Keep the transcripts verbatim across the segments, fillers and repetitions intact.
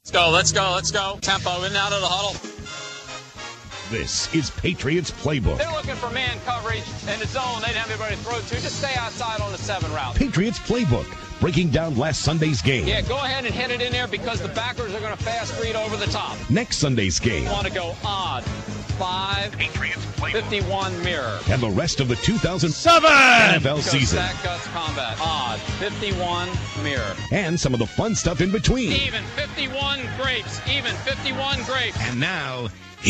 Let's go, let's go, let's go. Tempo in and out of the huddle. This is Patriots Playbook. They're looking for man coverage in the zone. They don't have anybody to throw to. Just stay outside on the seven route. Patriots Playbook, breaking down last Sunday's game. Yeah, go ahead and hit it in there because the backers are going to fast read over the top. Next Sunday's game. You want to go odd. Five. Patriots Playbook. fifty-one mirror. And the rest of the two thousand seven N F L Go season. Sack Guts Combat. Odd. fifty-one mirror. And some of the fun stuff in between. Even. fifty-one grapes. Even. fifty-one grapes. And now,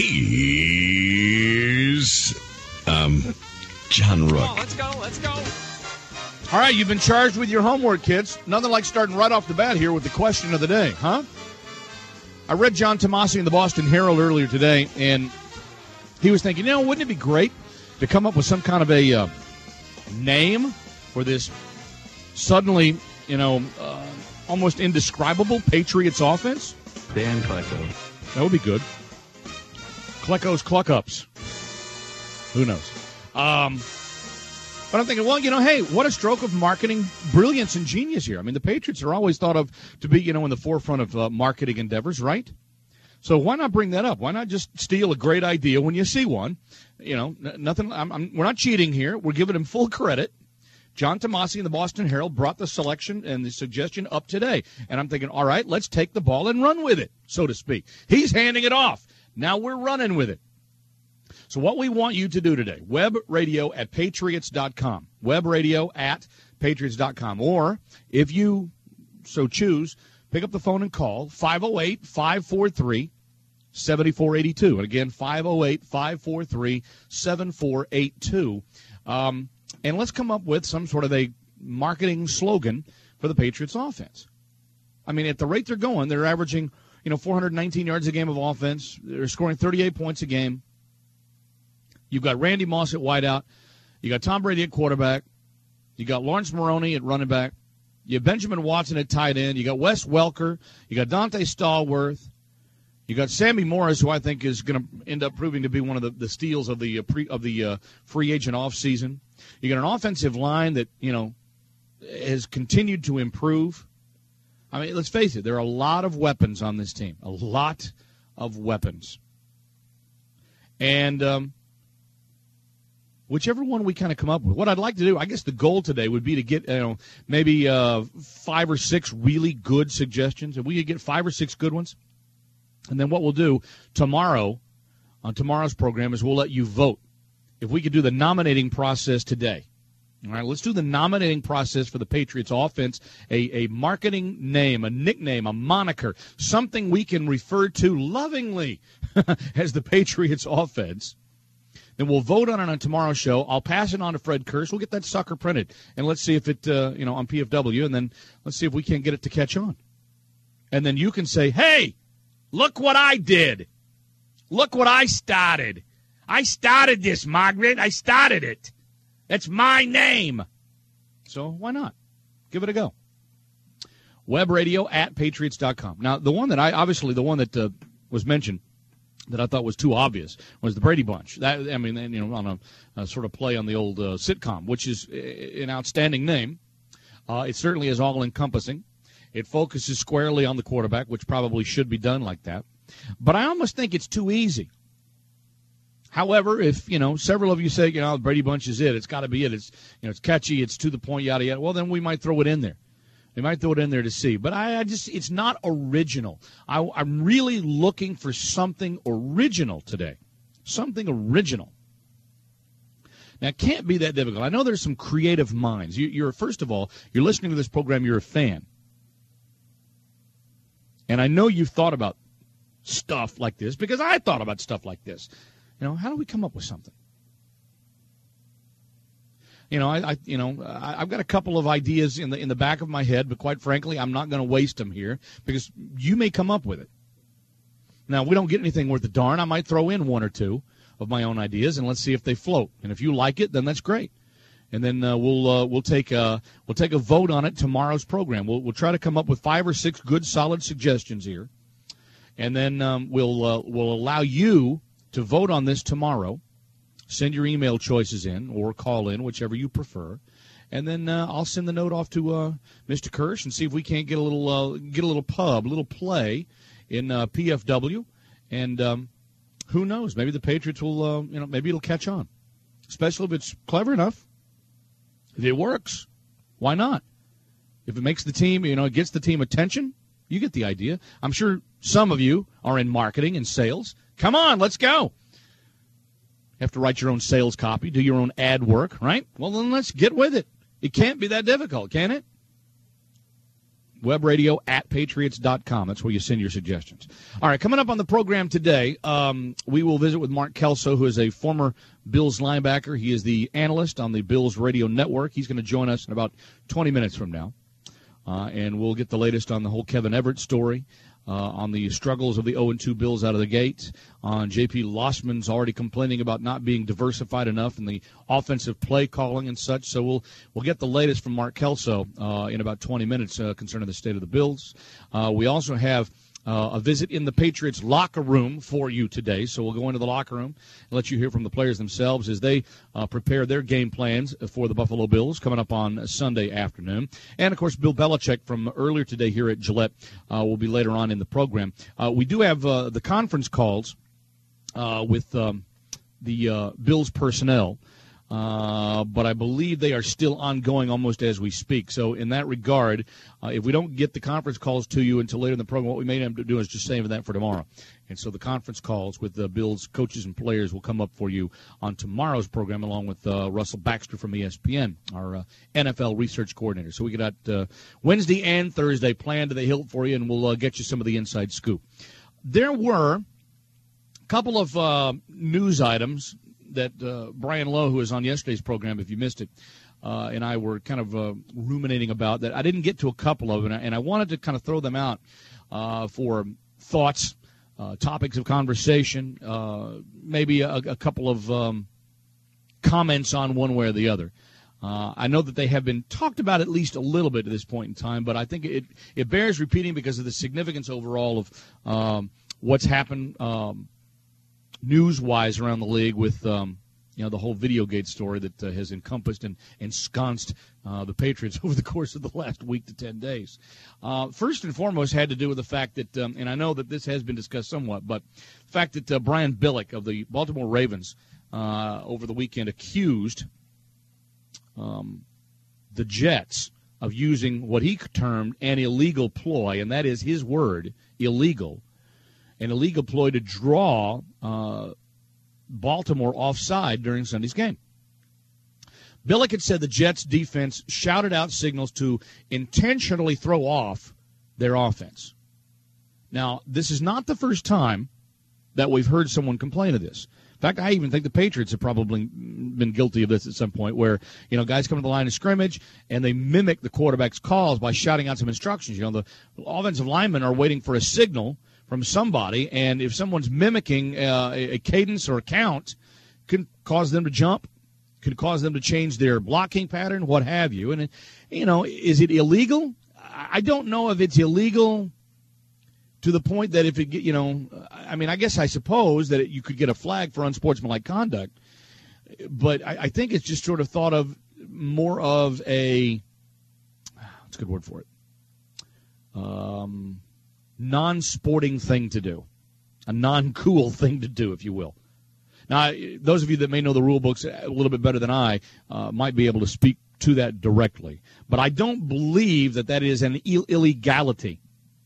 here's, um, John Rook. Come on, let's go, let's go. All right, you've been charged with your homework, kids. Nothing like starting right off the bat here with the question of the day, huh? I read John Tomasi in the Boston Herald earlier today, and he was thinking, you know, wouldn't it be great to come up with some kind of a uh, name for this suddenly, you know, uh, almost indescribable Patriots offense? Dan Klecko. That would be good. Klecko's Cluck-Ups. Who knows? Um, but I'm thinking, well, you know, hey, what a stroke of marketing brilliance and genius here. I mean, the Patriots are always thought of to be, you know, in the forefront of uh, marketing endeavors, right? So why not bring that up? Why not just steal a great idea when you see one? You know, n- nothing. I'm, I'm, we're not cheating here. We're giving him full credit. John Tomasi in the Boston Herald brought the selection and the suggestion up today. And I'm thinking, all right, let's take the ball and run with it, so to speak. He's handing it off. Now we're running with it. So what we want you to do today, web radio at patriots dot com, web radio at patriots dot com. Or if you so choose, pick up the phone and call five oh eight, five four three, seven four eight two. And again, five oh eight, five four three, seven four eight two. Um, and let's come up with some sort of a marketing slogan for the Patriots offense. I mean, at the rate they're going, they're averaging, you know, four hundred nineteen yards a game of offense. They're scoring thirty-eight points a game. You've got Randy Moss at wideout. You got Tom Brady at quarterback. You got Lawrence Maroney at running back. You have Benjamin Watson at tight end. You got Wes Welker. You got Dante Stallworth. You got Sammy Morris, who I think is going to end up proving to be one of the, the steals of the uh, pre, of the uh, free agent offseason. You got an offensive line that, you know, has continued to improve. I mean, let's face it, there are a lot of weapons on this team, a lot of weapons. And um, whichever one we kind of come up with, what I'd like to do, I guess the goal today would be to get, you know, maybe uh, five or six really good suggestions. If we could get five or six good ones, and then what we'll do tomorrow on tomorrow's program is we'll let you vote. If we could do the nominating process today. All right, let's do the nominating process for the Patriots offense, a, a marketing name, a nickname, a moniker, something we can refer to lovingly as the Patriots offense. Then we'll vote on it on tomorrow's show. I'll pass it on to Fred Kirsch. We'll get that sucker printed, and let's see if it, uh, you know, on P F W, and then let's see if we can't get it to catch on. And then you can say, hey, look what I did. Look what I started. I started this, Margaret. I started it. That's my name. So why not? Give it a go. Web radio at patriots dot com. Now, the one that I, obviously the one that uh, was mentioned that I thought was too obvious was the Brady Bunch. That, I mean, you know, on a, a sort of play on the old uh, sitcom, which is an outstanding name. Uh, it certainly is all-encompassing. It focuses squarely on the quarterback, which probably should be done like that. But I almost think it's too easy. However, if, you know, several of you say, you know, the Brady Bunch is it, it's got to be it, it's, you know, it's catchy, it's to the point, yada, yada, well, then we might throw it in there. We might throw it in there to see. But I, I just, it's not original. I, I'm really looking for something original today. Something original. Now, it can't be that difficult. I know there's some creative minds. You, you're, first of all, you're listening to this program, you're a fan. And I know you've thought about stuff like this because I thought about stuff like this. You know, how do we come up with something? You know, I, I you know, I, I've got a couple of ideas in the in the back of my head, but quite frankly, I'm not going to waste them here because you may come up with it. Now, we don't get anything worth a darn. I might throw in one or two of my own ideas, and let's see if they float. And if you like it, then that's great. And then uh, we'll uh, we'll take a we'll take a vote on it tomorrow's program. We'll we'll try to come up with five or six good, solid suggestions here, and then um, we'll uh, we'll allow you to vote on this tomorrow. Send your email choices in or call in, whichever you prefer, and then uh, I'll send the note off to uh, Mister Kirsch and see if we can't get a little uh, get a little pub, a little play in uh, P F W, and um, who knows? Maybe the Patriots will, uh, you know, maybe it'll catch on, especially if it's clever enough. If it works, why not? If it makes the team, you know, it gets the team attention, you get the idea. I'm sure some of you are in marketing and sales. Come on, let's go. You have to write your own sales copy, do your own ad work, right? Well, then let's get with it. It can't be that difficult, can it? Webradio at patriots dot com. That's where you send your suggestions. All right, coming up on the program today, um, we will visit with Mark Kelso, who is a former Bills linebacker. He is the analyst on the Bills radio network. He's going to join us in about twenty minutes from now, uh, and we'll get the latest on the whole Kevin Everett story, uh, on the struggles of the oh and two Bills out of the gate, on J P. Lossman's already complaining about not being diversified enough in the offensive play calling and such. So we'll we'll get the latest from Mark Kelso uh, in about twenty minutes uh, concerning the state of the Bills. Uh, we also have uh, a visit in the Patriots locker room for you today. So we'll go into the locker room and let you hear from the players themselves as they uh, prepare their game plans for the Buffalo Bills coming up on Sunday afternoon. And, of course, Bill Belichick from earlier today here at Gillette uh, will be later on in the program. Uh, we do have uh, the conference calls uh, with um, the uh, Bills personnel. Uh, but I believe they are still ongoing almost as we speak. So in that regard, uh, if we don't get the conference calls to you until later in the program, what we may end up doing is just saving that for tomorrow. And so the conference calls with the Bills coaches and players will come up for you on tomorrow's program, along with uh, Russell Baxter from E S P N, our uh, N F L research coordinator. So we got uh, Wednesday and Thursday planned to the hilt for you, and we'll uh, get you some of the inside scoop. There were a couple of uh, news items that uh, Brian Lowe, who was on yesterday's program, if you missed it, uh, and I were kind of uh, ruminating about that. I didn't get to a couple of them, and I, and I wanted to kind of throw them out uh, for thoughts, uh, topics of conversation, uh, maybe a, a couple of um, comments on one way or the other. Uh, I know that they have been talked about at least a little bit at this point in time, but I think it, it bears repeating because of the significance overall of um, what's happened um, news-wise around the league with um, you know, the whole Videogate story that uh, has encompassed and ensconced uh, the Patriots over the course of the last week to ten days. Uh, first and foremost had to do with the fact that, um, and I know that this has been discussed somewhat, but the fact that uh, Brian Billick of the Baltimore Ravens uh, over the weekend accused um, the Jets of using what he termed an illegal ploy, and that is his word, illegal, an illegal ploy to draw uh, Baltimore offside during Sunday's game. Billick had said the Jets' defense shouted out signals to intentionally throw off their offense. Now, this is not the first time that we've heard someone complain of this. In fact, I even think the Patriots have probably been guilty of this at some point where, you know, guys come to the line of scrimmage and they mimic the quarterback's calls by shouting out some instructions. You know, the offensive linemen are waiting for a signal from somebody, and if someone's mimicking uh, a cadence or a count, can cause them to jump, could cause them to change their blocking pattern, what have you. And, you know, is it illegal? I don't know if it's illegal to the point that if it, you know, I mean, I guess I suppose that it, you could get a flag for unsportsmanlike conduct, but I, I think it's just sort of thought of more of a, what's a good word for it? Um... non-sporting thing to do, a non-cool thing to do, if you will. Now, those of you that may know the rule books a little bit better than I uh, might be able to speak to that directly. But I don't believe that that is an Ill- illegality.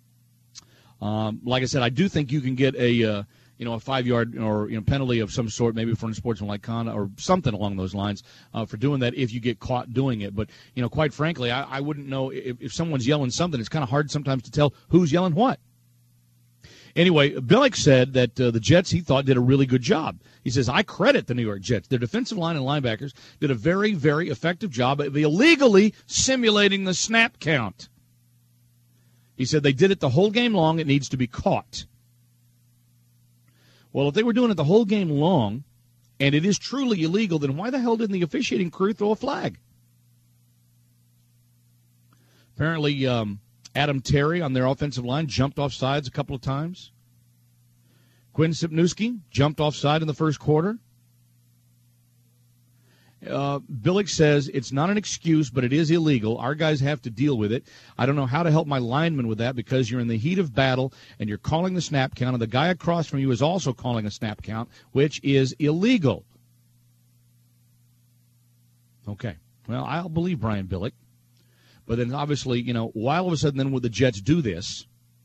Um, like I said, I do think you can get a uh, you know a five-yard or you know penalty of some sort, maybe for unsportsmanlike conduct or something along those lines uh, for doing that if you get caught doing it. But you know, quite frankly, I, I wouldn't know if, if someone's yelling something. It's kind of hard sometimes to tell who's yelling what. Anyway, Billick said that uh, the Jets, he thought, did a really good job. He says, I credit the New York Jets. Their defensive line and linebackers did a very, very effective job of illegally simulating the snap count. He said they did it the whole game long. It needs to be caught. Well, if they were doing it the whole game long, and it is truly illegal, then why the hell didn't the officiating crew throw a flag? Apparently, um, Adam Terry on their offensive line jumped off sides a couple of times. Quinn Sipnewski jumped offside in the first quarter. Uh, Billick says it's not an excuse, but it is illegal. Our guys have to deal with it. I don't know how to help my linemen with that because you're in the heat of battle and you're calling the snap count, and the guy across from you is also calling a snap count, which is illegal. Okay. Well, I'll believe Brian Billick. But then obviously, you know, why all of a sudden then would the Jets do this?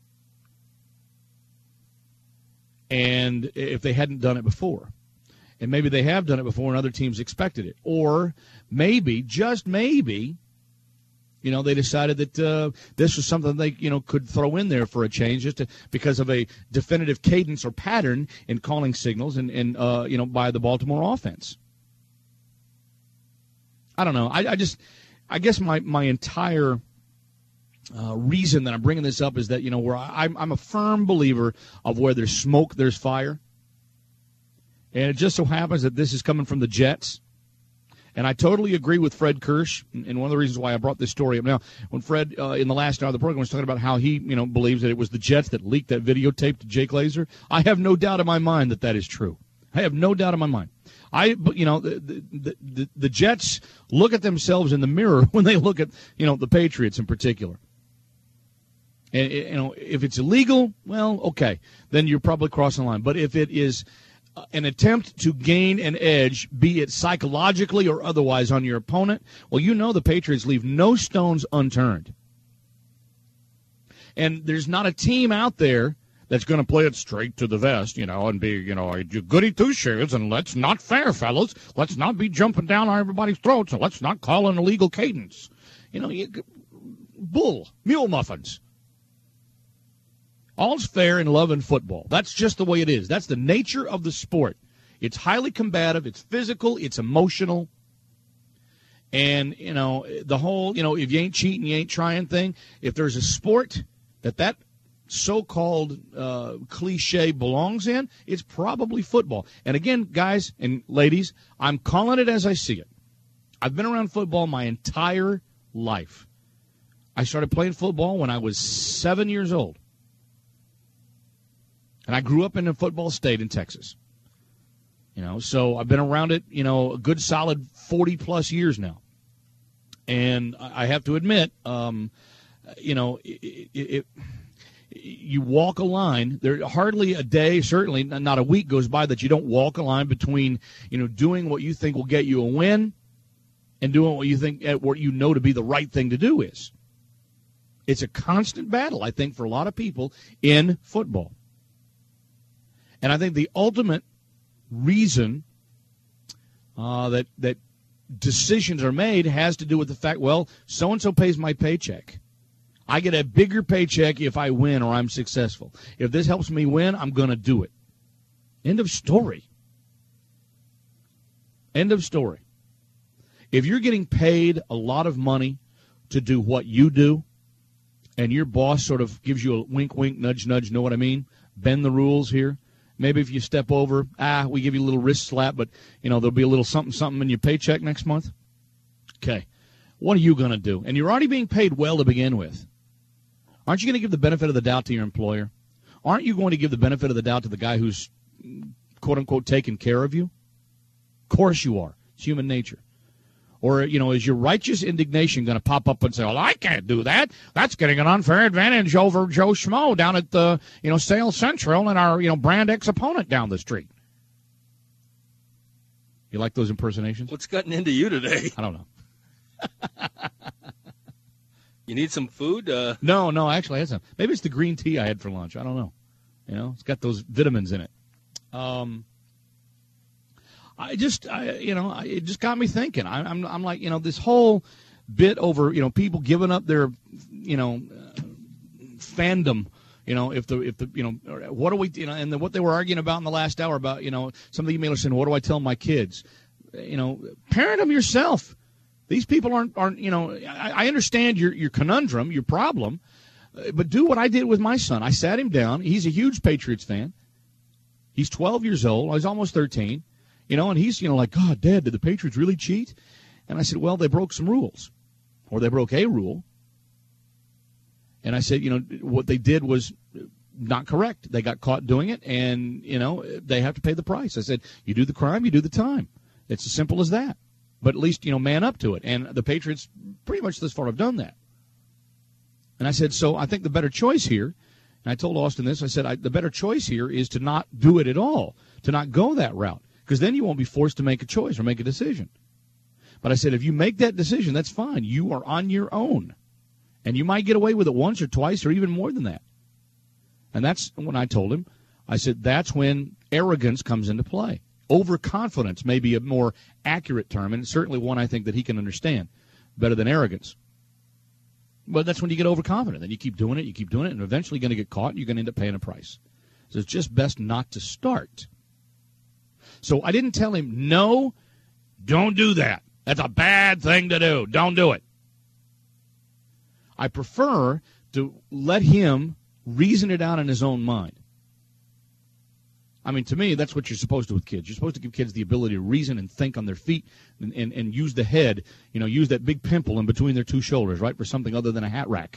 And if they hadn't done it before. And maybe they have done it before and other teams expected it. Or maybe, just maybe, you know, they decided that uh, this was something they, you know, could throw in there for a change just to, because of a definitive cadence or pattern in calling signals and, and uh, you know, by the Baltimore offense. I don't know. I, I just, I guess my, my entire uh, reason that I'm bringing this up is that, you know, where I, I'm, I'm a firm believer of where there's smoke, there's fire. And it just so happens that this is coming from the Jets. And I totally agree with Fred Kirsch, and one of the reasons why I brought this story up. Now, when Fred, uh, in the last hour of the program, was talking about how he, you know, believes that it was the Jets that leaked that videotape to Jake Laser, I have no doubt in my mind that that is true. I have no doubt in my mind. I, you know, the, the, the, the Jets look at themselves in the mirror when they look at, you know, the Patriots in particular. And, you know, if it's illegal, well, okay, then you're probably crossing the line. But if it is an attempt to gain an edge, be it psychologically or otherwise, on your opponent, well, you know the Patriots leave no stones unturned. And there's not a team out there that's going to play it straight to the vest, you know, and be, you know, a goody two-shoes, and let's not fair, fellas. Let's not be jumping down on everybody's throats, and let's not call an illegal cadence. You know, you, bull, mule muffins. All's fair in love and football. That's just the way it is. That's the nature of the sport. It's highly combative. It's physical. It's emotional. And, you know, the whole, you know, if you ain't cheating, you ain't trying thing, if there's a sport that that so-called uh, cliche belongs in, it's probably football. And again, guys and ladies, I'm calling it as I see it. I've been around football my entire life. I started playing football when I was seven years old. And I grew up in a football state in Texas. You know, so I've been around it, you know, a good solid forty-plus years now. And I have to admit, um, you know, it, it, it, you walk a line. There hardly a day, certainly not a week goes by that you don't walk a line between, you know, doing what you think will get you a win and doing what you think, what you know to be the right thing to do is. It's a constant battle, I think, for a lot of people in football. And I think the ultimate reason uh, that that decisions are made has to do with the fact, well, so-and-so pays my paycheck. I get a bigger paycheck if I win or I'm successful. If this helps me win, I'm going to do it. End of story. End of story. If you're getting paid a lot of money to do what you do, and your boss sort of gives you a wink, wink, nudge, nudge, know what I mean? Bend the rules here. Maybe if you step over, ah, we give you a little wrist slap, but, you know, there'll be a little something, something in your paycheck next month. Okay. What are you going to do? And you're already being paid well to begin with. Aren't you going to give the benefit of the doubt to your employer? Aren't you going to give the benefit of the doubt to the guy who's, quote-unquote, taking care of you? Of course you are. It's human nature. Or, you know, is your righteous indignation going to pop up and say, well, I can't do that. That's getting an unfair advantage over Joe Schmo down at the, you know, Sales Central and our, you know, brand X opponent down the street. You like those impersonations? What's gotten into you today? I don't know. You need some food? Uh... No, no, actually I had some. Maybe it's the green tea I had for lunch. I don't know. You know, it's got those vitamins in it. Um, I just, I, you know, it just got me thinking. I, I'm, I'm like, you know, this whole bit over, you know, people giving up their, you know, uh, fandom. You know, if the, if the, you know, what do we, you know, and the, what they were arguing about in the last hour about, you know, some of the emailers saying, what do I tell my kids? You know, parent them yourself. These people aren't, aren't, you know, I, I understand your, your conundrum, your problem, but do what I did with my son. I sat him down. He's a huge Patriots fan. He's twelve years old. He's almost thirteen. You know, and he's, you know, like, God, Dad, did the Patriots really cheat? And I said, well, they broke some rules, or they broke a rule. And I said, you know, what they did was not correct. They got caught doing it, and, you know, they have to pay the price. I said, you do the crime, you do the time. It's as simple as that. but at least, you know, man up to it. And the Patriots pretty much this far have done that. And I said, so I think the better choice here, and I told Austin this, I said, I, the better choice here is to not do it at all, to not go that route, because then you won't be forced to make a choice or make a decision. But I said, if you make that decision, that's fine. You are on your own. And you might get away with it once or twice or even more than that. And that's when I told him, I said, that's when arrogance comes into play. Overconfidence may be a more accurate term, and it's certainly one I think that he can understand better than arrogance. But that's when you get overconfident. Then you keep doing it, you keep doing it, and eventually you're going to get caught, and you're going to end up paying a price. So it's just best not to start. So I didn't tell him, no, don't do that. That's a bad thing to do. Don't do it. I prefer to let him reason it out in his own mind. I mean, to me, that's what you're supposed to do with kids. You're supposed to give kids the ability to reason and think on their feet and, and, and use the head, you know, use that big pimple in between their two shoulders, right, for something other than a hat rack.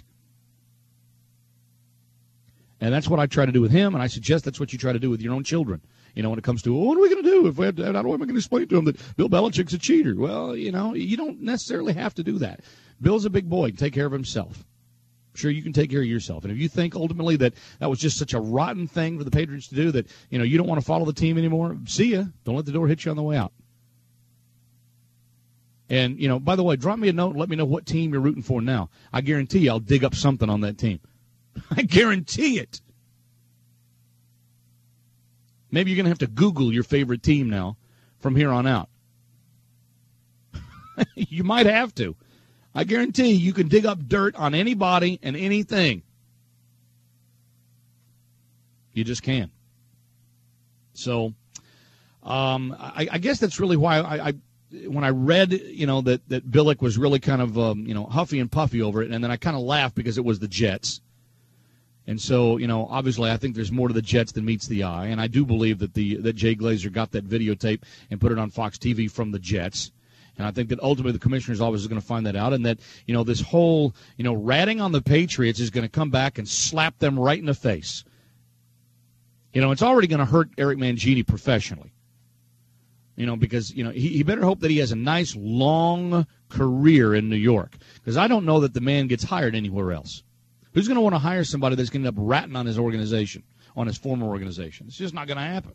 And that's what I try to do with him, and I suggest that's what you try to do with your own children. You know, when it comes to, well, what are we going to do if we have to, how am I going to explain to them that Bill Belichick's a cheater? Well, you know, you don't necessarily have to do that. Bill's a big boy, can take care of himself. Sure, you can take care of yourself. And if you think ultimately that that was just such a rotten thing for the Patriots to do that, you know, you don't want to follow the team anymore, see ya. Don't let the door hit you on the way out. And, you know, by the way, drop me a note and let me know what team you're rooting for now. I guarantee you I'll dig up something on that team. I guarantee it. Maybe you're going to have to Google your favorite team now from here on out. You might have to. I guarantee you can dig up dirt on anybody and anything. You just can. So, um, I, I guess that's really why I, I, when I read, you know, that that Billick was really kind of, um, you know, huffy and puffy over it, and then I kind of laughed because it was the Jets. And so, you know, obviously I think there's more to the Jets than meets the eye, and I do believe that the that Jay Glazer got that videotape and put it on Fox T V from the Jets. And I think that ultimately the commissioner's office is going to find that out, and that, you know, this whole, you know, ratting on the Patriots is going to come back and slap them right in the face. You know, it's already going to hurt Eric Mangini professionally. You know, because, you know, he, he better hope that he has a nice, long career in New York, because I don't know that the man gets hired anywhere else. Who's going to want to hire somebody that's going to end up ratting on his organization, on his former organization? It's just not going to happen.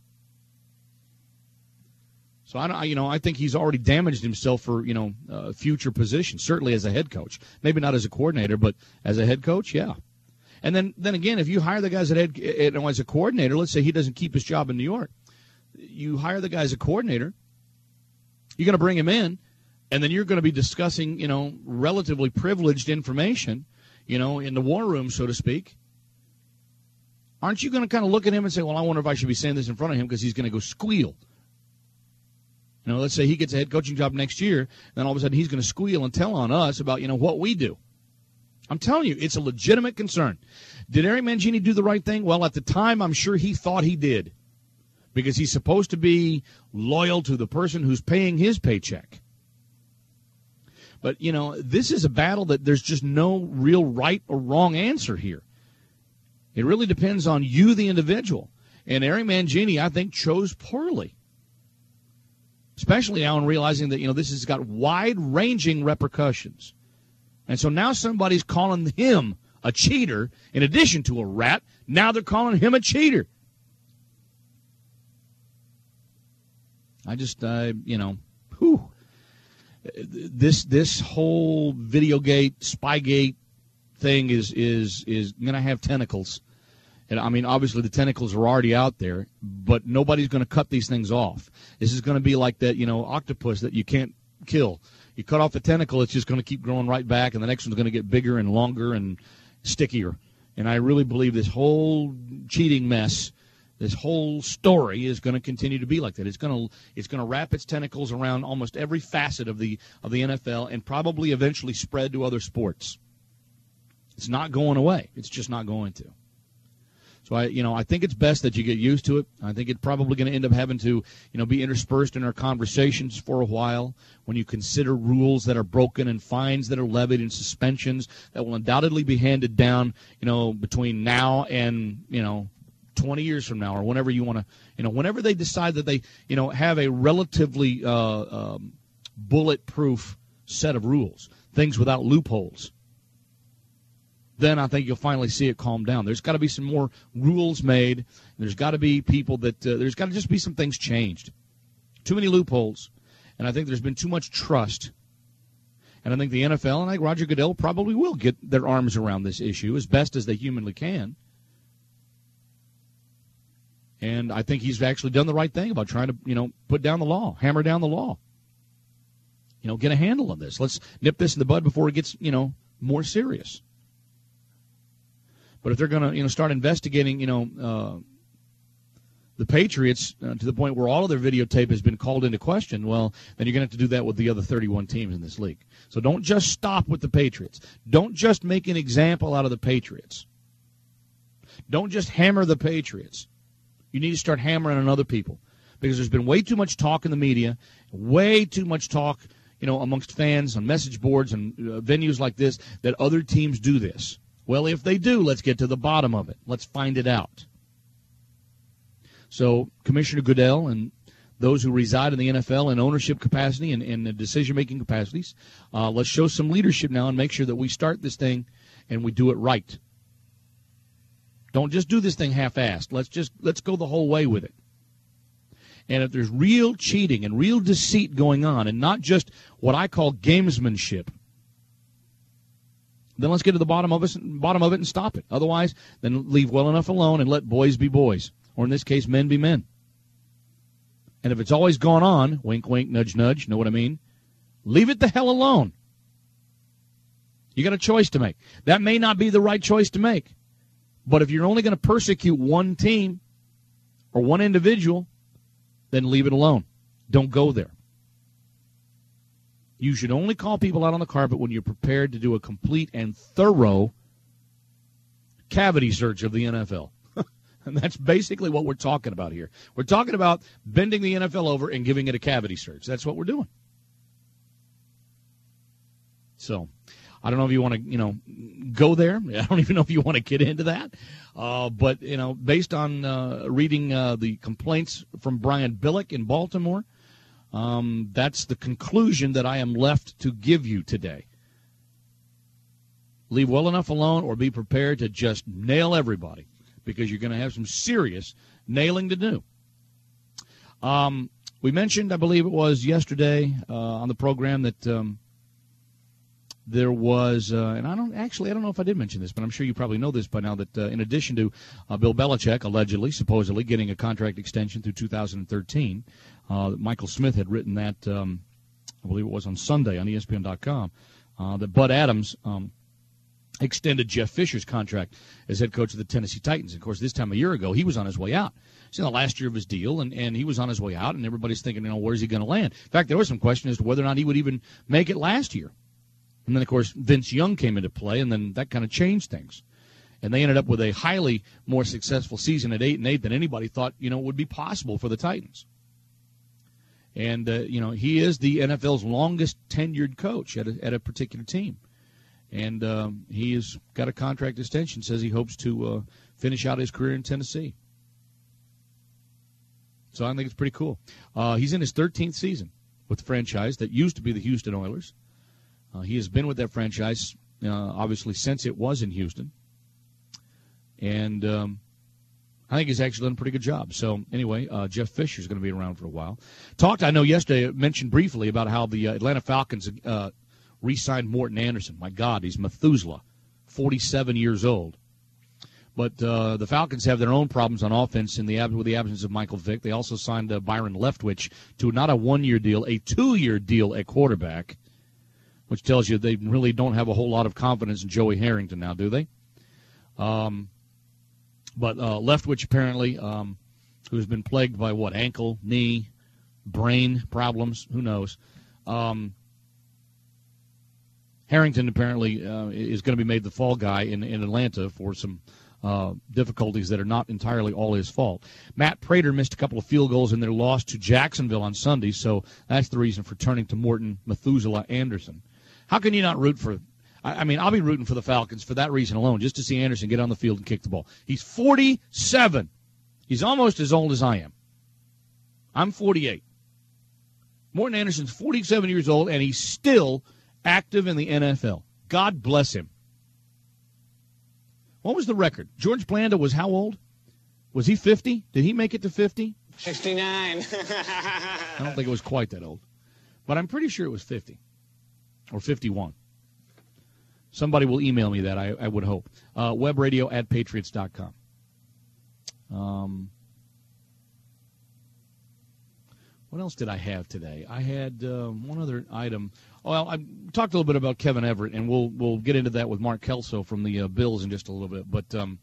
So, I don't, you know, I think he's already damaged himself for, you know, uh, future positions, certainly as a head coach. Maybe not as a coordinator, but as a head coach, yeah. And then, then again, if you hire the guys at head, you know, as a coordinator, let's say he doesn't keep his job in New York. You hire the guy as a coordinator, you're going to bring him in, and then you're going to be discussing, you know, relatively privileged information, you know, in the war room, so to speak. Aren't you going to kind of look at him and say, well, I wonder if I should be saying this in front of him because he's going to go squeal? You know, let's say he gets a head coaching job next year, then all of a sudden he's going to squeal and tell on us about, you know, what we do. I'm telling you, it's a legitimate concern. Did Eric Mangini do the right thing? Well, at the time, I'm sure he thought he did, because he's supposed to be loyal to the person who's paying his paycheck. But, you know, this is a battle that there's just no real right or wrong answer here. It really depends on you, the individual. And Eric Mangini, I think, chose poorly. Especially now in realizing that, you know, this has got wide-ranging repercussions. And so now somebody's calling him a cheater in addition to a rat. Now they're calling him a cheater. I just, uh, you know, whew. This this whole Videogate, Spygate thing is is is going to have tentacles. And, I mean, obviously the tentacles are already out there, but nobody's going to cut these things off. This is going to be like that, you know, octopus that you can't kill. You cut off the tentacle, it's just going to keep growing right back, and the next one's going to get bigger and longer and stickier. And I really believe this whole cheating mess, this whole story is going to continue to be like that. It's going to it's going to wrap its tentacles around almost every facet of the of the N F L and probably eventually spread to other sports. It's not going away. It's just not going to. So, I, you know, I think it's best that you get used to it. I think it's probably going to end up having to, you know, be interspersed in our conversations for a while when you consider rules that are broken and fines that are levied and suspensions that will undoubtedly be handed down, you know, between now and, you know, twenty years from now or whenever you want to, you know, whenever they decide that they, you know, have a relatively uh, um, bulletproof set of rules, things without loopholes, then I think you'll finally see it calm down. There's got to be some more rules made. There's got to be people that uh, there's got to just be some things changed. Too many loopholes, and I think there's been too much trust. And I think the N F L and I think Roger Goodell probably will get their arms around this issue as best as they humanly can. And I think he's actually done the right thing about trying to, you know, put down the law, hammer down the law. You know, get a handle on this. Let's nip this in the bud before it gets, you know, more serious. But if they're going to, you know, start investigating, you know, uh, the Patriots uh, to the point where all of their videotape has been called into question, well, then you're going to have to do that with the other thirty-one teams in this league. So don't just stop with the Patriots. Don't just make an example out of the Patriots. Don't just hammer the Patriots. You need to start hammering on other people because there's been way too much talk in the media, way too much talk, you know, amongst fans on message boards and uh, venues like this that other teams do this. Well, if they do, let's get to the bottom of it. Let's find it out. So Commissioner Goodell and those who reside in the N F L in ownership capacity and in decision-making capacities, uh, let's show some leadership now and make sure that we start this thing and we do it right. Don't just do this thing half-assed. Let's just let's go the whole way with it. And if there's real cheating and real deceit going on and not just what I call gamesmanship, then let's get to the bottom of it, bottom of it and stop it. Otherwise, then leave well enough alone and let boys be boys, or in this case, men be men. And if it's always gone on, wink, wink, nudge, nudge, know what I mean? Leave it the hell alone. You got a choice to make. That may not be the right choice to make. But if you're only going to persecute one team or one individual, then leave it alone. Don't go there. You should only call people out on the carpet when you're prepared to do a complete and thorough cavity search of the N F L. And that's basically what we're talking about here. We're talking about bending the N F L over and giving it a cavity search. That's what we're doing. So I don't know if you want to, you know, go there. I don't even know if you want to get into that. Uh, but, you know, based on uh, reading uh, the complaints from Brian Billick in Baltimore, um, that's the conclusion that I am left to give you today. Leave well enough alone or be prepared to just nail everybody because you're going to have some serious nailing to do. Um, we mentioned, I believe it was yesterday uh, on the program that um, – There was, uh, and I don't actually, I don't know if I did mention this, but I'm sure you probably know this by now, that uh, in addition to uh, Bill Belichick allegedly, supposedly getting a contract extension through two thousand thirteen, uh, Michael Smith had written that, um, I believe it was on Sunday on E S P N dot com, uh, that Bud Adams um, extended Jeff Fisher's contract as head coach of the Tennessee Titans. Of course, this time a year ago, he was on his way out. It's in the last year of his deal, and, and he was on his way out, and everybody's thinking, you know, where's he going to land? In fact, there was some question as to whether or not he would even make it last year. And then, of course, Vince Young came into play, and then that kind of changed things. And they ended up with a highly more successful season at eight and eight than anybody thought, you know, would be possible for the Titans. And, uh, you know, he is the N F L's longest tenured coach at a, at a particular team. And um, he has got a contract extension, says he hopes to uh, finish out his career in Tennessee. So I think it's pretty cool. Uh, he's in his thirteenth season with the franchise that used to be the Houston Oilers. Uh, he has been with that franchise, uh, obviously, since it was in Houston. And um, I think he's actually done a pretty good job. So, anyway, uh, Jeff Fisher is going to be around for a while. Talked, I know, yesterday, mentioned briefly about how the uh, Atlanta Falcons uh, re-signed Morton Anderson. My God, he's Methuselah, forty-seven years old. But uh, the Falcons have their own problems on offense in the ab- with the absence of Michael Vick. They also signed uh, Byron Leftwich to not a one-year deal, a two-year deal at quarterback, which tells you they really don't have a whole lot of confidence in Joey Harrington now, do they? Um, but uh, Leftwich apparently, um, who's been plagued by what, ankle, knee, brain problems, who knows. Um, Harrington apparently uh, is going to be made the fall guy in, in Atlanta for some uh, difficulties that are not entirely all his fault. Matt Prater missed a couple of field goals in their loss to Jacksonville on Sunday, so that's the reason for turning to Morton Methuselah Anderson. How can you not root for – I mean, I'll be rooting for the Falcons for that reason alone, just to see Anderson get on the field and kick the ball. He's forty-seven. He's almost as old as I am. I'm forty-eight. Morton Anderson's forty-seven years old, and he's still active in the N F L. God bless him. What was the record? George Blanda was how old? Was he fifty? Did he make it to fifty? sixty-nine. I don't think it was quite that old. But I'm pretty sure it was fifty or fifty-one. Somebody will email me that, I, I would hope. Uh, webradio at patriots dot com. Um, what else did I have today? I had um, one other item. Well, I talked a little bit about Kevin Everett, and we'll we'll get into that with Mark Kelso from the uh, Bills in just a little bit. But um,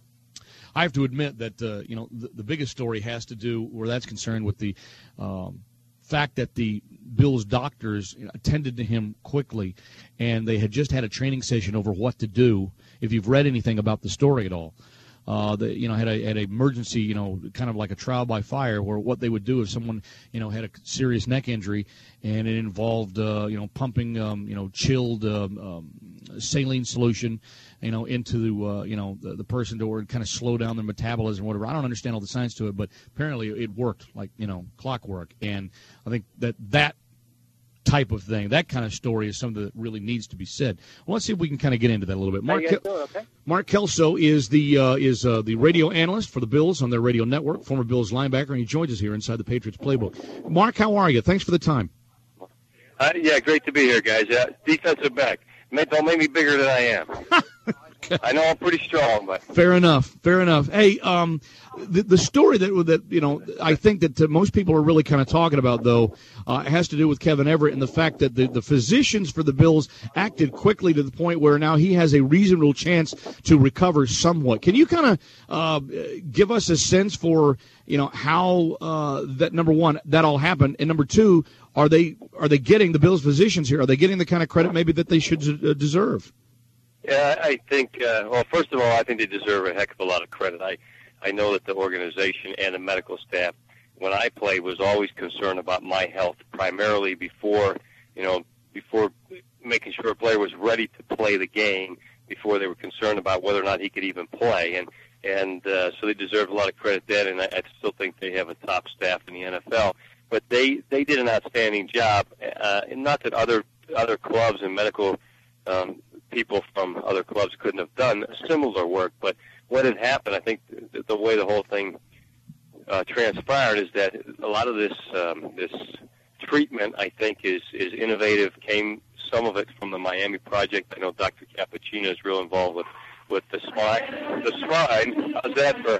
I have to admit that uh, you know the, the biggest story has to do, where that's concerned, with the um, fact that the Bills doctors attended to him quickly, and they had just had a training session over what to do. If you've read anything about the story at all, uh, the, you know, had a had an emergency, you know, kind of like a trial by fire, where what they would do if someone, you know, had a serious neck injury and it involved, uh, you know, pumping, um, you know, chilled um, um, saline solution, you know, into uh, you know the, the person to where kind of slow down their metabolism or whatever. I don't understand all the science to it, but apparently it worked like, you know, clockwork. And I think that that type of thing, that kind of story, is something that really needs to be said. Well, let's see if we can kind of get into that a little bit. Mark, Kel- doing, okay? Mark Kelso is the uh, is uh, the radio analyst for the Bills on their radio network, former Bills linebacker, and he joins us here inside the Patriots Playbook. Mark, how are you? Thanks for the time. Uh, yeah, great to be here, guys. Uh, defensive back. Don't make me bigger than I am. I know I'm pretty strong, but fair enough. Fair enough. Hey, um, the the story that that you know I think that uh, most people are really kind of talking about, though, uh, has to do with Kevin Everett and the fact that the the physicians for the Bills acted quickly to the point where now he has a reasonable chance to recover somewhat. Can you kind of uh, give us a sense for you know how uh, that, number one, that all happened, and number two, are they are they getting the Bills physicians here? Are they getting the kind of credit maybe that they should uh, deserve? Yeah, I think, uh, well, first of all, I think they deserve a heck of a lot of credit. I, I know that the organization and the medical staff, when I played, was always concerned about my health, primarily before, you know, before making sure a player was ready to play the game, before they were concerned about whether or not he could even play. And, and uh, so they deserve a lot of credit then, and I, I still think they have a top staff in the N F L. But they, they did an outstanding job, uh, and not that other, other clubs and medical um, people from other clubs couldn't have done similar work, but what had happened, I think the, the way the whole thing uh, transpired is that a lot of this um, this treatment, I think, is is innovative. Came some of it from the Miami Project. I know Doctor Cappuccino is real involved with with the spine. The spine. How's that for?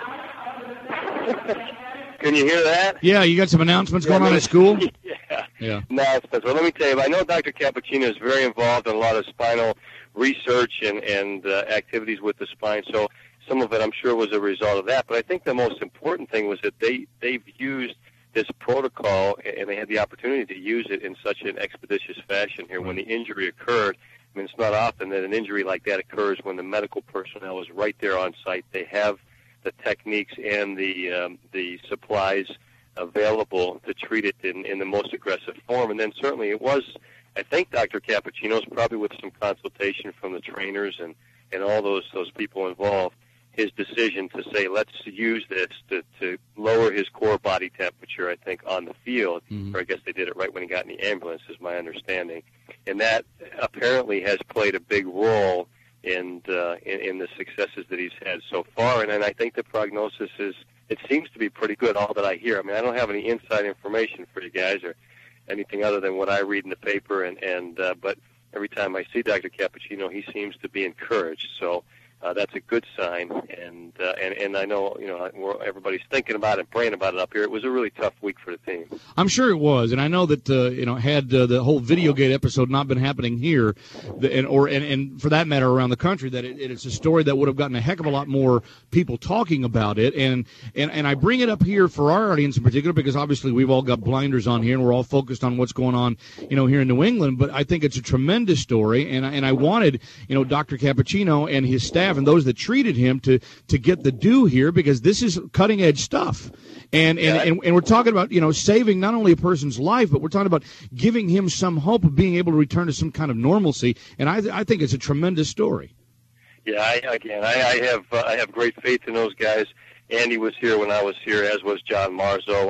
Can you hear that? Yeah, you got some announcements going yeah, on at school? Yeah. Yeah. No, well, let me tell you, I know Doctor Cappuccino is very involved in a lot of spinal research and, and uh, activities with the spine, so some of it I'm sure was a result of that. But I think the most important thing was that they, they've used this protocol, and they had the opportunity to use it in such an expeditious fashion here. When the injury occurred, I mean, it's not often that an injury like that occurs when the medical personnel is right there on site. They have the techniques and the um, the supplies available to treat it in, in the most aggressive form. And then certainly it was, I think, Doctor Cappuccino's, probably with some consultation from the trainers and, and all those, those people involved, his decision to say, let's use this to, to lower his core body temperature, I think, on the field. Mm-hmm. Or I guess they did it right when he got in the ambulance, is my understanding. And that apparently has played a big role in, uh, in, in the successes that he's had so far. And, and I think the prognosis is, it seems to be pretty good, all that I hear. I mean, I don't have any inside information for you guys or anything other than what I read in the paper, and, and uh, but every time I see Doctor Cappuccino, he seems to be encouraged. So uh, that's a good sign, and, uh, and and I know, you know, we're, everybody's thinking about it and praying about it up here. It was a really tough week for the team. I'm sure it was, and I know that uh, you know had uh, the whole Videogate episode not been happening here, the, and or and, and for that matter around the country, that it, it's a story that would have gotten a heck of a lot more people talking about it. And and and I bring it up here for our audience in particular because obviously we've all got blinders on here and we're all focused on what's going on, you know, here in New England. But I think it's a tremendous story, and and I wanted, you know, Doctor Cappuccino and his staff and those that treated him to to get the due here, because this is cutting edge stuff, and and, yeah. and and we're talking about, you know, saving not only a person's life, but we're talking about giving him some hope of being able to return to some kind of normalcy. And I I think it's a tremendous story. Yeah, I, again, I, I have uh, I have great faith in those guys. Andy was here when I was here, as was John Marzo, and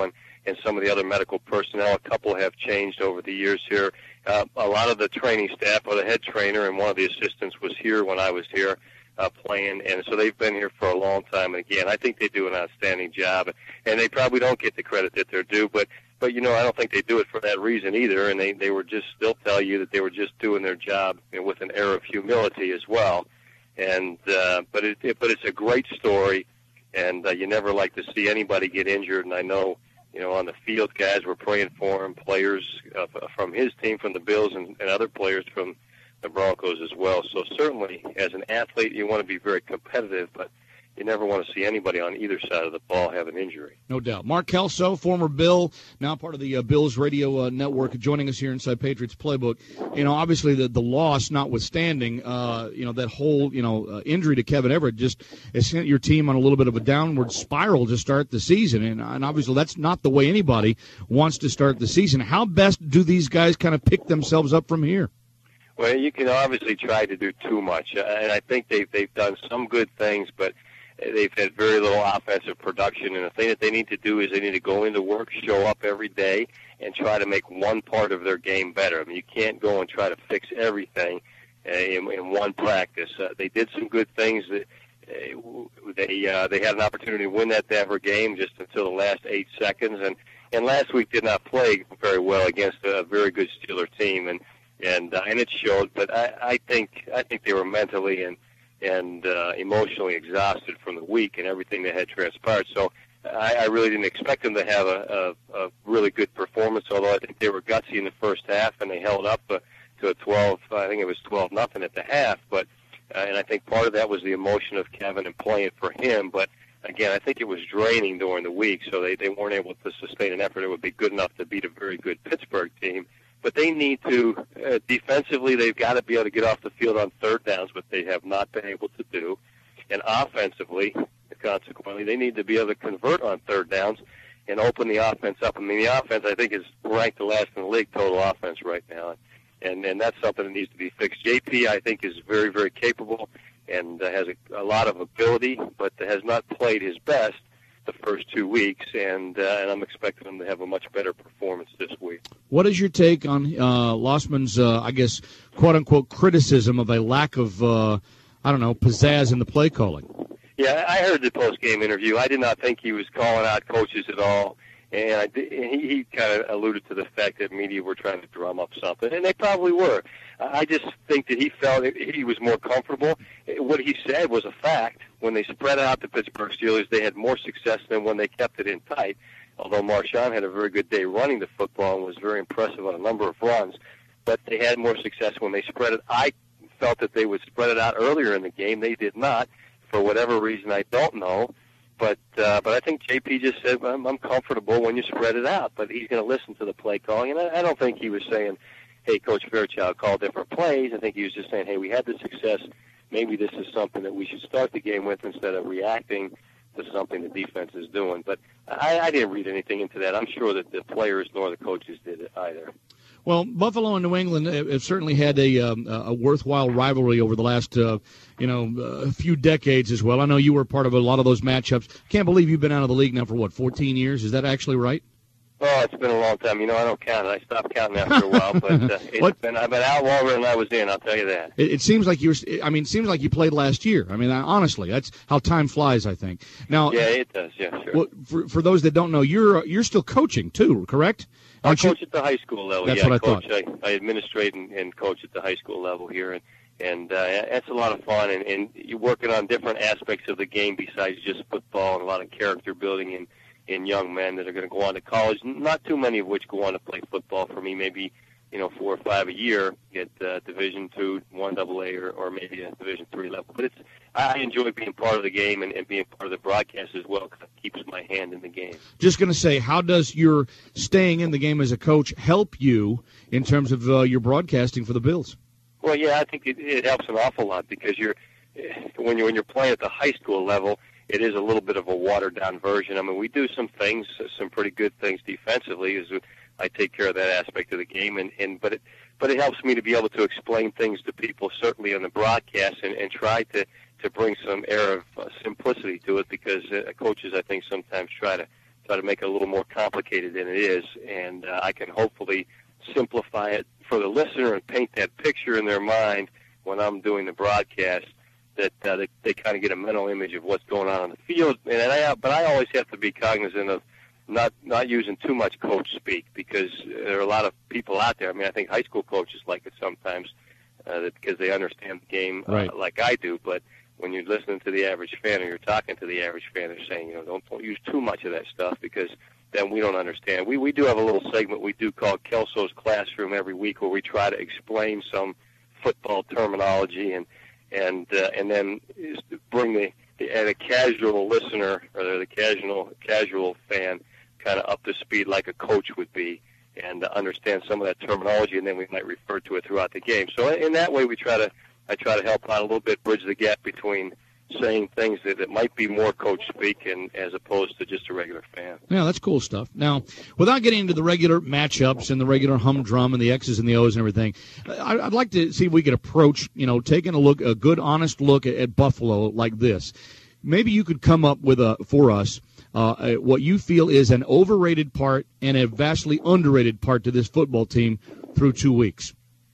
and some of the other medical personnel. A couple have changed over the years here. Uh, a lot of the training staff, or the head trainer and one of the assistants was here when I was here uh, playing, and so they've been here for a long time. And again, I think they do an outstanding job, and they probably don't get the credit that they're due, but But, you know, I don't think they do it for that reason either, and they, they were just, they'll tell you that they were just doing their job, you know, with an air of humility as well. And, uh, but it, it, but it's a great story, and uh, you never like to see anybody get injured, and I know, you know, on the field, guys were praying for him, players uh, from his team, from the Bills, and, and other players from the Broncos as well. So certainly, as an athlete, you want to be very competitive, but you never want to see anybody on either side of the ball have an injury. No doubt. Mark Kelso, former Bill, now part of the uh, Bills radio uh, network, joining us here inside Patriots Playbook. You know, obviously the, the loss notwithstanding, uh, you know, that whole, you know, uh, injury to Kevin Everett just has sent your team on a little bit of a downward spiral to start the season. And, and obviously that's not the way anybody wants to start the season. How best do these guys kind of pick themselves up from here? Well, you can obviously try to do too much, uh, and I think they've, they've done some good things, but they've had very little offensive production, and the thing that they need to do is they need to go into work, show up every day, and try to make one part of their game better. I mean, you can't go and try to fix everything uh, in, in one practice. Uh, they did some good things. That uh, they uh, they had an opportunity to win that Denver game just until the last eight seconds, and and last week did not play very well against a very good Steeler team, and and uh, and it showed. But I, I think I think they were mentally and and uh, emotionally exhausted from the week and everything that had transpired. So I, I really didn't expect them to have a, a, a really good performance, although I think they were gutsy in the first half, and they held up uh, to a twelve, I think it was twelve nothing at the half. But uh, and I think part of that was the emotion of Kevin and playing for him. But again, I think it was draining during the week, so they, they weren't able to sustain an effort that would be good enough to beat a very good Pittsburgh team. But they need to, uh, defensively, they've got to be able to get off the field on third downs, but they have not been able to do. And offensively, consequently, they need to be able to convert on third downs and open the offense up. I mean, the offense, I think, is ranked the last in the league, total offense right now. And and that's something that needs to be fixed. J P, I think, is very, very capable and uh, has a, a lot of ability, but has not played his best the first two weeks, and uh, and I'm expecting him to have a much better performance this week. What is your take on uh, Lossman's, uh, I guess, quote-unquote criticism of a lack of, uh, I don't know, pizzazz in the play calling? Yeah, I heard the post-game interview. I did not think he was calling out coaches at all, and, I did, and he, he kind of alluded to the fact that media were trying to drum up something, and they probably were. I just think that he felt he was more comfortable. What he said was a fact. When they spread out the Pittsburgh Steelers, they had more success than when they kept it in tight, although Marshawn had a very good day running the football and was very impressive on a number of runs. But they had more success when they spread it. I felt that they would spread it out earlier in the game. They did not. For whatever reason, I don't know. But uh, but I think J P just said, I'm, I'm comfortable when you spread it out. But he's going to listen to the play calling. And I, I don't think he was saying, hey, Coach Fairchild, call different plays. I think he was just saying, hey, we had the success. Maybe this is something that we should start the game with instead of reacting to something the defense is doing. But I, I didn't read anything into that. I'm sure that the players nor the coaches did it either. Well, Buffalo and New England have certainly had a um, a worthwhile rivalry over the last uh, you know uh, few decades as well. I know you were part of a lot of those matchups. Can't believe you've been out of the league now for what, fourteen years? Is that actually right? Oh, it's been a long time. You know, I don't count it. I stopped counting after a while, but uh, it's been, I've been out longer than I was in, I'll tell you that. It, it seems like you were, I mean, it seems like you played last year. I mean, honestly, that's how time flies, I think. Now, yeah, it does, yeah, sure. Well, for, for those that don't know, you're you're still coaching, too, correct? I Aren't coach you? at the high school level. That's yeah, what I coach, thought. I, I administrate and, and coach at the high school level here, and, and uh, it's a lot of fun, and, and you're working on different aspects of the game besides just football, and a lot of character building and in young men that are going to go on to college, not too many of which go on to play football for me, maybe, you know, four or five a year at uh, Division two, one double A, or, or maybe a Division three level. But it's I enjoy being part of the game and, and being part of the broadcast as well because it keeps my hand in the game. Just going to say, how does your staying in the game as a coach help you in terms of uh, your broadcasting for the Bills? Well, yeah, I think it, it helps an awful lot because you're when you're when you're playing at the high school level, it is a little bit of a watered-down version. I mean, we do some things, some pretty good things defensively, as I take care of that aspect of the game, and, and but it but it helps me to be able to explain things to people, certainly on the broadcast, and, and try to, to bring some air of uh, simplicity to it, because uh, coaches, I think, sometimes try to try to make it a little more complicated than it is, and uh, I can hopefully simplify it for the listener and paint that picture in their mind when I'm doing the broadcast, that uh, they, they kind of get a mental image of what's going on on the field. And I, but I always have to be cognizant of not not using too much coach speak, because there are a lot of people out there. I mean, I think high school coaches like it sometimes uh, that because they understand the game uh, right. like I do. But when you're listening to the average fan or you're talking to the average fan, they're saying, you know, don't, don't use too much of that stuff, because then we don't understand. We we do have a little segment we do called Kelso's Classroom every week, where we try to explain some football terminology and and uh, and then bring the, the the casual listener or the casual casual fan kind of up to speed like a coach would be, and uh, understand some of that terminology, and then we might refer to it throughout the game. So in that way, we try to I try to help out a little bit, bridge the gap between saying things that, that might be more coach speak and as opposed to just a regular fan. Yeah, that's cool stuff. Now, without getting into the regular matchups and the regular humdrum and the X's and the O's and everything, I, I'd like to see if we could approach, you know, taking a look, a good, honest look at, at Buffalo like this. Maybe you could come up with a for us uh, what you feel is an overrated part and a vastly underrated part to this football team through two weeks.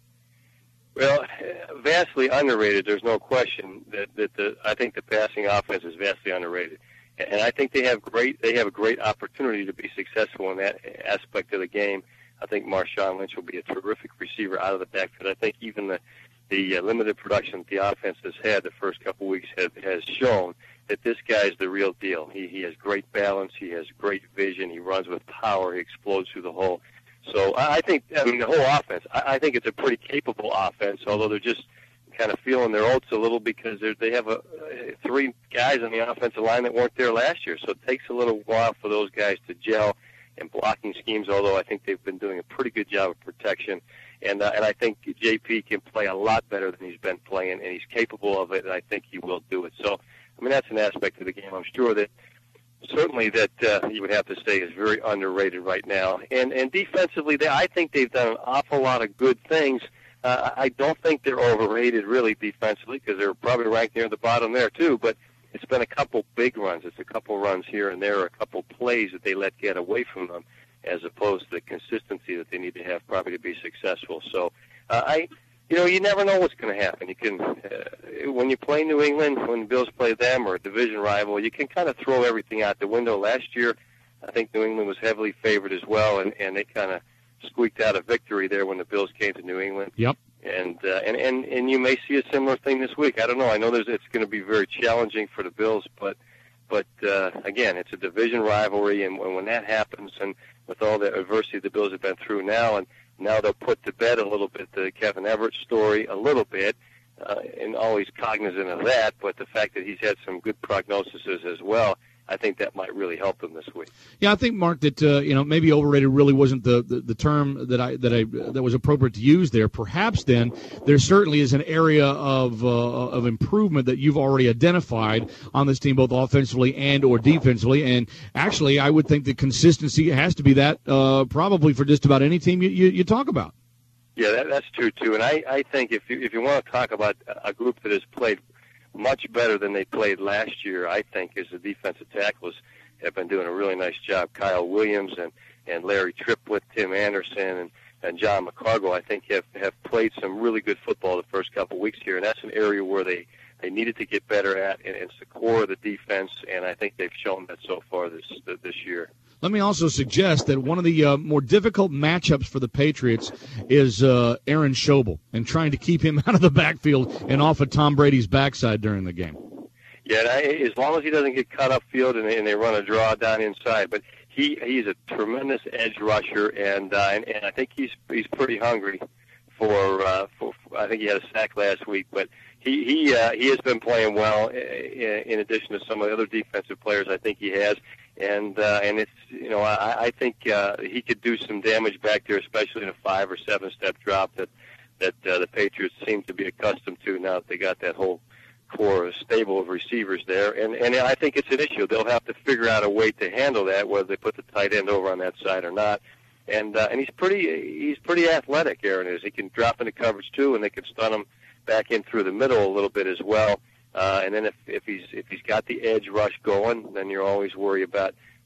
Well, vastly underrated. There's no question that, that the I think the passing offense is vastly underrated, and I think they have great they have a great opportunity to be successful in that aspect of the game. I think Marshawn Lynch will be a terrific receiver out of the backfield. I think even the the uh, limited production that the offense has had the first couple weeks has, has shown that this guy is the real deal. He he has great balance. He has great vision. He runs with power. He explodes through the hole. So I think, I mean, the whole offense, I think it's a pretty capable offense, although they're just kind of feeling their oats a little because they have a, three guys on the offensive line that weren't there last year. So it takes a little while for those guys to gel in blocking schemes, although I think they've been doing a pretty good job of protection. And, uh, and I think J P can play a lot better than he's been playing, and he's capable of it, and I think he will do it. So, I mean, that's an aspect of the game. I'm sure that certainly that uh, you would have to say is very underrated right now. And and defensively, they, I think they've done an awful lot of good things. Uh, I don't think they're overrated really defensively, because they're probably ranked near the bottom there too. But it's been a couple big runs. It's a couple runs here and there, or a couple plays that they let get away from them, as opposed to the consistency that they need to have probably to be successful. So uh, I. You know, you never know what's going to happen. You can, uh, when you play New England, when the Bills play them or a division rival, you can kind of throw everything out the window. Last year, I think New England was heavily favored as well, and, and they kind of squeaked out a victory there when the Bills came to New England. Yep. And uh, and and and you may see a similar thing this week. I don't know. I know there's it's going to be very challenging for the Bills, but but uh, again, it's a division rivalry, and when, when that happens, and with all the adversity the Bills have been through now, and now they'll put to bed a little bit the Kevin Everett story a little bit, uh, and always cognizant of that, but the fact that he's had some good prognoses as well, I think that might really help him this week. Yeah, I think, Mark, that uh, you know maybe overrated really wasn't the, the, the term that I that I that was appropriate to use there. Perhaps then there certainly is an area of uh, of improvement that you've already identified on this team, both offensively and or defensively. And actually, I would think the consistency has to be that uh, probably for just about any team you, you, you talk about. Yeah, that, that's true too. And I, I think if you if you want to talk about a group that has played much better than they played last year, I think, is the defensive tackles have been doing a really nice job. Kyle Williams and, and Larry Triplett, Tim Anderson, and, and John McCargo, I think, have, have played some really good football the first couple of weeks here, and that's an area where they, they needed to get better at, and it's the core of the defense, and I think they've shown that so far this this year. Let me also suggest that one of the uh, more difficult matchups for the Patriots is uh, Aaron Schobel, and trying to keep him out of the backfield and off of Tom Brady's backside during the game. Yeah, and I, as long as he doesn't get cut upfield and they, and they run a draw down inside, but he he's a tremendous edge rusher, and uh, and, and I think he's he's pretty hungry for, uh, for for I think he had a sack last week, but he he uh, he has been playing well in, in addition to some of the other defensive players I think he has. And uh, and it's you know I, I think uh, he could do some damage back there, especially in a five or seven step drop that that uh, the Patriots seem to be accustomed to now that they got that whole core of stable of receivers there. And and I think it's an issue. They'll have to figure out a way to handle that, whether they put the tight end over on that side or not. And uh, and he's pretty he's pretty athletic. Aaron is. He can drop into coverage too, and they can stun him back in through the middle a little bit as well. Uh, and then if, if he's if he's got the edge rush going, then you're always worried about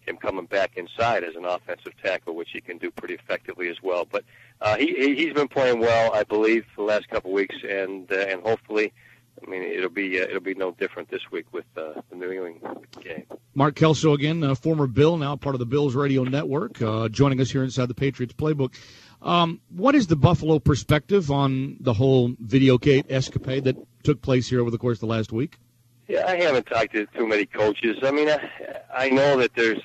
him coming back inside as an offensive tackle, which he can do pretty effectively as well. But uh, he he's been playing well, I believe, for the last couple of weeks, and uh, and hopefully, I mean, it'll be uh, it'll be no different this week with uh, the New England game. Mark Kelso again, uh, former Bill, now part of the Bills Radio Network, uh, joining us here inside the Patriots Playbook. Um, what is the Buffalo perspective on the whole Videogate escapade that took place here over the course of the last week? Yeah, I haven't talked to too many coaches. I mean, I, I know that there's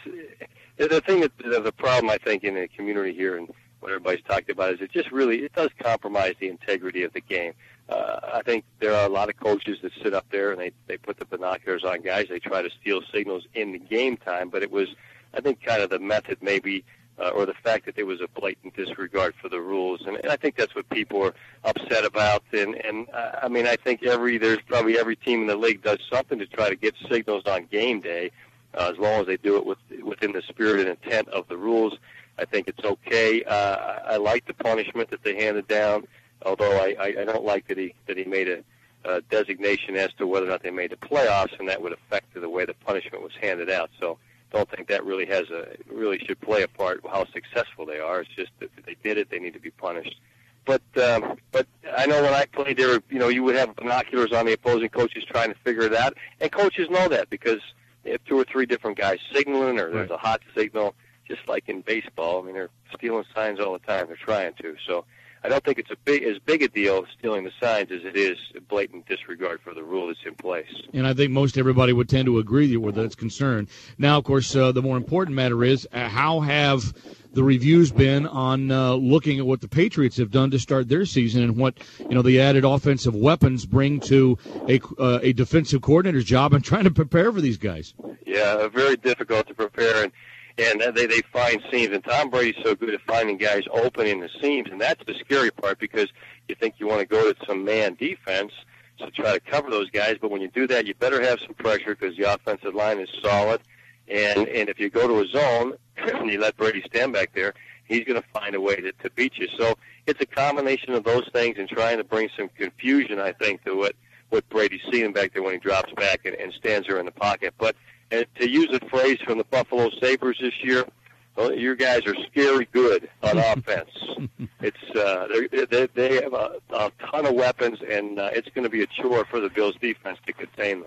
the thing that the problem I think in the community here and what everybody's talked about is it just really it does compromise the integrity of the game. Uh, I think there are a lot of coaches that sit up there and they they put the binoculars on guys. They try to steal signals in the game time, but it was I think kind of the method maybe. Uh, or the fact that there was a blatant disregard for the rules, and, and I think that's what people are upset about. And, and uh, I mean, I think every there's probably every team in the league does something to try to get signals on game day, uh, as long as they do it with, within the spirit and intent of the rules. I think it's okay. Uh, I, I like the punishment that they handed down, although I, I, I don't like that he that he made a, a designation as to whether or not they made the playoffs, and that would affect the way the punishment was handed out. So. Don't think that really has a really should play a part how successful they are. It's just that if they did it, they need to be punished. But um, but I know when I played there, you know, you would have binoculars on the opposing coaches trying to figure it out, and coaches know that because they have two or three different guys signaling, or there's a hot signal, just like in baseball. I mean, they're stealing signs all the time. They're trying to. So I don't think it's a big, as big a deal stealing the signs as it is blatant disregard for the rule that's in place. And I think most everybody would tend to agree with you where that's concerned. Now, of course, uh, the more important matter is uh, how have the reviews been on uh, looking at what the Patriots have done to start their season and what, you know, the added offensive weapons bring to a, uh, a defensive coordinator's job and trying to prepare for these guys. Yeah, very difficult to prepare, and And they, they find seams, and Tom Brady's so good at finding guys open in the seams, and that's the scary part because you think you want to go to some man defense to try to cover those guys, but when you do that, you better have some pressure because the offensive line is solid, and and if you go to a zone and you let Brady stand back there, he's going to find a way to, to beat you. So it's a combination of those things and trying to bring some confusion, I think, to what, what Brady's seeing back there when he drops back and, and stands there in the pocket. But and to use a phrase from the Buffalo Sabres this year, well, your guys are scary good on offense. It's uh, they they have a, a ton of weapons, and uh, it's going to be a chore for the Bills defense to contain them.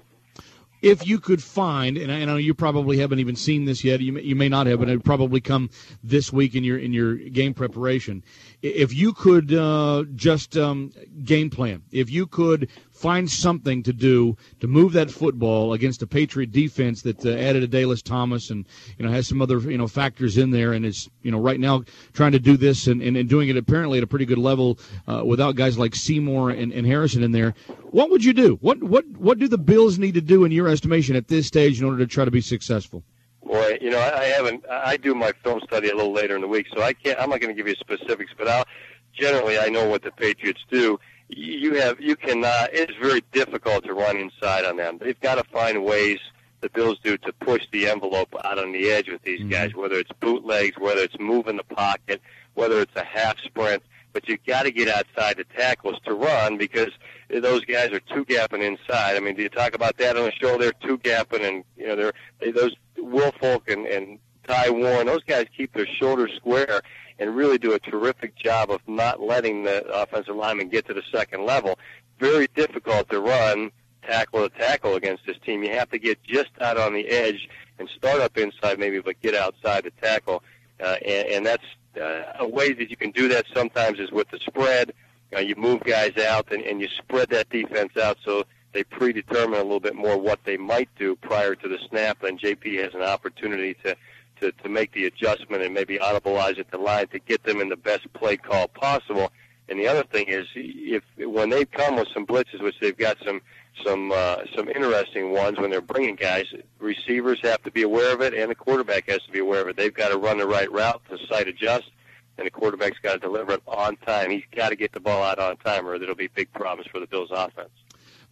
If you could find, and I know you probably haven't even seen this yet, you may, you may not have, but it would probably come this week in your in your game preparation. If you could uh, just um, game plan, if you could find something to do to move that football against a Patriot defense that uh, added a Dallas Thomas and you know has some other you know factors in there, and is you know right now trying to do this and, and, and doing it apparently at a pretty good level uh, without guys like Seymour and, and Harrison in there, what would you do? What what what do the Bills need to do in your estimation at this stage in order to try to be successful? Boy, you know, I haven't. I do my film study a little later in the week, so I can't. I'm not going to give you specifics, but I'll, generally, I know what the Patriots do. You have, you cannot. It's very difficult to run inside on them. They've got to find ways. The Bills do to push the envelope out on the edge with these mm-hmm. guys, whether it's bootlegs, whether it's moving the pocket, whether it's a half sprint. But you've got to get outside the tackles to run because those guys are two-gapping inside. I mean, do you talk about that on the show? They're two-gapping, and you know, they're they, those Will Folk and, and Ty Warren. Those guys keep their shoulders square and really do a terrific job of not letting the offensive lineman get to the second level. Very difficult to run tackle to tackle against this team. You have to get just out on the edge and start up inside maybe, but get outside the tackle. Uh, and, and that's uh, a way that you can do that sometimes is with the spread. Uh, you move guys out and, and you spread that defense out so they predetermine a little bit more what they might do prior to the snap. Then J P has an opportunity to, to, to make the adjustment and maybe audibilize at the line to get them in the best play call possible. And the other thing is, if when they come with some blitzes, which they've got some some uh, some interesting ones when they're bringing guys, receivers have to be aware of it, and the quarterback has to be aware of it. They've got to run the right route to sight adjust, and the quarterback's got to deliver it on time. He's got to get the ball out on time, or there'll be big problems for the Bills' offense.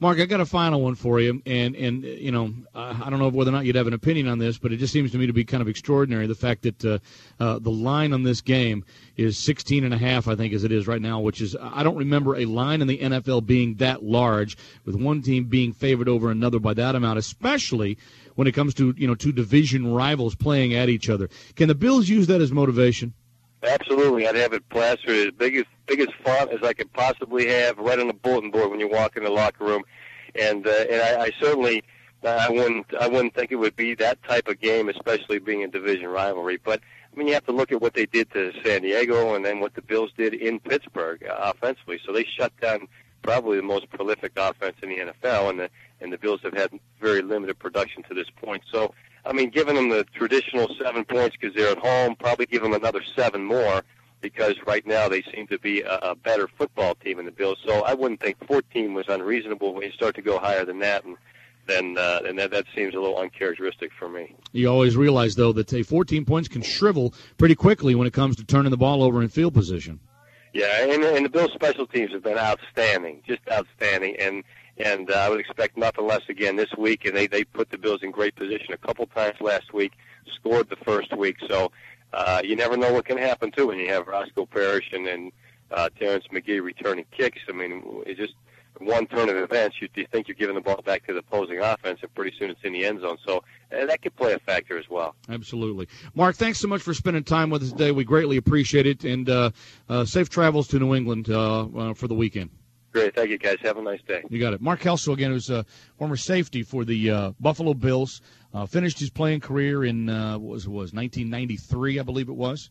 Mark, I got a final one for you, and, and you know, I don't know whether or not you'd have an opinion on this, but it just seems to me to be kind of extraordinary, the fact that uh, uh, the line on this game is sixteen and a half, I think, as it is right now, which is, I don't remember a line in the N F L being that large, with one team being favored over another by that amount, especially when it comes to, you know, two division rivals playing at each other. Can the Bills use that as motivation? Absolutely. I'd have it plastered as big as, big as font as I could possibly have right on the bulletin board when you walk in the locker room. And, uh, and I, I certainly, I wouldn't, I wouldn't think it would be that type of game, especially being a division rivalry. But, I mean, you have to look at what they did to San Diego and then what the Bills did in Pittsburgh uh, offensively. So they shut down probably the most prolific offense in the N F L, and the, and the Bills have had very limited production to this point. So, I mean, giving them the traditional seven points because they're at home, probably give them another seven more because right now they seem to be a, a better football team than the Bills. So I wouldn't think fourteen was unreasonable. When you start to go higher than that, and then uh, and that, that seems a little uncharacteristic for me. You always realize, though, that say fourteen points can shrivel pretty quickly when it comes to turning the ball over in field position. Yeah, and, and the Bills' special teams have been outstanding, just outstanding, and and uh, I would expect nothing less again this week. And they, they put the Bills in great position a couple times last week, scored the first week. So uh, you never know what can happen, too, when you have Roscoe Parrish and, and uh, Terrence McGee returning kicks. I mean, it's just one turn of events. You, you think you're giving the ball back to the opposing offense, and pretty soon it's in the end zone. So uh, that could play a factor as well. Absolutely. Mark, thanks so much for spending time with us today. We greatly appreciate it, and uh, uh, safe travels to New England uh, uh, for the weekend. Great. Thank you, guys. Have a nice day. You got it. Mark Kelso, again, who's a former safety for the uh, Buffalo Bills, uh, finished his playing career in, uh, what was it was, nineteen ninety-three, I believe it was.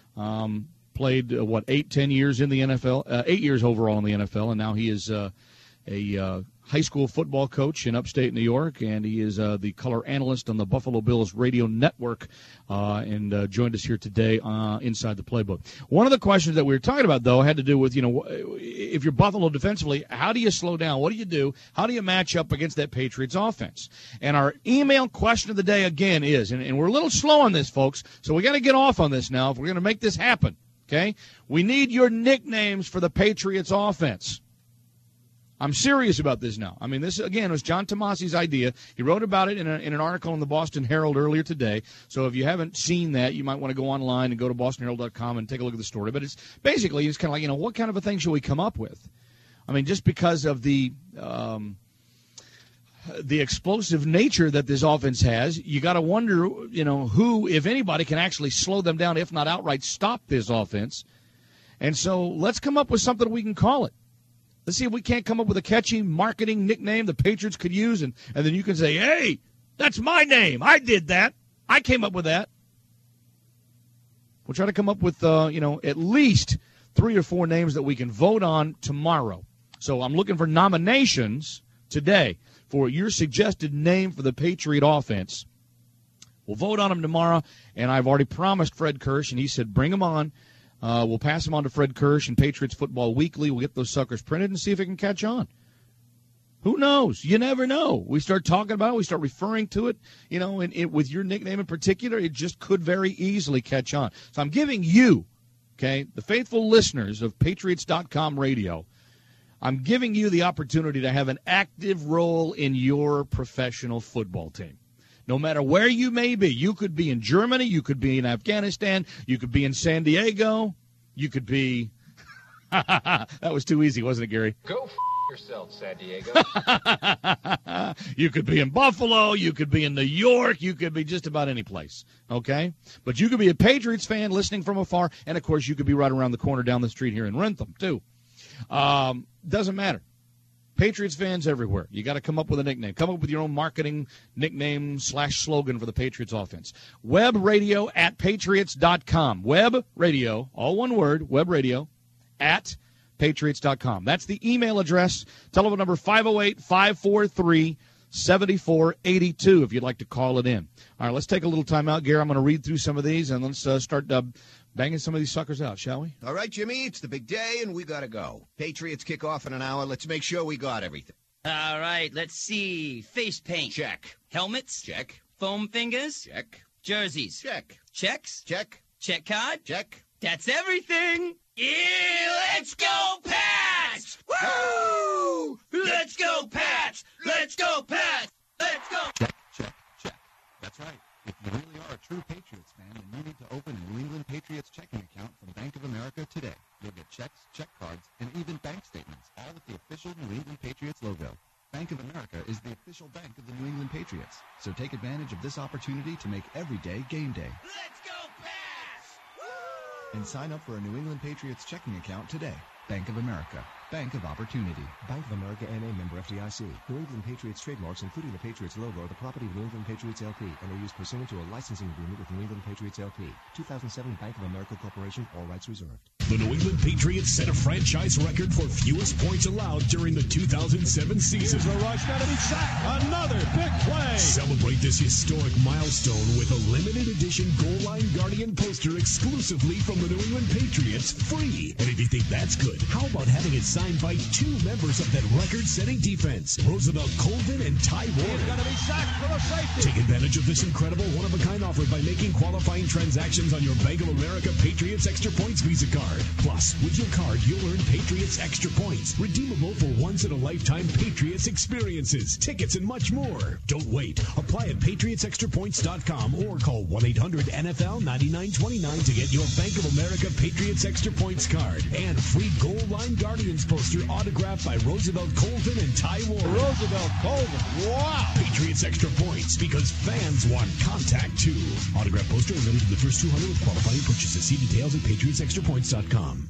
Um, played, uh, what, eight, ten years in the N F L, uh, eight years overall in the N F L, and now he is uh, a uh, high school football coach in upstate New York, and he is uh, the color analyst on the Buffalo Bills radio network, uh, and uh, joined us here today uh, inside the playbook. One of the questions that we were talking about, though, had to do with, you know, if you're Buffalo defensively, how do you slow down? What do you do? How do you match up against that Patriots offense? And our email question of the day, again, is, and, and we're a little slow on this, folks, so we got to get off on this now if we're going to make this happen, okay? We need your nicknames for the Patriots offense. I'm serious about this now. I mean, this, again, was John Tomasi's idea. He wrote about it in, a, in an article in the Boston Herald earlier today. So if you haven't seen that, you might want to go online and go to boston herald dot com and take a look at the story. But it's basically, it's kind of like, you know, what kind of a thing should we come up with? I mean, just because of the um, the explosive nature that this offense has, you got to wonder, you know, who, if anybody, can actually slow them down, if not outright stop this offense. And so let's come up with something we can call it. Let's see if we can't come up with a catchy marketing nickname the Patriots could use, and, and then you can say, hey, that's my name. I did that. I came up with that. We'll try to come up with, uh, you know, at least three or four names that we can vote on tomorrow. So I'm looking for nominations today for your suggested name for the Patriot offense. We'll vote on them tomorrow, and I've already promised Fred Kirsch, and he said bring them on. Uh, we'll pass them on to Fred Kirsch and Patriots Football Weekly. We'll get those suckers printed and see if it can catch on. Who knows? You never know. We start talking about it. We start referring to it, you know, and it, with your nickname in particular, it just could very easily catch on. So I'm giving you, okay, the faithful listeners of Patriots dot com radio, I'm giving you the opportunity to have an active role in your professional football team. No matter where you may be, you could be in Germany, you could be in Afghanistan, you could be in San Diego, you could be – that was too easy, wasn't it, Gary? Go f*** yourself, San Diego. You could be in Buffalo, you could be in New York, you could be just about any place, okay? But you could be a Patriots fan listening from afar, and, of course, you could be right around the corner down the street here in Rentham, too. Um, doesn't matter. Patriots fans everywhere. You got to come up with a nickname. Come up with your own marketing nickname slash slogan for the Patriots offense. Web radio at patriots dot com. Web radio, all one word, web radio at patriots dot com. That's the email address. Telephone number five oh eight, five four three, seven four eight two if you'd like to call it in. All right, let's take a little time out, Gary. I'm going to read through some of these, and let's uh, start uh, banging some of these suckers out, shall we? All right, Jimmy, it's the big day, and we got to go. Patriots kick off in an hour. Let's make sure we got everything. All right, let's see. Face paint. Check. Helmets. Check. Foam fingers. Check. Jerseys. Check. Checks. Check. Check card. Check. That's everything. Yeah, let's go, Pats! Pats! Woo! Let's go, Pats! Let's go, Pats! Let's go! Check, check, check. That's right. If you really are a true Patriots fan, then you need to open a New England Patriots checking account from Bank of America today. You'll get checks, check cards, and even bank statements, all with the official New England Patriots logo. Bank of America is the official bank of the New England Patriots. So take advantage of this opportunity to make every day game day. Let's go, Pats! And sign up for a New England Patriots checking account today. Bank of America. Bank of Opportunity. Bank of America N A member F D I C. New England Patriots trademarks, including the Patriots logo, are the property of New England Patriots L P and are used pursuant to a licensing agreement with New England Patriots L P. two thousand seven Bank of America Corporation. All rights reserved. The New England Patriots set a franchise record for fewest points allowed during the two thousand seven season. Here's a rush, gotta be sacked. Another big play. Celebrate this historic milestone with a limited edition Goal Line Guardian poster exclusively from the New England Patriots, free. And if you think that's good, how about having it signed by two members of that record-setting defense, Roosevelt Colvin and Ty Ward? He's gonna be sacked for the safety. Take advantage of this incredible one-of-a-kind offer by making qualifying transactions on your Bank of America Patriots Extra Points Visa card. Plus, with your card, you'll earn Patriots Extra Points, redeemable for once-in-a-lifetime Patriots experiences, tickets, and much more. Don't wait. Apply at patriots extra points dot com or call one eight hundred N F L ninety-nine twenty-nine to get your Bank of America Patriots Extra Points card and free Goal Line Guardians poster autographed by Roosevelt Colvin and Ty Ward. Roosevelt Colvin. Wow. Patriots Extra Points, because fans want contact too. Autograph poster limited to the first two hundred with qualifying purchases. See details at patriots extra points dot com.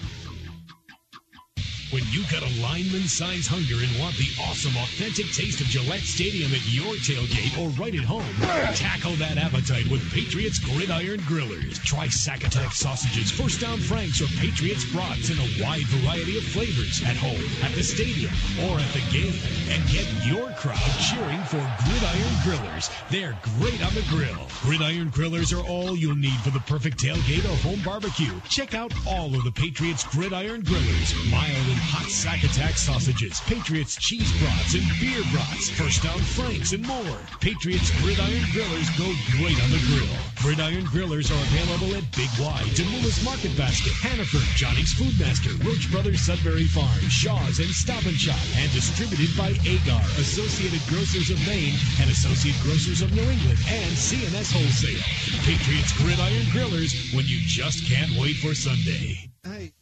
When you got a lineman size hunger and want the awesome, authentic taste of Gillette Stadium at your tailgate or right at home, tackle that appetite with Patriots Gridiron Grillers. Try Sack Attack sausages, First Down Franks, or Patriots brats in a wide variety of flavors at home, at the stadium, or at the game. And get your crowd cheering for Gridiron Grillers. They're great on the grill. Gridiron Grillers are all you'll need for the perfect tailgate or home barbecue. Check out all of the Patriots Gridiron Grillers. Mild and hot Sack Attack sausages, Patriots cheese brats and beer brats, First Down Franks, and more. Patriots Gridiron Grillers go great on the grill. Gridiron Grillers are available at Big Y, Demoulas Market Basket, Hannaford, Johnny's Food Master, Roach Brothers Sudbury Farm, Shaw's, and Stop and Shop, and distributed by Agar, Associated Grocers of Maine, and Associate Grocers of New England, and C N S Wholesale. Patriots Gridiron Grillers, when you just can't wait for Sunday. Hey.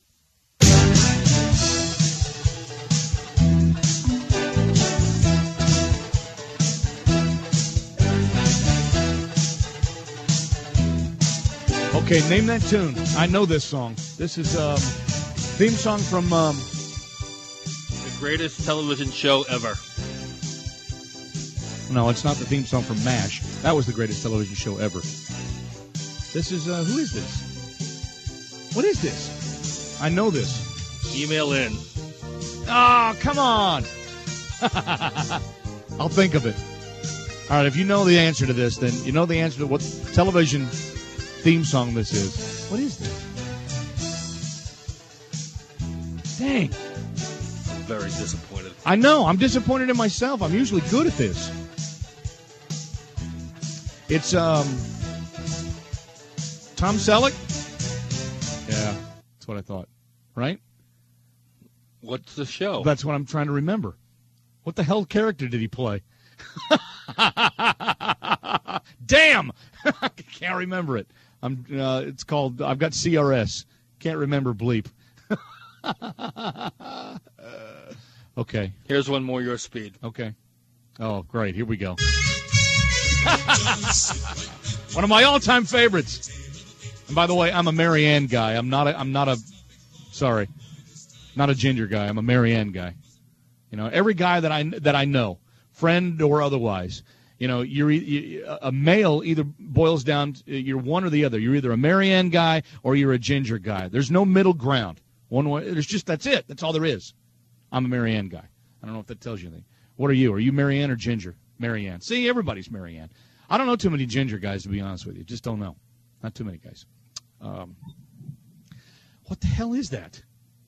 Okay, name that tune. I know this song. This is a um, theme song from um, the greatest television show ever. No, it's not the theme song from MASH. That was the greatest television show ever. This is, uh, who is this? What is this? I know this. Email in. Oh, come on. I'll think of it. All right, if you know the answer to this, then you know the answer to what television theme song this is. What is this? Dang. I'm very disappointed. I know. I'm disappointed in myself. I'm usually good at this. It's um Tom Selleck? Yeah, that's what I thought. Right? What's the show? That's what I'm trying to remember. What the hell character did he play? Damn! I can't remember it. I'm. Uh, it's called. I've got C R S. Can't remember bleep. uh, okay. Here's one more your speed. Okay. Oh, great. Here we go. One of my all-time favorites. And by the way, I'm a Marianne guy. I'm not. A, I'm not a. Sorry, not a ginger guy. I'm a Marianne guy. You know, every guy that I that I know, friend or otherwise. You know, you're you, a male either boils down to, you're one or the other. You're either a Marianne guy or you're a ginger guy. There's no middle ground. One way. There's just that's it. That's all there is. I'm a Marianne guy. I don't know if that tells you anything. What are you? Are you Marianne or ginger? Marianne. See, everybody's Marianne. I don't know too many ginger guys, to be honest with you. Just don't know. Not too many guys. Um, what the hell is that?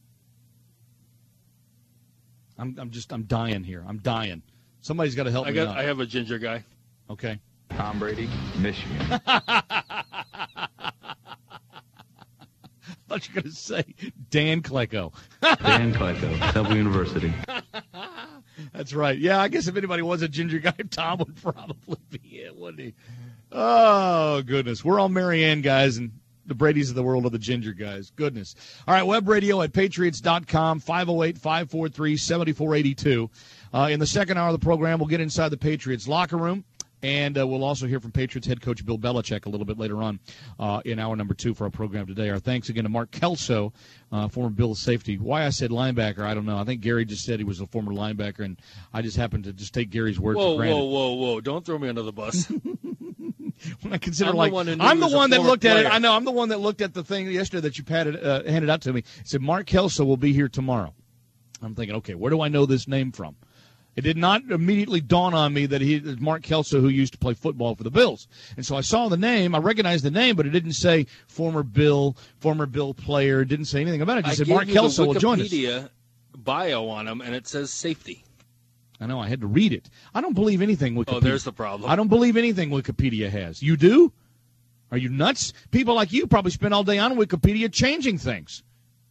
I'm I'm just I'm dying here. I'm dying. Somebody's got to help I me got. out. I have a ginger guy. Okay. Tom Brady, Michigan. I thought you were going to say Dan Klecko. Dan Klecko, Temple University. That's right. Yeah, I guess if anybody was a ginger guy, Tom would probably be it, wouldn't he? Oh, goodness. We're all Marianne guys, and the Brady's of the world are the ginger guys. Goodness. All right, web radio at patriots dot com, five oh eight, five four three, seven four eight two. Uh, in the second hour of the program, we'll get inside the Patriots locker room. And uh, we'll also hear from Patriots head coach Bill Belichick a little bit later on uh, in hour number two for our program today. Our thanks again to Mark Kelso, uh, former Bills safety. Why I said linebacker, I don't know. I think Gary just said he was a former linebacker, and I just happened to just take Gary's word whoa, for granted. Whoa, whoa, whoa! Don't throw me under the bus. When I consider I'm like the one, who I'm the was a one that looked player. at it. I know I'm the one that looked at the thing yesterday that you patted, uh, handed out to me. It said Mark Kelso will be here tomorrow. I'm thinking, okay, where do I know this name from? It did not immediately dawn on me that he is Mark Kelso, who used to play football for the Bills. And so I saw the name. I recognized the name, but it didn't say former Bill, former Bill player. It didn't say anything about it. It just I said gave Mark you Kelso the will join us. Wikipedia bio on him, and it says safety. I know. I had to read it. I don't believe anything Wikipedia. Oh, there's the problem. I don't believe anything Wikipedia has. You do? Are you nuts? People like you probably spend all day on Wikipedia changing things.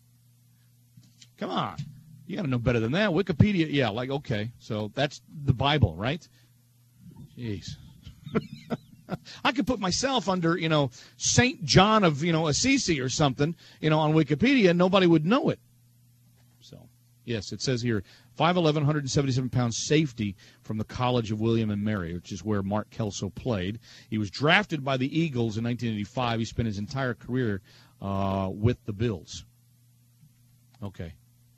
Come on. You got to know better than that. Wikipedia, yeah, like, okay. So that's the Bible, right? Jeez. I could put myself under, you know, Saint John of, you know, Assisi or something, you know, on Wikipedia, and nobody would know it. So, yes, it says here, five eleven, one seventy-seven pounds safety from the College of William and Mary, which is where Mark Kelso played. He was drafted by the Eagles in nineteen eighty-five. He spent his entire career uh, with the Bills. Okay.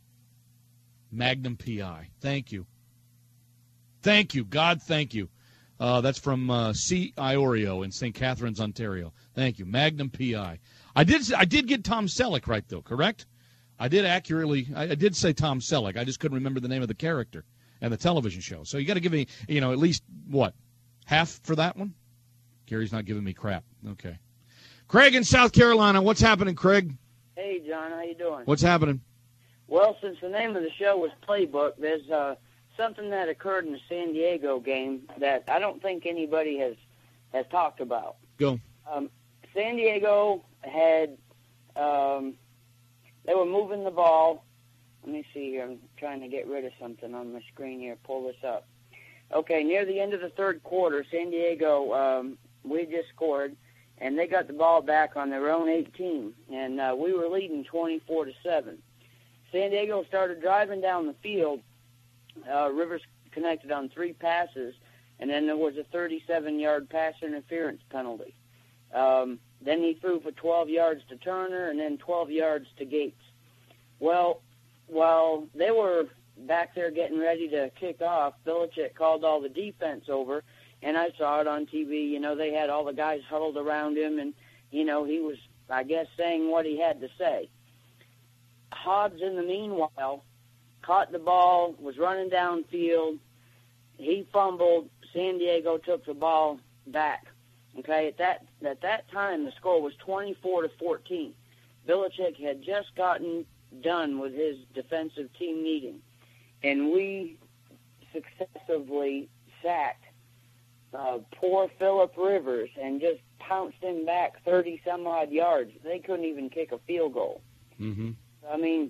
Magnum P I. Thank you. Thank you. God, thank you. Uh, that's from uh, C. Iorio in Saint Catharines, Ontario. Thank you. Magnum P I. I did I did get Tom Selleck right, though, correct? I did accurately – I did say Tom Selleck. I just couldn't remember the name of the character and the television show. So you got to give me, you know, at least, what, half for that one? Gary's not giving me crap. Okay. Craig in South Carolina. What's happening, Craig? Hey, John. How you doing? What's happening? Well, since the name of the show was Playbook, there's uh, something that occurred in the San Diego game that I don't think anybody has has talked about. Go. Um, San Diego had um, they were moving the ball. Let me see here. I'm trying to get rid of something on my screen here. Pull this up. Okay, near the end of the third quarter, San Diego um, we just scored, and they got the ball back on their own eighteen, and uh, we were leading twenty-four to seven. San Diego started driving down the field. Uh, Rivers connected on three passes, and then there was a thirty-seven-yard pass interference penalty. Um, then he threw for twelve yards to Turner and then twelve yards to Gates. Well, while they were back there getting ready to kick off, Belichick called all the defense over, and I saw it on T V. You know, they had all the guys huddled around him, and, you know, he was, I guess, saying what he had to say. Hobbs, in the meanwhile, caught the ball, was running downfield. He fumbled. San Diego took the ball back. Okay, at that at that time, the score was twenty-four to fourteen. Belichick had just gotten done with his defensive team meeting, and we successively sacked uh, poor Phillip Rivers and just pounced him back thirty some odd yards. They couldn't even kick a field goal. Mm-hmm. I mean,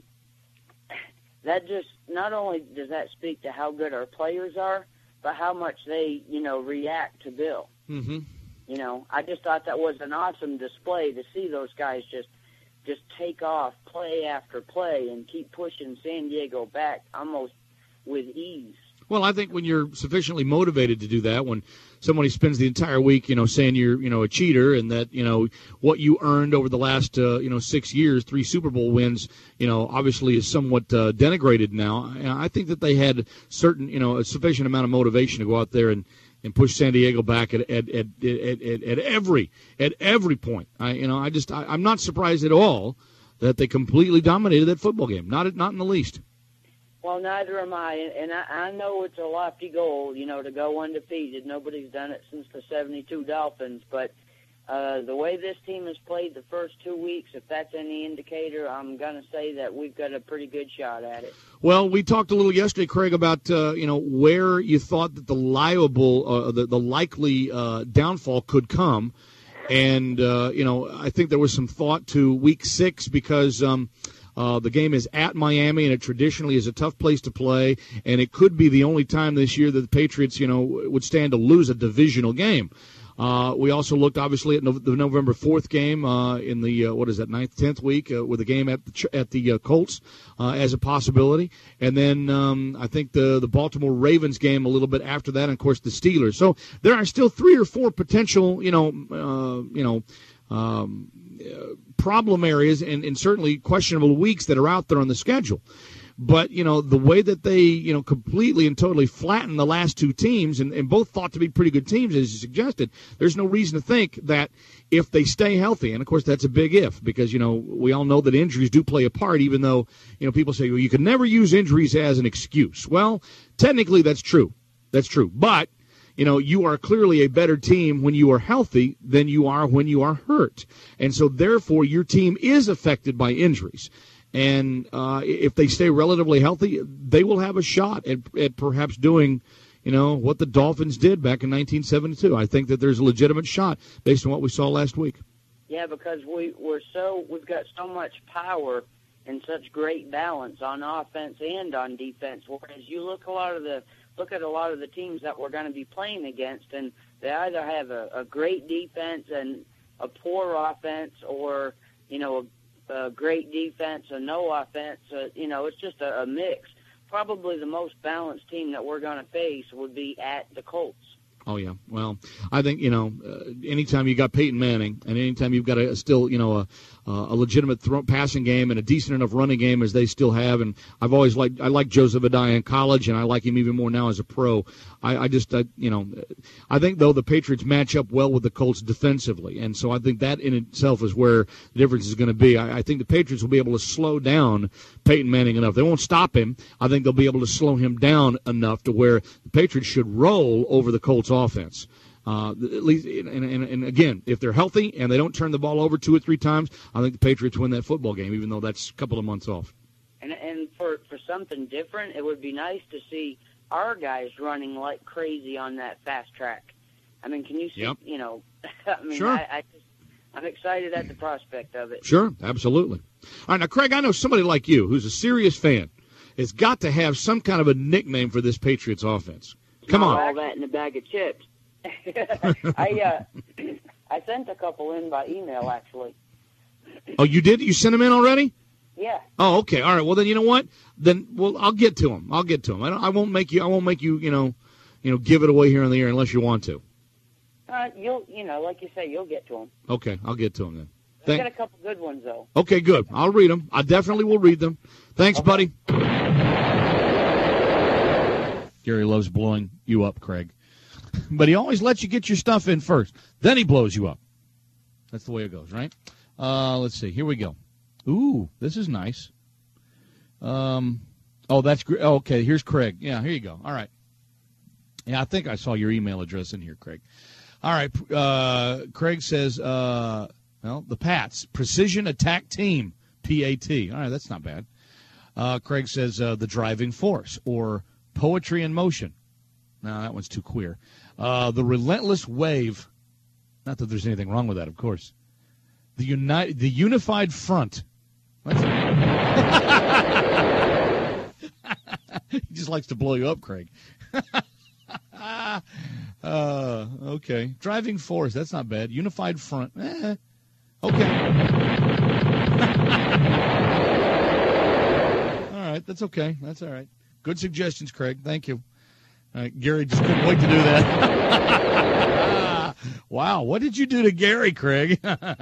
that just, not only does that speak to how good our players are, but how much they, you know, react to Bill. Mm-hmm. You know, I just thought that was an awesome display to see those guys just just take off play after play and keep pushing San Diego back almost with ease. Well, I think when you're sufficiently motivated to do that, when somebody spends the entire week, you know, saying you're, you know, a cheater and that, you know, what you earned over the last, uh, you know, six years, three Super Bowl wins, you know, obviously is somewhat uh, denigrated now. I think that they had certain, you know, a sufficient amount of motivation to go out there and, and push San Diego back at at, at, at, at, at every at every point. I, you know, I just I, I'm not surprised at all that they completely dominated that football game. Not not in the least. Well, neither am I, and I, I know it's a lofty goal, you know, to go undefeated. Nobody's done it since the seventy-two Dolphins, but uh, the way this team has played the first two weeks, if that's any indicator, I'm going to say that we've got a pretty good shot at it. Well, we talked a little yesterday, Craig, about, uh, you know, where you thought that the liable, uh, the, the likely uh, downfall could come, and, uh, you know, I think there was some thought to week six because um, – Uh, the game is at Miami, and it traditionally is a tough place to play, and it could be the only time this year that the Patriots, you know, would stand to lose a divisional game. Uh, we also looked, obviously, at no- the November fourth game uh, in the, uh, what is that, ninth, tenth week, uh, with a game at the, Ch- at the uh, Colts uh, as a possibility. And then um, I think the, the Baltimore Ravens game a little bit after that, and, of course, the Steelers. So there are still three or four potential, you know, uh, you know, um, uh, problem areas and, and certainly questionable weeks that are out there on the schedule. But, you know, the way that they, you know, completely and totally flattened the last two teams, and, and both thought to be pretty good teams, as you suggested, there's no reason to think that if they stay healthy, and, of course, that's a big if, because, you know, we all know that injuries do play a part, even though, you know, people say, well, you can never use injuries as an excuse. Well, technically that's true. That's true. But, you know, you are clearly a better team when you are healthy than you are when you are hurt. And so, therefore, your team is affected by injuries. And uh, if they stay relatively healthy, they will have a shot at, at perhaps doing, you know, what the Dolphins did back in nineteen seventy-two. I think that there's a legitimate shot based on what we saw last week. Yeah, because we, we're so we've got so much power and such great balance on offense and on defense. Whereas you look a lot of the look at a lot of the teams that we're going to be playing against, and they either have a, a great defense and a poor offense, or you know. A, Uh, great defense and no offense. Uh, you know, it's just a, a mix. Probably the most balanced team that we're going to face would be at the Colts. Oh, yeah. Well, I think, you know, uh, anytime you got Peyton Manning and anytime you've got a still, you know, a, a legitimate throw, passing game and a decent enough running game as they still have, and I've always liked, I like Joseph Addai in college, and I like him even more now as a pro. I, I just, I, you know, I think, though, the Patriots match up well with the Colts defensively, and so I think that in itself is where the difference is going to be. I, I think the Patriots will be able to slow down Peyton Manning enough. They won't stop him. I think they'll be able to slow him down enough to where the Patriots should roll over the Colts offense. Uh, at least, and, and, and again, if they're healthy and they don't turn the ball over two or three times, I think the Patriots win that football game, even though that's a couple of months off. And and for, for something different, it would be nice to see our guys running like crazy on that fast track. I mean, can you see, yep. you know, I mean, sure. I, I just, I'm excited at the prospect of it. Sure, absolutely. All right, now, Craig, I know somebody like you who's a serious fan has got to have some kind of a nickname for this Patriots offense. Come on. All that in a bag of chips. I uh, I sent a couple in by email, actually. Oh, you did? You sent them in already? Yeah. Oh, okay. All right. Well, then you know what? Then well, I'll get to them. I'll get to them. I, don't, I won't make you. I won't make you. You know, you know, give it away here on the air unless you want to. Uh, you'll, you know, like you say, you'll get to them. Okay, I'll get to them then. I Thank- got a couple good ones though. Okay, good. I'll read them. I definitely will read them. Thanks, Okay. buddy. Gary loves blowing you up, Craig. But he always lets you get your stuff in first. Then he blows you up. That's the way it goes, right? Uh, let's see. Here we go. Ooh, this is nice. Um, oh, that's great. Oh, okay, here's Craig. Yeah, here you go. All right. Yeah, I think I saw your email address in here, Craig. All right. Uh, Craig says, uh, well, the Pats, Precision Attack Team, P A T. All right, that's not bad. Uh, Craig says uh, the Driving Force, or Poetry in Motion. No, that one's too queer. Uh, the Relentless Wave. Not that there's anything wrong with that, of course. The uni- the Unified Front. What's that? He just likes to blow you up, Craig. uh, okay. Driving Force. That's not bad. Unified Front. Eh, okay. All right. That's okay. That's all right. Good suggestions, Craig. Thank you. All right, Gary just couldn't wait to do that. Wow, what did you do to Gary, Craig?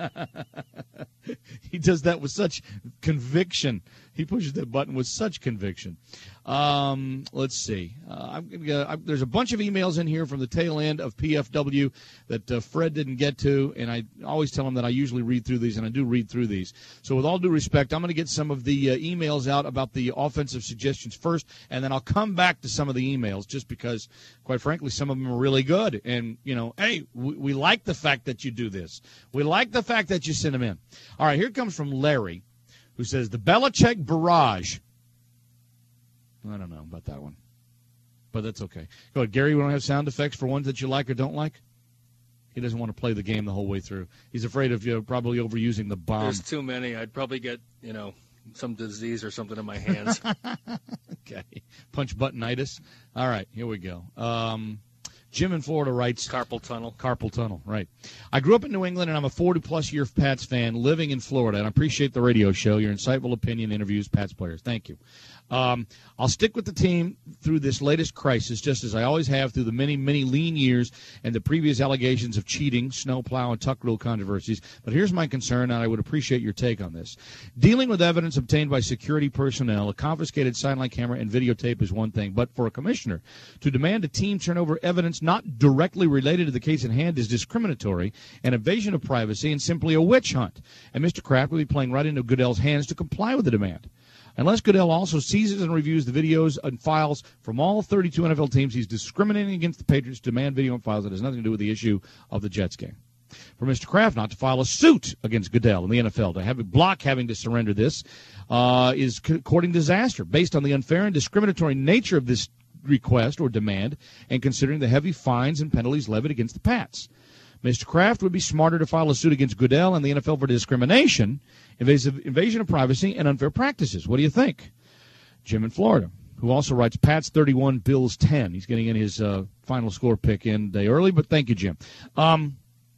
He does that with such conviction. He pushes that button with such conviction. Um, let's see. Uh, I'm gonna, I, there's a bunch of emails in here from the tail end of P F W that uh, Fred didn't get to, and I always tell him that I usually read through these, and I do read through these. So with all due respect, I'm going to get some of the uh, emails out about the offensive suggestions first, and then I'll come back to some of the emails just because, quite frankly, some of them are really good. And, you know, hey, we, we like the fact that you do this. We like the fact that you send them in. All right, here comes from Larry, who says, the Belichick Barrage. I don't know about that one, but that's okay. Go ahead, Gary. We don't have sound effects for ones that you like or don't like. He doesn't want to play the game the whole way through. He's afraid of you know, probably overusing the bomb. There's too many. I'd probably get, you know, some disease or something in my hands. Okay. Punch buttonitis. All right, here we go. Um, Jim in Florida writes... Carpal tunnel. Carpal tunnel, right. I grew up in New England, and I'm a forty-plus-year Pats fan living in Florida, and I appreciate the radio show, your insightful opinion, interviews, Pats players. Thank you. Um, I'll stick with the team through this latest crisis, just as I always have through the many, many lean years and the previous allegations of cheating, snowplow, and tuck rule controversies. But here's my concern, and I would appreciate your take on this. Dealing with evidence obtained by security personnel, a confiscated sideline camera and videotape is one thing, but for a commissioner to demand a team turn over evidence not directly related to the case in hand is discriminatory, an invasion of privacy, and simply a witch hunt. And Mister Kraft will be playing right into Goodell's hands to comply with the demand. Unless Goodell also seizes and reviews the videos and files from all thirty-two N F L teams, he's discriminating against the Patriots to demand video and files that has nothing to do with the issue of the Jets game. For Mister Kraft not to file a suit against Goodell in the N F L, to have a block having to surrender this, uh, is courting disaster based on the unfair and discriminatory nature of this request or demand and considering the heavy fines and penalties levied against the Pats. Mister Kraft would be smarter to file a suit against Goodell and the N F L for discrimination, invasive, invasion of privacy, and unfair practices. What do you think? Jim in Florida, who also writes Pats thirty-one, Bills ten. He's getting in his uh, final score pick in day early, but thank you, Jim. Um,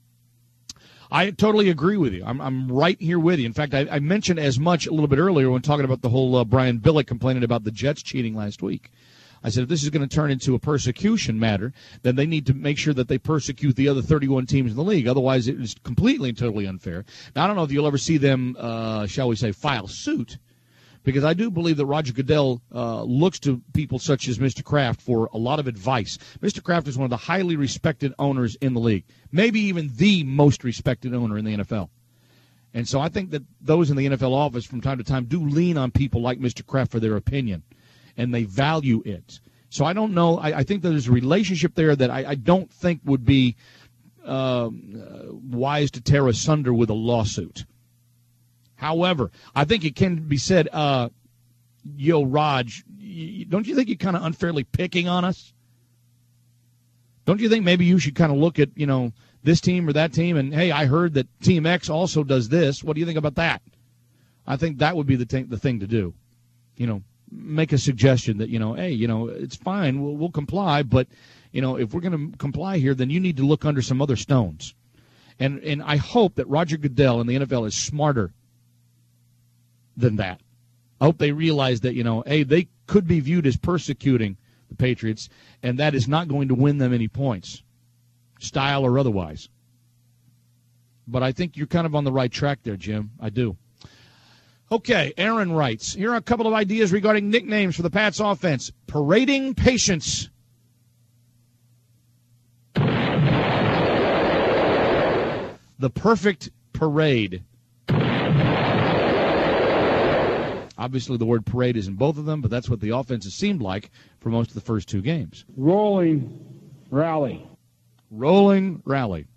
I totally agree with you. I'm, I'm right here with you. In fact, I, I mentioned as much a little bit earlier when talking about the whole uh, Brian Billick complaining about the Jets cheating last week. I said, if this is going to turn into a persecution matter, then they need to make sure that they persecute the other thirty-one teams in the league. Otherwise, it is completely and totally unfair. Now, I don't know if you'll ever see them, uh, shall we say, file suit, because I do believe that Roger Goodell uh, looks to people such as Mister Kraft for a lot of advice. Mister Kraft is one of the highly respected owners in the league, maybe even the most respected owner in the N F L. And so I think that those in the N F L office from time to time do lean on people like Mister Kraft for their opinion, and they value it. So I don't know. I, I think that there's a relationship there that I, I don't think would be uh, wise to tear asunder with a lawsuit. However, I think it can be said, uh, yo, Raj, y- don't you think you're kind of unfairly picking on us? Don't you think maybe you should kind of look at, you know, this team or that team and, hey, I heard that Team X also does this. What do you think about that? I think that would be the, t- the thing to do, you know. Make a suggestion that, you know, hey, you know, it's fine, we'll, we'll comply, but, you know, if we're going to comply here, then you need to look under some other stones. And and I hope that Roger Goodell and the N F L is smarter than that. I hope they realize that, you know, hey, they could be viewed as persecuting the Patriots, and that is not going to win them any points, style or otherwise. But I think you're kind of on the right track there, Jim. I do. Okay, Aaron writes, here are a couple of ideas regarding nicknames for the Pats offense. Parading Patience. The Perfect Parade. Obviously, the word parade is in both of them, but that's what the offense has seemed like for most of the first two games. Rolling Rally. Rolling Rally.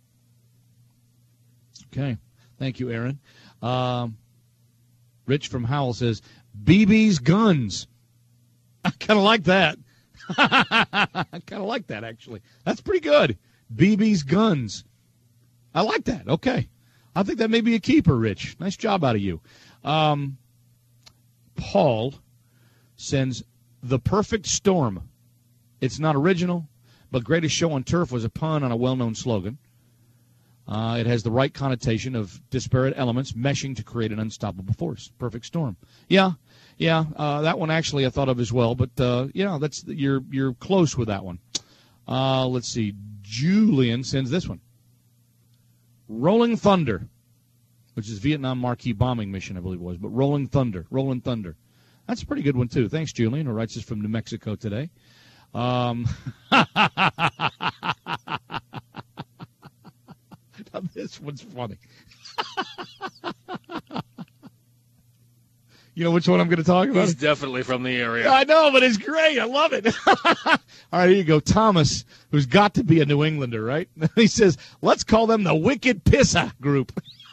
Okay, thank you, Aaron. Um... Rich from Howell says, B B's Guns. I kind of like that. I kind of like that, actually. That's pretty good. B B's Guns. I like that. Okay. I think that may be a keeper, Rich. Nice job out of you. Um, Paul sends The Perfect Storm. It's not original, but Greatest Show on Turf was a pun on a well-known slogan. Uh, it has the right connotation of disparate elements meshing to create an unstoppable force. Perfect storm. Yeah, yeah. Uh, that one actually I thought of as well, but uh, yeah, that's you're you're close with that one. Uh, let's see. Julian sends this one. Rolling Thunder, which is Vietnam Marquee bombing mission, I believe it was. But Rolling Thunder, Rolling Thunder. That's a pretty good one too. Thanks, Julian, who writes us from New Mexico today. Um, Now, this one's funny. You know which one I'm going to talk about? He's definitely from the area. I know, but it's great. I love it. All right, here you go. Thomas, who's got to be a New Englander, right? He says, let's call them the Wicked Pissa Group.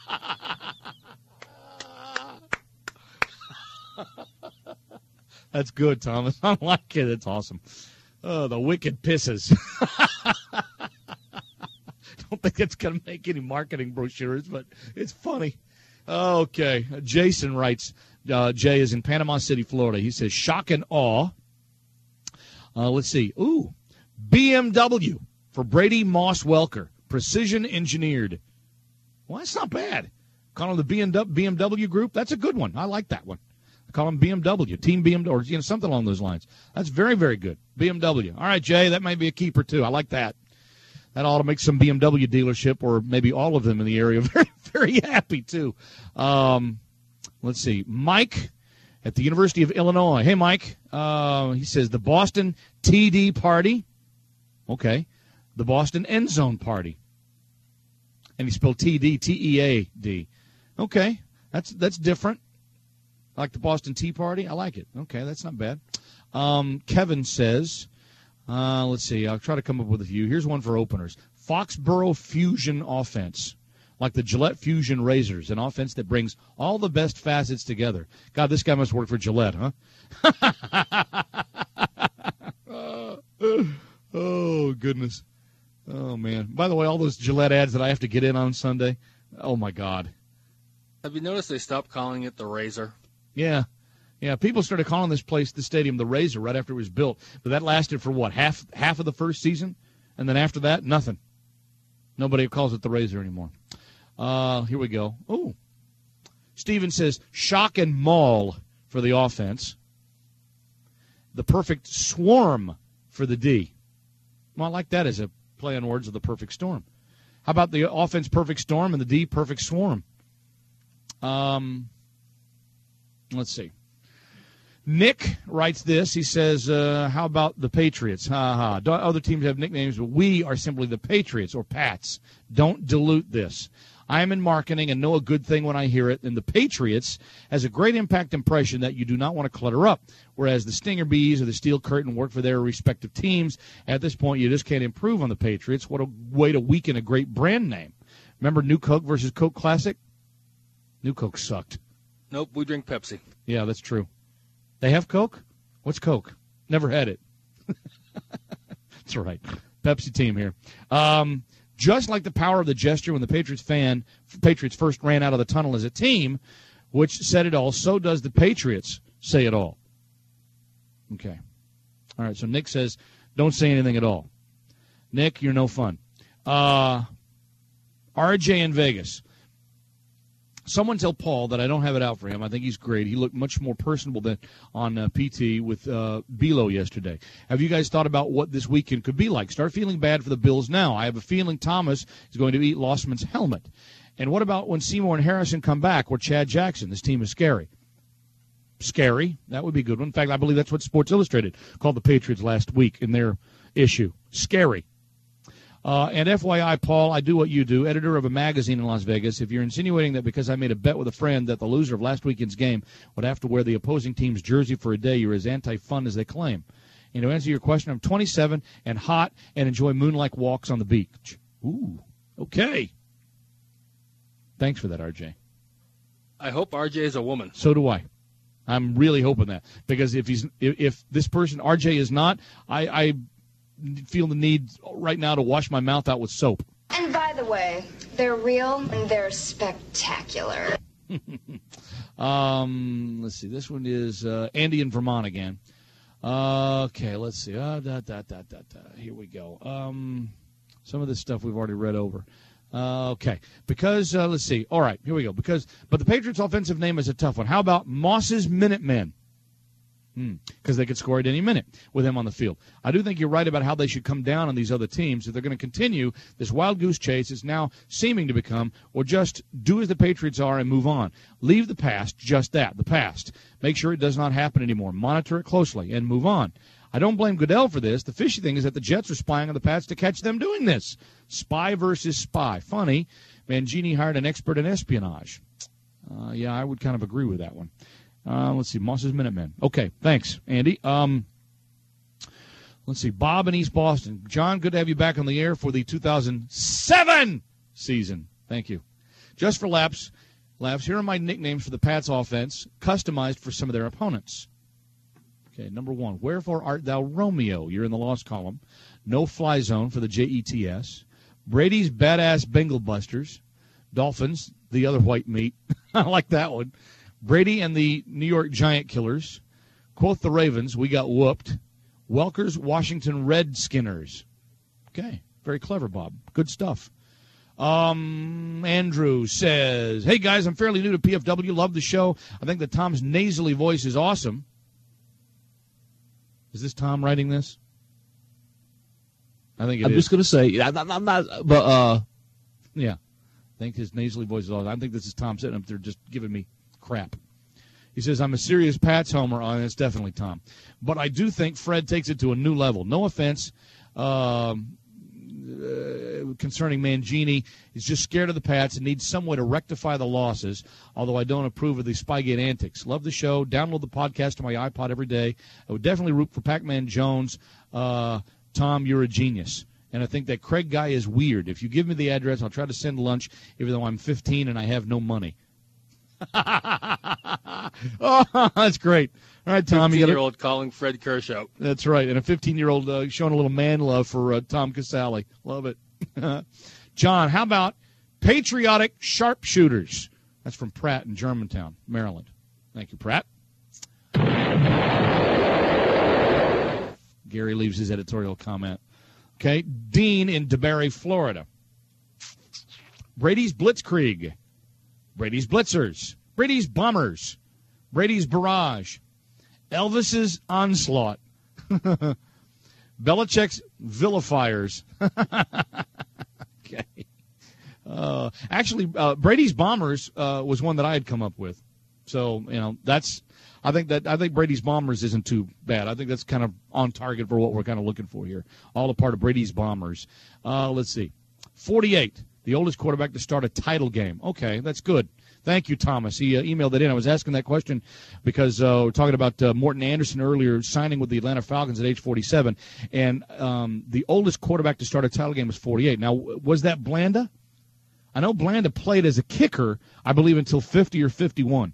That's good, Thomas. I like it. It's awesome. Oh, the Wicked Pisses. I don't think it's going to make any marketing brochures, but it's funny. Okay. Jason writes, Uh, Jay is in Panama City, Florida. He says, shock and awe. Uh, let's see. Ooh, B M W for Brady Moss Welker. Precision engineered. Well, that's not bad. Call them the B M W group. That's a good one. I like that one. I call them B M W, Team B M W, or you know, something along those lines. That's very, very good. B M W. All right, Jay, that might be a keeper, too. I like that. That ought to make some B M W dealership, or maybe all of them in the area, very, very happy, too. Um, let's see. Mike at the University of Illinois. Hey, Mike. Uh, he says the Boston T D party. Okay. The Boston End Zone party. And he spelled T D, T E A D. Okay. That's that's different. I like the Boston Tea Party. I like it. Okay, that's not bad. Um, Kevin says, uh, let's see. I'll try to come up with a few. Here's one for openers. Foxborough Fusion offense. Like the Gillette Fusion razors, an offense that brings all the best facets together. God, this guy must work for Gillette, huh? Oh, goodness. Oh, man. By the way, all those Gillette ads that I have to get in on Sunday, oh, my God. Have you noticed they stopped calling it the Razor? Yeah. Yeah, people started calling this place, the stadium, the Razor right after it was built. But that lasted for, what, half half of the first season? And then after that, nothing. Nobody calls it the Razor anymore. Uh, here we go. Oh, Steven says, shock and maul for the offense. The perfect swarm for the D. Well, I like that as a play on words of the perfect storm. How about the offense perfect storm and the D perfect swarm? Um, let's see. Nick writes this. He says, uh, how about the Patriots? Ha ha. Other teams have nicknames, but we are simply the Patriots or Pats. Don't dilute this. I am in marketing and know a good thing when I hear it, and the Patriots has a great impact impression that you do not want to clutter up, whereas the Stinger Bees or the Steel Curtain work for their respective teams. At this point, you just can't improve on the Patriots. What a way to weaken a great brand name. Remember New Coke versus Coke Classic? New Coke sucked. Nope, we drink Pepsi. Yeah, that's true. They have Coke? What's Coke? Never had it. That's right. Pepsi team here. Um, just like the power of the gesture when the Patriots fan, Patriots first ran out of the tunnel as a team, which said it all, so does the Patriots say it all. Okay. All right, so Nick says, don't say anything at all. Nick, you're no fun. Uh, R J in Vegas. Someone tell Paul that I don't have it out for him. I think he's great. He looked much more personable than on uh, P T with uh, Belo yesterday. Have you guys thought about what this weekend could be like? Start feeling bad for the Bills now. I have a feeling Thomas is going to eat Lossman's helmet. And what about when Seymour and Harrison come back, or Chad Jackson? This team is scary. Scary. That would be a good one. In fact, I believe that's what Sports Illustrated called the Patriots last week in their issue. Scary. Uh, and F Y I, Paul, I do what you do, editor of a magazine in Las Vegas. If you're insinuating that because I made a bet with a friend that the loser of last weekend's game would have to wear the opposing team's jersey for a day, you're as anti-fun as they claim. And to answer your question, I'm twenty-seven and hot and enjoy moonlight walks on the beach. Ooh, okay. Thanks for that, R J. I hope R J is a woman. So do I. I'm really hoping that. Because if he's if, if this person, R J, is not, I... I feel the need right now to wash my mouth out with soap. And by the way, they're real and they're spectacular. um, let's see. This one is uh, Andy in Vermont again. Uh, okay, let's see. Uh, da, da, da, da, da. Here we go. Um, some of this stuff we've already read over. Uh, okay, because, uh, let's see. All right, here we go. Because, but the Patriots' offensive name is a tough one. How about Moss's Minutemen? Because hmm. they could score at any minute with him on the field. I do think you're right about how they should come down on these other teams if they're going to continue this wild goose chase is now seeming to become, or just do as the Patriots are and move on. Leave the past, just that, the past. Make sure it does not happen anymore. Monitor it closely and move on. I don't blame Goodell for this. The fishy thing is that the Jets are spying on the Pats to catch them doing this. Spy versus spy. Funny, Mangini hired an expert in espionage. Uh, yeah, I would kind of agree with that one. Uh, let's see, Moss's Minutemen. Okay, thanks, Andy. Um, let's see, Bob in East Boston. John, good to have you back on the air for the two thousand seven season. Thank you. Just for laughs, laughs, here are my nicknames for the Pats offense, customized for some of their opponents. Okay, number one, wherefore art thou Romeo? You're in the lost column. No fly zone for the J E T S. Brady's badass Bengal Busters. Dolphins, the other white meat. I like that one. Brady and the New York Giant Killers. Quote the Ravens, we got whooped. Welker's Washington Redskinners. Okay, very clever, Bob. Good stuff. Um, Andrew says, hey, guys, I'm fairly new to P F W. Love the show. I think that Tom's nasally voice is awesome. Is this Tom writing this? I think it I'm is. just going to say, I'm not, I'm not, but, uh, yeah. I think his nasally voice is awesome. I think this is Tom sitting up there just giving me crap. He says, I'm a serious Pats homer. Oh, it's definitely Tom. But I do think Fred takes it to a new level. No offense um, uh, concerning Mangini. He's just scared of the Pats and needs some way to rectify the losses, although I don't approve of the Spygate antics. Love the show. Download the podcast on my iPod every day. I would definitely root for Pac-Man Jones. Uh, Tom, you're a genius. And I think that Craig guy is weird. If you give me the address, I'll try to send lunch, even though I'm fifteen and I have no money. Oh, that's great. All right, Tom. fifteen-year-old calling Fred Kershaw. That's right. And a fifteen-year-old uh, showing a little man love for uh, Tom Casale. Love it. John, how about patriotic sharpshooters? That's from Pratt in Germantown, Maryland. Thank you, Pratt. Gary leaves his editorial comment. Okay, Dean in DeBary, Florida. Brady's Blitzkrieg. Brady's Blitzers. Brady's Bombers. Brady's Barrage. Elvis's Onslaught. Belichick's Vilifiers. Okay. Uh, actually, uh, Brady's Bombers uh, was one that I had come up with. So, you know, that's I think that I think Brady's Bombers isn't too bad. I think that's kind of on target for what we're kind of looking for here. All a part of Brady's Bombers. Uh, let's see. forty-eight, the oldest quarterback to start a title game. Okay, that's good. Thank you, Thomas. He uh, emailed that in. I was asking that question because uh, we're talking about uh, Morton Anderson earlier signing with the Atlanta Falcons at age forty-seven, and um, the oldest quarterback to start a title game was forty-eight. Now, was that Blanda? I know Blanda played as a kicker, I believe, until fifty or fifty-one.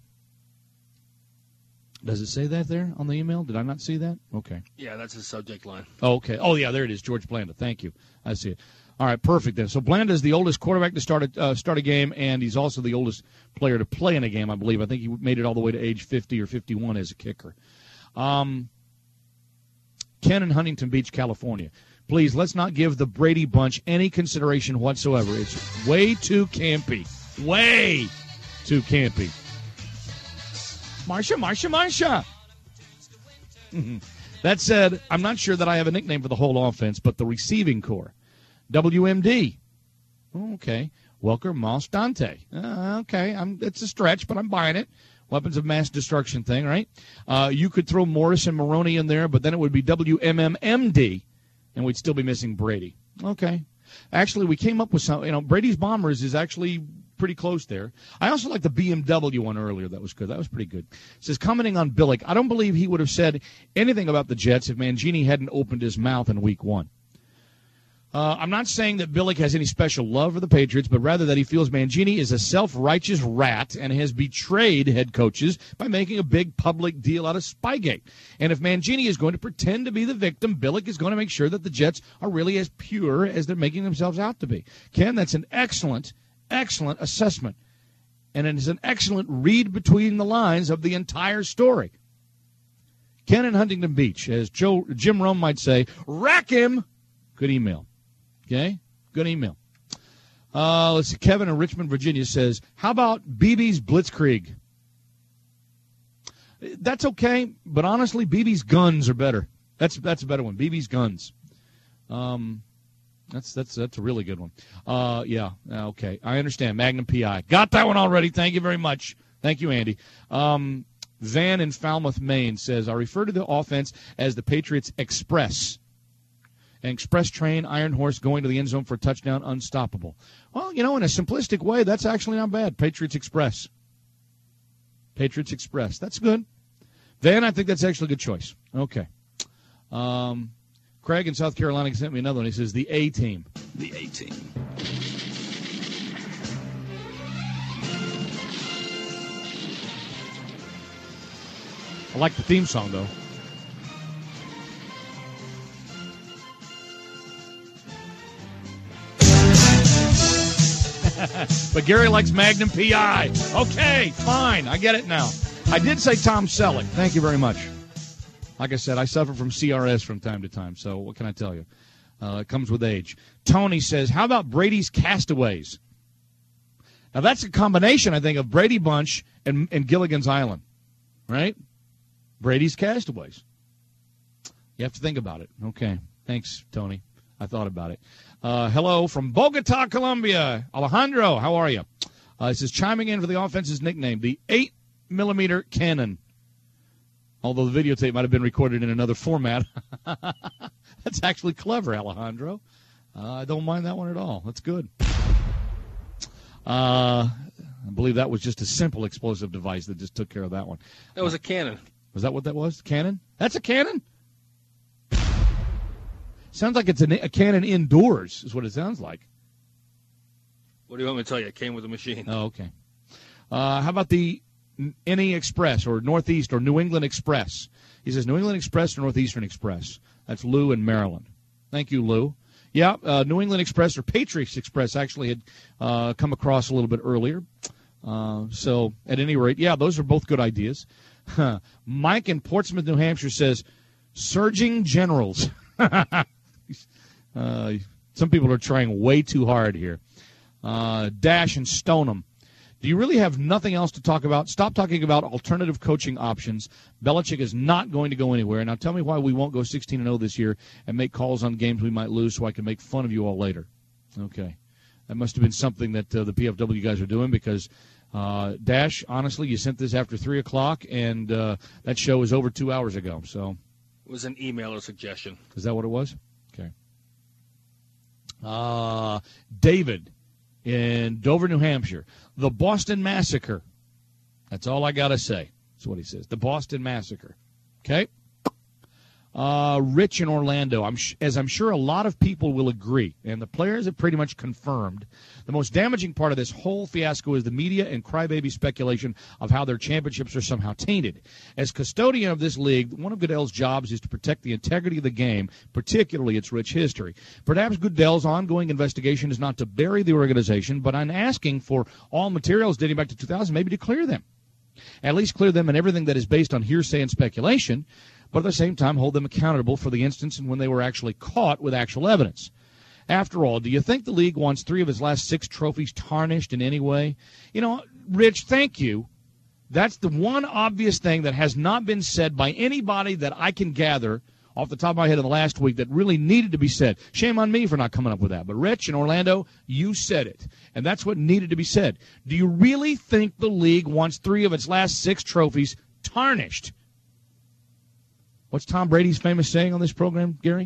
Does it say that there on the email? Did I not see that? Okay. Yeah, that's the subject line. Oh, okay. Oh, yeah, there it is, George Blanda. Thank you. I see it. All right, perfect then. So Blanda is the oldest quarterback to start a, uh, start a game, and he's also the oldest player to play in a game, I believe. I think he made it all the way to age fifty or fifty-one as a kicker. Um, Ken in Huntington Beach, California. Please, let's not give the Brady bunch any consideration whatsoever. It's way too campy. Way too campy. Marsha, Marsha, Marsha. That said, I'm not sure that I have a nickname for the whole offense, but the receiving core. W M D. Okay. Welker, Moss, Dante. Uh, okay. I'm, it's a stretch, but I'm buying it. Weapons of mass destruction thing, right? Uh, you could throw Morris and Maroney in there, but then it would be W M M M D, and we'd still be missing Brady. Okay. Actually, we came up with some, you know, Brady's Bombers is actually pretty close there. I also like the B M W one earlier. That was good. That was pretty good. It says, commenting on Billick, I don't believe he would have said anything about the Jets if Mangini hadn't opened his mouth in week one. Uh, I'm not saying that Billick has any special love for the Patriots, but rather that he feels Mangini is a self-righteous rat and has betrayed head coaches by making a big public deal out of Spygate. And if Mangini is going to pretend to be the victim, Billick is going to make sure that the Jets are really as pure as they're making themselves out to be. Ken, that's an excellent, excellent assessment. And it is an excellent read between the lines of the entire story. Ken in Huntington Beach, as Joe, Jim Rome might say, rack him. Good email. Okay, good email. Uh, let's see. Kevin in Richmond, Virginia says, how about B B's Blitzkrieg? That's okay, but honestly, B B's guns are better. That's that's a better one. B B's guns. Um, that's that's that's a really good one. Uh, yeah, okay. I understand. Magnum P I. Got that one already. Thank you very much. Thank you, Andy. Um, Van in Falmouth, Maine says, I refer to the offense as the Patriots Express. An express train, Iron Horse going to the end zone for a touchdown, unstoppable. Well, you know, in a simplistic way, that's actually not bad. Patriots Express. Patriots Express. That's good. Van, I think that's actually a good choice. Okay. Um, Craig in South Carolina sent me another one. He says, the A-Team. The A-Team. I like the theme song, though. but Gary likes Magnum P I. Okay, fine. I get it now. I did say Tom Selleck. Thank you very much. Like I said, I suffer from C R S from time to time, so what can I tell you? Uh, it comes with age. Tony says, how about Brady's Castaways? Now, that's a combination, I think, of Brady Bunch and, and Gilligan's Island, right? Brady's Castaways. You have to think about it. Okay. Thanks, Tony. I thought about it. Uh, hello from Bogota, Colombia. Alejandro, how are you? Uh, this is chiming in for the offense's nickname, the eight millimeter cannon. Although the videotape might have been recorded in another format. That's actually clever, Alejandro. Uh, I don't mind that one at all. That's good. Uh, I believe that was just a simple explosive device that just took care of that one. That was a cannon. Was that what that was? Cannon? That's a cannon? Sounds like it's a, a cannon indoors is what it sounds like. What do you want me to tell you? It came with a machine. Oh, okay. Uh, how about the N E Express or Northeast or New England Express? He says New England Express or Northeastern Express. That's Lou in Maryland. Thank you, Lou. Yeah, uh, New England Express or Patriots Express actually had uh, come across a little bit earlier. Uh, so, at any rate, yeah, those are both good ideas. Huh. Mike in Portsmouth, New Hampshire says, Surging Generals. uh, some people are trying way too hard here. Uh, Dash and Stoneham. Do you really have nothing else to talk about? Stop talking about alternative coaching options. Belichick is not going to go anywhere. Now tell me why we won't go sixteen and oh this year and make calls on games we might lose so I can make fun of you all later. Okay. That must have been something that uh, the P F W guys are doing because, uh, Dash, honestly, you sent this after three o'clock, and uh, that show was over two hours ago. So it was an email or suggestion. Is that what it was? Okay. Uh, David in Dover, New Hampshire. The Boston Massacre. That's all I got to say. That's what he says. The Boston Massacre. Okay? Uh, Rich in Orlando. I'm sh- as I'm sure a lot of people will agree, and the players have pretty much confirmed, the most damaging part of this whole fiasco is the media and crybaby speculation of how their championships are somehow tainted. As custodian of this league, one of Goodell's jobs is to protect the integrity of the game, particularly its rich history. Perhaps Goodell's ongoing investigation is not to bury the organization, but I'm asking for all materials dating back to two thousand, maybe to clear them. At least clear them and everything that is based on hearsay and speculation, but at the same time hold them accountable for the instance and when they were actually caught with actual evidence. After all, do you think the league wants three of its last six trophies tarnished in any way? You know, Rich, thank you. That's the one obvious thing that has not been said by anybody that I can gather off the top of my head in the last week that really needed to be said. Shame on me for not coming up with that. But, Rich in Orlando, you said it, and that's what needed to be said. Do you really think the league wants three of its last six trophies tarnished? What's Tom Brady's famous saying on this program, Gary?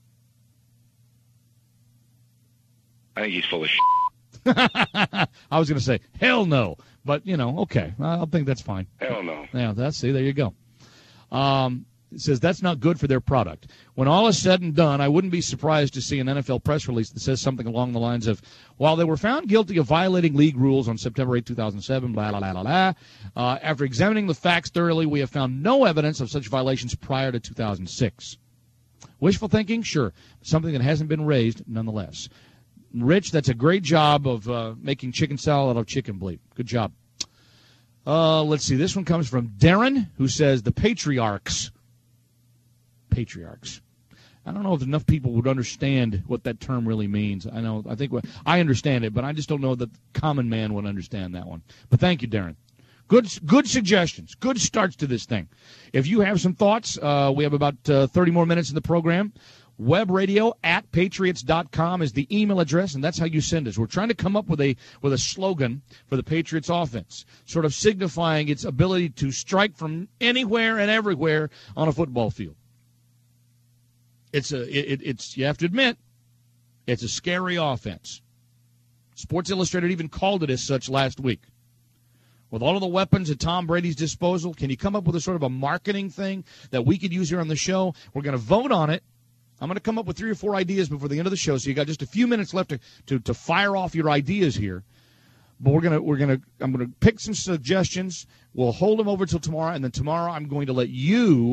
I think he's full of shit. I was going to say, hell no. But, you know, okay. I think that's fine. Hell no. Yeah, that's, see, there you go. Um, it says that's not good for their product. When all is said and done, I wouldn't be surprised to see an N F L press release that says something along the lines of, while they were found guilty of violating league rules on September eighth, two thousand seven, blah, blah, blah, blah, blah, uh, after examining the facts thoroughly, we have found no evidence of such violations prior to two thousand six. Wishful thinking? Sure. Something that hasn't been raised, nonetheless. Rich, that's a great job of uh, making chicken salad out of chicken bleep. Good job. Uh, let's see. This one comes from Darren, who says the patriarchs. Patriarchs. I don't know if enough people would understand what that term really means. I know. I think I understand it, but I just don't know that the common man would understand that one. But thank you, Darren. Good, good suggestions. Good starts to this thing. If you have some thoughts, uh, we have about uh, thirty more minutes in the program. Webradio at patriots dot com is the email address, and that's how you send us. We're trying to come up with a with a slogan for the Patriots offense, sort of signifying its ability to strike from anywhere and everywhere on a football field. It's a it, it's you have to admit, it's a scary offense. Sports Illustrated even called it as such last week. With all of the weapons at Tom Brady's disposal, can you come up with a sort of a marketing thing that we could use here on the show? We're going to vote on it. I'm going to come up with three or four ideas before the end of the show, so you got just a few minutes left to, to, to fire off your ideas here. But we're gonna we're gonna I'm gonna pick some suggestions. We'll hold them over till tomorrow, and then tomorrow I'm going to let you,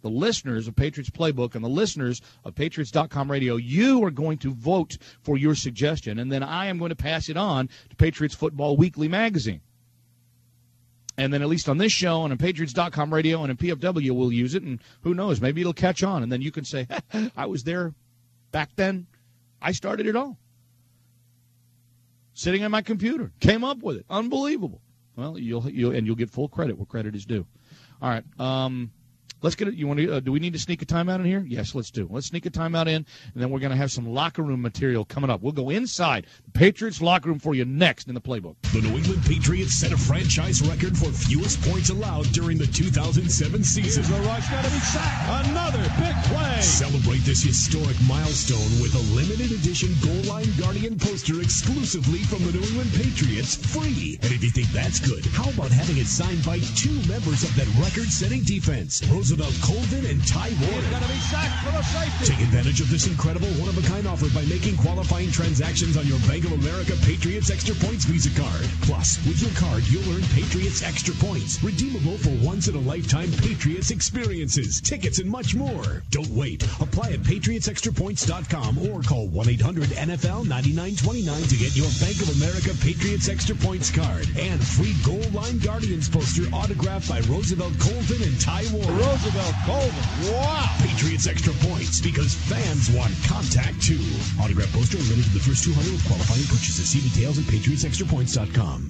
the listeners of Patriots Playbook and the listeners of Patriots dot com radio, you are going to vote for your suggestion, and then I am going to pass it on to Patriots Football Weekly magazine. And then at least on this show and on Patriots dot com radio and in P F W, we'll use it, and who knows, maybe it'll catch on, and then you can say, I was there back then. I started it all. Sitting on my computer, came up with it. Unbelievable. Well, you'll you'll and you'll get full credit where credit is due. All right, um, let's get it. You want to? Uh, do we need to sneak a timeout in here? Yes, let's do. Let's sneak a timeout in, and then we're going to have some locker room material coming up. We'll go inside the Patriots locker room for you next in the playbook. The New England Patriots set a franchise record for fewest points allowed during the two thousand seven season. The rush got to be sacked. Another big play. Celebrate this historic milestone with a limited edition Goal Line Guardian poster exclusively from the New England Patriots, free. And if you think that's good, how about having it signed by two members of that record-setting defense, Roosevelt Colvin and Ty Ward? He's going to be sacked for the safety. Take advantage of this incredible one-of-a-kind offer by making qualifying transactions on your Bank of America Patriots Extra Points Visa card. Plus, with your card, you'll earn Patriots Extra Points, redeemable for once-in-a-lifetime Patriots experiences, tickets, and much more. Don't wait. Apply at patriots extra points dot com or call one eight hundred N F L ninety-nine twenty-nine to get your Bank of America Patriots Extra Points card and free Goal Line Guardians poster autographed by Roosevelt Colvin and Ty Ward. Roosevelt Colvin. Wow. Patriots Extra Points, because fans want contact too. Autograph poster limited to the first two hundred with qualifying purchases. See details at patriots extra points dot com.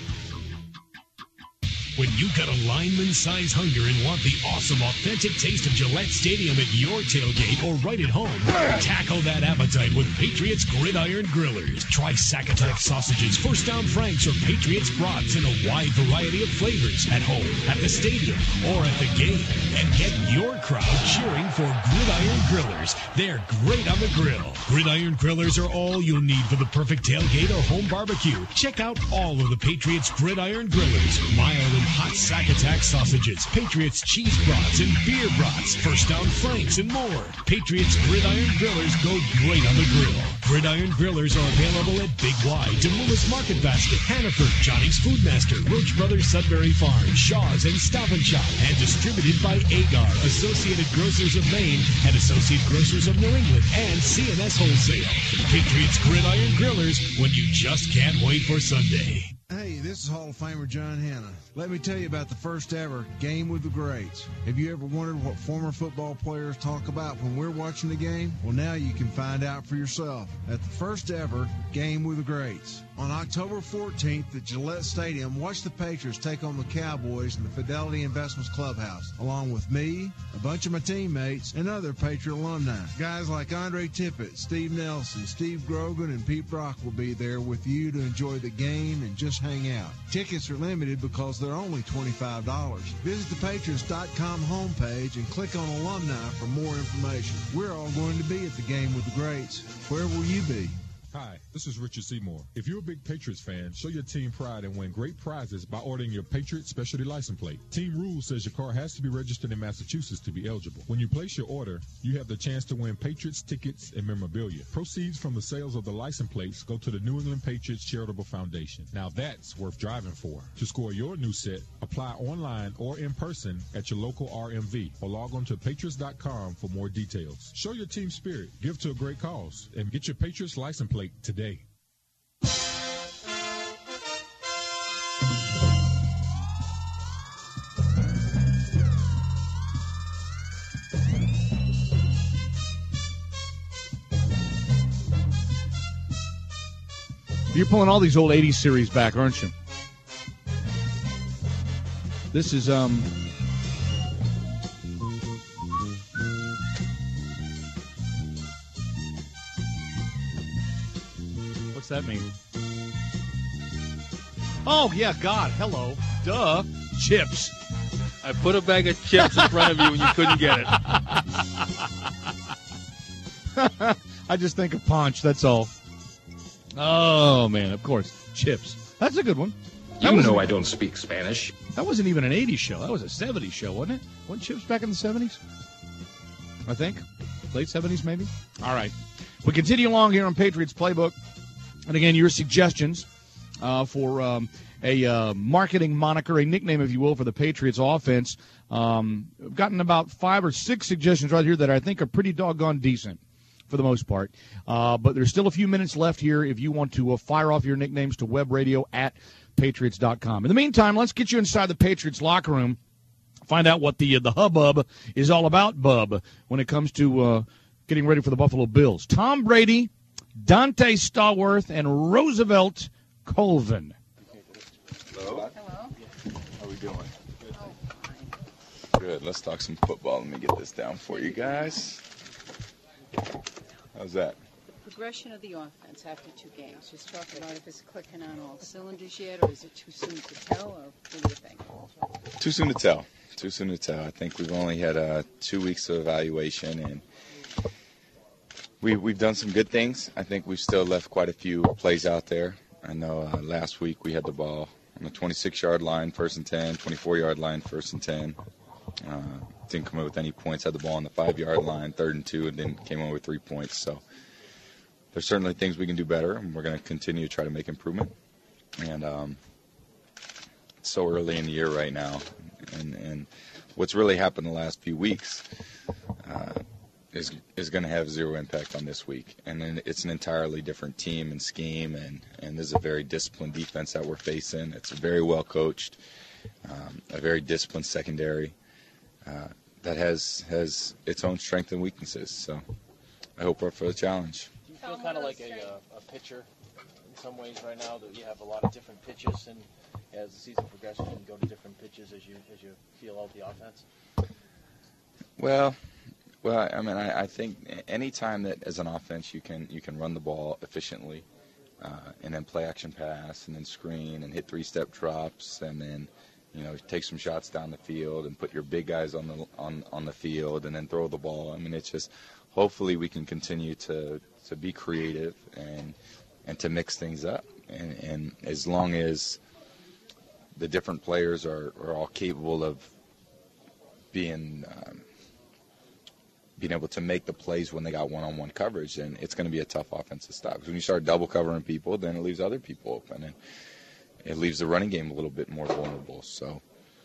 When you've got a lineman-size hunger and want the awesome, authentic taste of Gillette Stadium at your tailgate or right at home, tackle that appetite with Patriots Gridiron Grillers. Try Sack-Attack sausages, First Down Franks, or Patriots brats in a wide variety of flavors at home, at the stadium, or at the game. And get your crowd cheering for Gridiron Grillers. They're great on the grill. Gridiron Grillers are all you'll need for the perfect tailgate or home barbecue. Check out all of the Patriots Gridiron Grillers. Mild and hot Sack-Attack sausages, Patriots cheese brats and beer brats, First Down Franks, and more. Patriots Gridiron Grillers go great on the grill. Gridiron Grillers are available at Big Y, Demoulas Market Basket, Hannaford, Johnny's Foodmaster, Roach Brothers Sudbury Farm, Shaw's, and Stop and Shop, and distributed by Agar, Associated Grocers of Maine, and Associate Grocers of New England, and C N S Wholesale. Patriots Gridiron Grillers, when you just can't wait for Sunday. Hey, this is Hall of Famer John Hanna. Let me tell you about the first ever Game with the Greats. Have you ever wondered what former football players talk about when we're watching the game? Well, now you can find out for yourself at the first ever Game with the Greats. On October fourteenth at Gillette Stadium, watch the Patriots take on the Cowboys in the Fidelity Investments Clubhouse, along with me, a bunch of my teammates, and other Patriot alumni. Guys like Andre Tippett, Steve Nelson, Steve Grogan, and Pete Brock will be there with you to enjoy the game and just hang out. Tickets are limited because they're only twenty-five dollars. Visit the patriots dot com homepage and click on alumni for more information. We're all going to be at the Game with the Greats. Where will you be? Hi, this is Richard Seymour. If you're a big Patriots fan, show your team pride and win great prizes by ordering your Patriot Specialty License Plate. Team Rules says your car has to be registered in Massachusetts to be eligible. When you place your order, you have the chance to win Patriots tickets and memorabilia. Proceeds from the sales of the license plates go to the New England Patriots Charitable Foundation. Now that's worth driving for. To score your new set, apply online or in person at your local R M V or log on to patriots dot com for more details. Show your team spirit, give to a great cause, and get your Patriots license plate today. You're pulling all these old eighties series back, aren't you? This is, um... what's that mean? Oh, yeah, God, hello. Duh. Chips. I put a bag of chips in front of you and you couldn't get it. I just think of Punch, that's all. Oh, man, of course. Chips. That's a good one. You know I don't speak Spanish. That wasn't even an eighties show. That was a seventies show, wasn't it? Wasn't Chips back in the seventies? I think. Late seventies, maybe? All right. We continue along here on Patriots Playbook. And again, your suggestions uh, for um, a uh, marketing moniker, a nickname, if you will, for the Patriots offense. Um, I've gotten about five or six suggestions right here that I think are pretty doggone decent for the most part. Uh, but there's still a few minutes left here if you want to uh, fire off your nicknames to webradio at patriots dot com. In the meantime, let's get you inside the Patriots locker room. Find out what the uh, the hubbub is all about, bub, when it comes to uh, getting ready for the Buffalo Bills. Tom Brady, Dante Stallworth, and Roosevelt Colvin. Hello. Hello. How we doing? Good. Let's talk some football. Let me get this down for you guys. How's that? Progression of the offense after two games. Just talk about if it's clicking on all cylinders yet, or is it too soon to tell, or what do you think? Too soon to tell. Too soon to tell. I think we've only had uh, two weeks of evaluation, and we, we've done some good things. I think we've still left quite a few plays out there. I know uh, last week we had the ball on the twenty-six-yard line, first and ten, twenty-four-yard line, first and ten. Uh, didn't come in with any points, had the ball on the five-yard line, third and two, and then came in with three points. So there's certainly things we can do better, and we're going to continue to try to make improvement. And um, it's so early in the year right now. And, and what's really happened the last few weeks uh, is is going to have zero impact on this week. And then it's an entirely different team and scheme, and, and this is a very disciplined defense that we're facing. It's very well coached, um, a very disciplined secondary uh, that has has its own strengths and weaknesses. So I hope we're up for the challenge. Do you feel kind of like a, uh, a pitcher in some ways right now, that you have a lot of different pitches, and as the season progresses, you go to different pitches as you as you feel out the offense? Well, well, I mean, I, I think any time that as an offense you can you can run the ball efficiently, uh, and then play action pass, and then screen, and hit three-step drops, and then you know take some shots down the field, and put your big guys on the on on the field, and then throw the ball. I mean, it's just hopefully we can continue to to be creative and and to mix things up, and, and as long as the different players are, are all capable of being um, being able to make the plays when they got one-on-one coverage, and it's going to be a tough offense to stop. Because when you start double covering people, then it leaves other people open, and it leaves the running game a little bit more vulnerable. So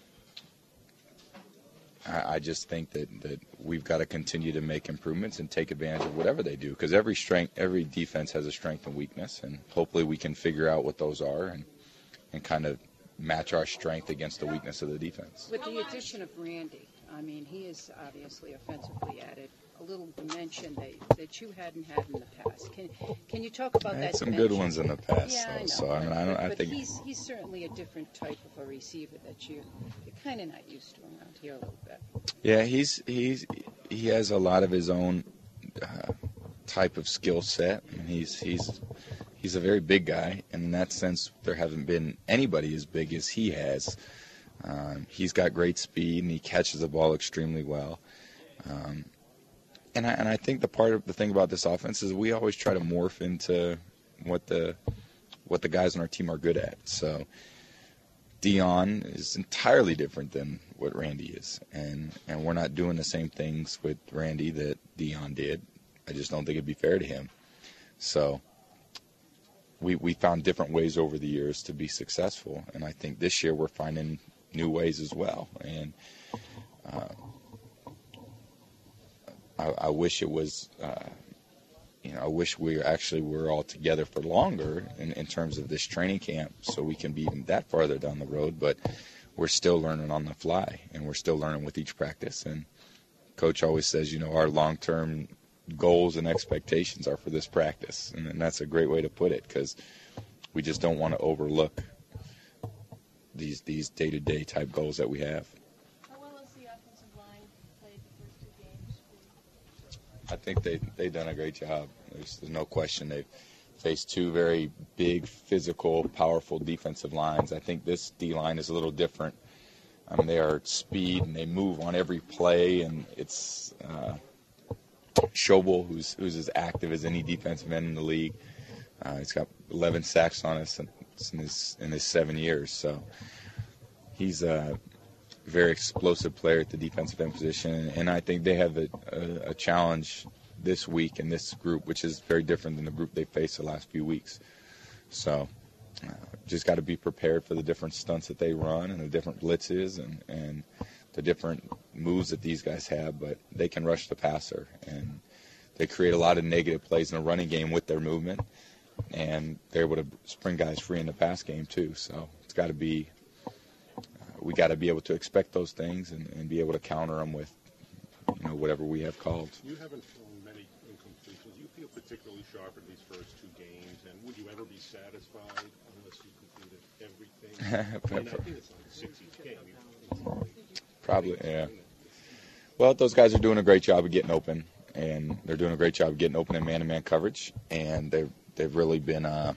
I, I just think that, that we've got to continue to make improvements and take advantage of whatever they do, because every strength, every defense has a strength and weakness, and hopefully we can figure out what those are and and kind of match our strength against the weakness of the defense. With the addition of Randy, I mean, he is obviously offensively added a little dimension that, that you hadn't had in the past. Can can you talk about I that? had some dimension? good ones in the past. Yeah, so, I know. so I mean, I don't. But, I but think he's he's certainly a different type of a receiver that you you're kind of not used to around here a little bit. Yeah, he's he's he has a lot of his own uh, type of skill set, and he's he's. He's a very big guy, and in that sense, there haven't been anybody as big as he has. Um, he's got great speed, and he catches the ball extremely well. Um, and I and I think the part of the thing about this offense is we always try to morph into what the what the guys on our team are good at. So Dion is entirely different than what Randy is, and and we're not doing the same things with Randy that Dion did. I just don't think it'd be fair to him. So. We, we found different ways over the years to be successful, and I think this year we're finding new ways as well. And uh, I, I wish it was, uh, you know, I wish we actually were all together for longer in, in terms of this training camp, so we can be even that farther down the road. But we're still learning on the fly, and we're still learning with each practice. And Coach always says, you know, our long-term goals and expectations are for this practice, and, and that's a great way to put it, because we just don't want to overlook these these day-to-day type goals that we have. How well has the offensive line played the first two games? I think they they've done a great job. There's, there's no question they've faced two very big, physical, powerful defensive lines. I think this D line is a little different. I mean, they are speed and they move on every play, and it's. Uh, Schobel, who's who's as active as any defensive end in the league. Uh, he's got eleven sacks on us in his in his seven years. So he's a very explosive player at the defensive end position, and I think they have a, a, a challenge this week in this group, which is very different than the group they faced the last few weeks. So uh, just got to be prepared for the different stunts that they run and the different blitzes and, and the different moves that these guys have. But they can rush the passer, and they create a lot of negative plays in the running game with their movement, and they're able to spring guys free in the pass game too. So it's got to be uh, we got to be able to expect those things and, and be able to counter them with, you know, whatever we have called. You haven't thrown many incompletions. You feel particularly sharp in these first two games, and would you ever be satisfied unless you completed everything? I mean, I think it's like six each game. Probably, yeah. Well, those guys are doing a great job of getting open, and they're doing a great job of getting open in man-to-man coverage, and they've they've really been. Uh,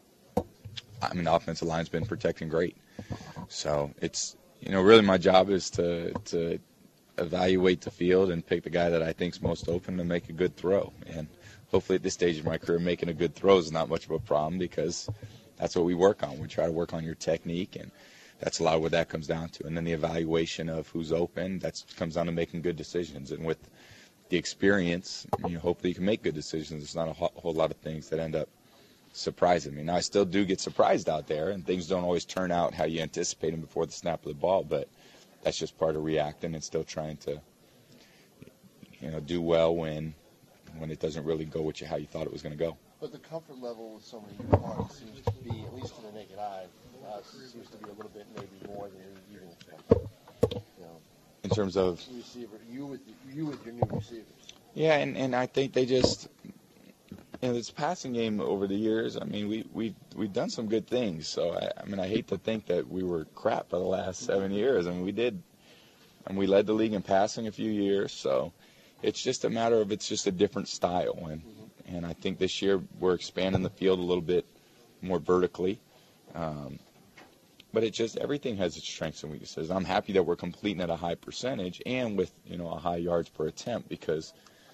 I mean, the offensive line's been protecting great. So it's, you know, really my job is to to evaluate the field and pick the guy that I think's most open to make a good throw. And hopefully at this stage of my career, making a good throw is not much of a problem, because that's what we work on. We try to work on your technique, and that's a lot of what that comes down to. And then the evaluation of who's open, that comes down to making good decisions. And with the experience, you know, hopefully you can make good decisions. There's not a whole, whole lot of things that end up surprising me. Now, I still do get surprised out there, and things don't always turn out how you anticipate them before the snap of the ball, but that's just part of reacting and still trying to, you know, do well when when it doesn't really go with you how you thought it was going to go. But the comfort level with so many parts seems to be, at least to the naked eye, uh, seems to be a little bit maybe more than you even expected. You know, in terms of receiver, you with you with your new receivers. Yeah, and, and I think they just, you know, this passing game over the years, I mean, we we we've done some good things. So I, I mean, I hate to think that we were crap for the last seven years. I mean, we did, and we led the league in passing a few years. So it's just a matter of it's just a different style, and mm-hmm. and I think this year we're expanding the field a little bit more vertically. Um, but it just, everything has its strengths and weaknesses. I'm happy that we're completing at a high percentage and with, you know, a high yards per attempt, because,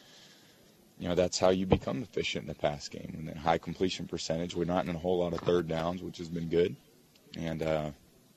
you know, that's how you become efficient in the pass game. And then high completion percentage, we're not in a whole lot of third downs, which has been good. And uh,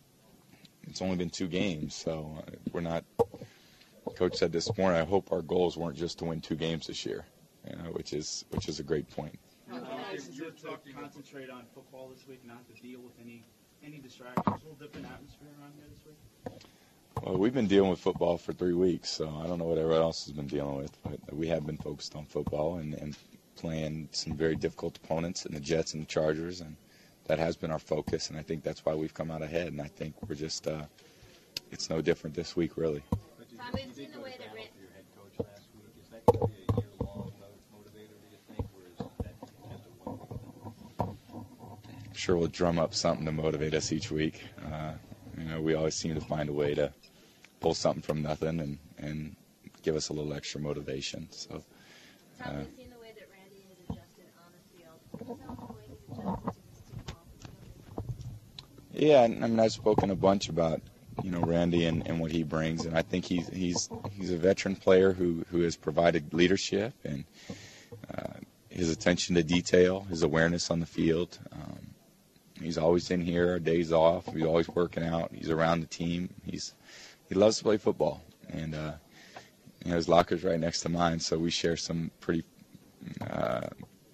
it's only been two games, so uh, we're not, Coach said this morning, I hope our goals weren't just to win two games this year, you know, which is which is a great point. How nice is it to concentrate on football this week, not to deal with any any distractions? A little different atmosphere around here this week? Well, we've been dealing with football for three weeks, so I don't know what everyone else has been dealing with, but we have been focused on football and, and playing some very difficult opponents in the Jets and the Chargers, and that has been our focus, and I think that's why we've come out ahead, and I think we're just uh, it's no different this week, really. Tom, we've seen the way that Rick. Your head coach last week, is that going to be a year-long motivator, do you think, or is that just a one-week thing? I'm sure we'll drum up something to motivate us each week. Uh, you know, we always seem to find a way to pull something from nothing and, and give us a little extra motivation. So, uh, Tom, we've seen the way that Randy has adjusted on the field. Can you tell us the way he's adjusted to this team offensively? Yeah, I mean, I've spoken a bunch about, you know, Randy and, and what he brings, and I think he's he's he's a veteran player who, who has provided leadership and uh, his attention to detail, his awareness on the field. Um, he's always in here, our days off. He's always working out. He's around the team. He's he loves to play football, and uh, you know, his locker's right next to mine, so we share some pretty uh,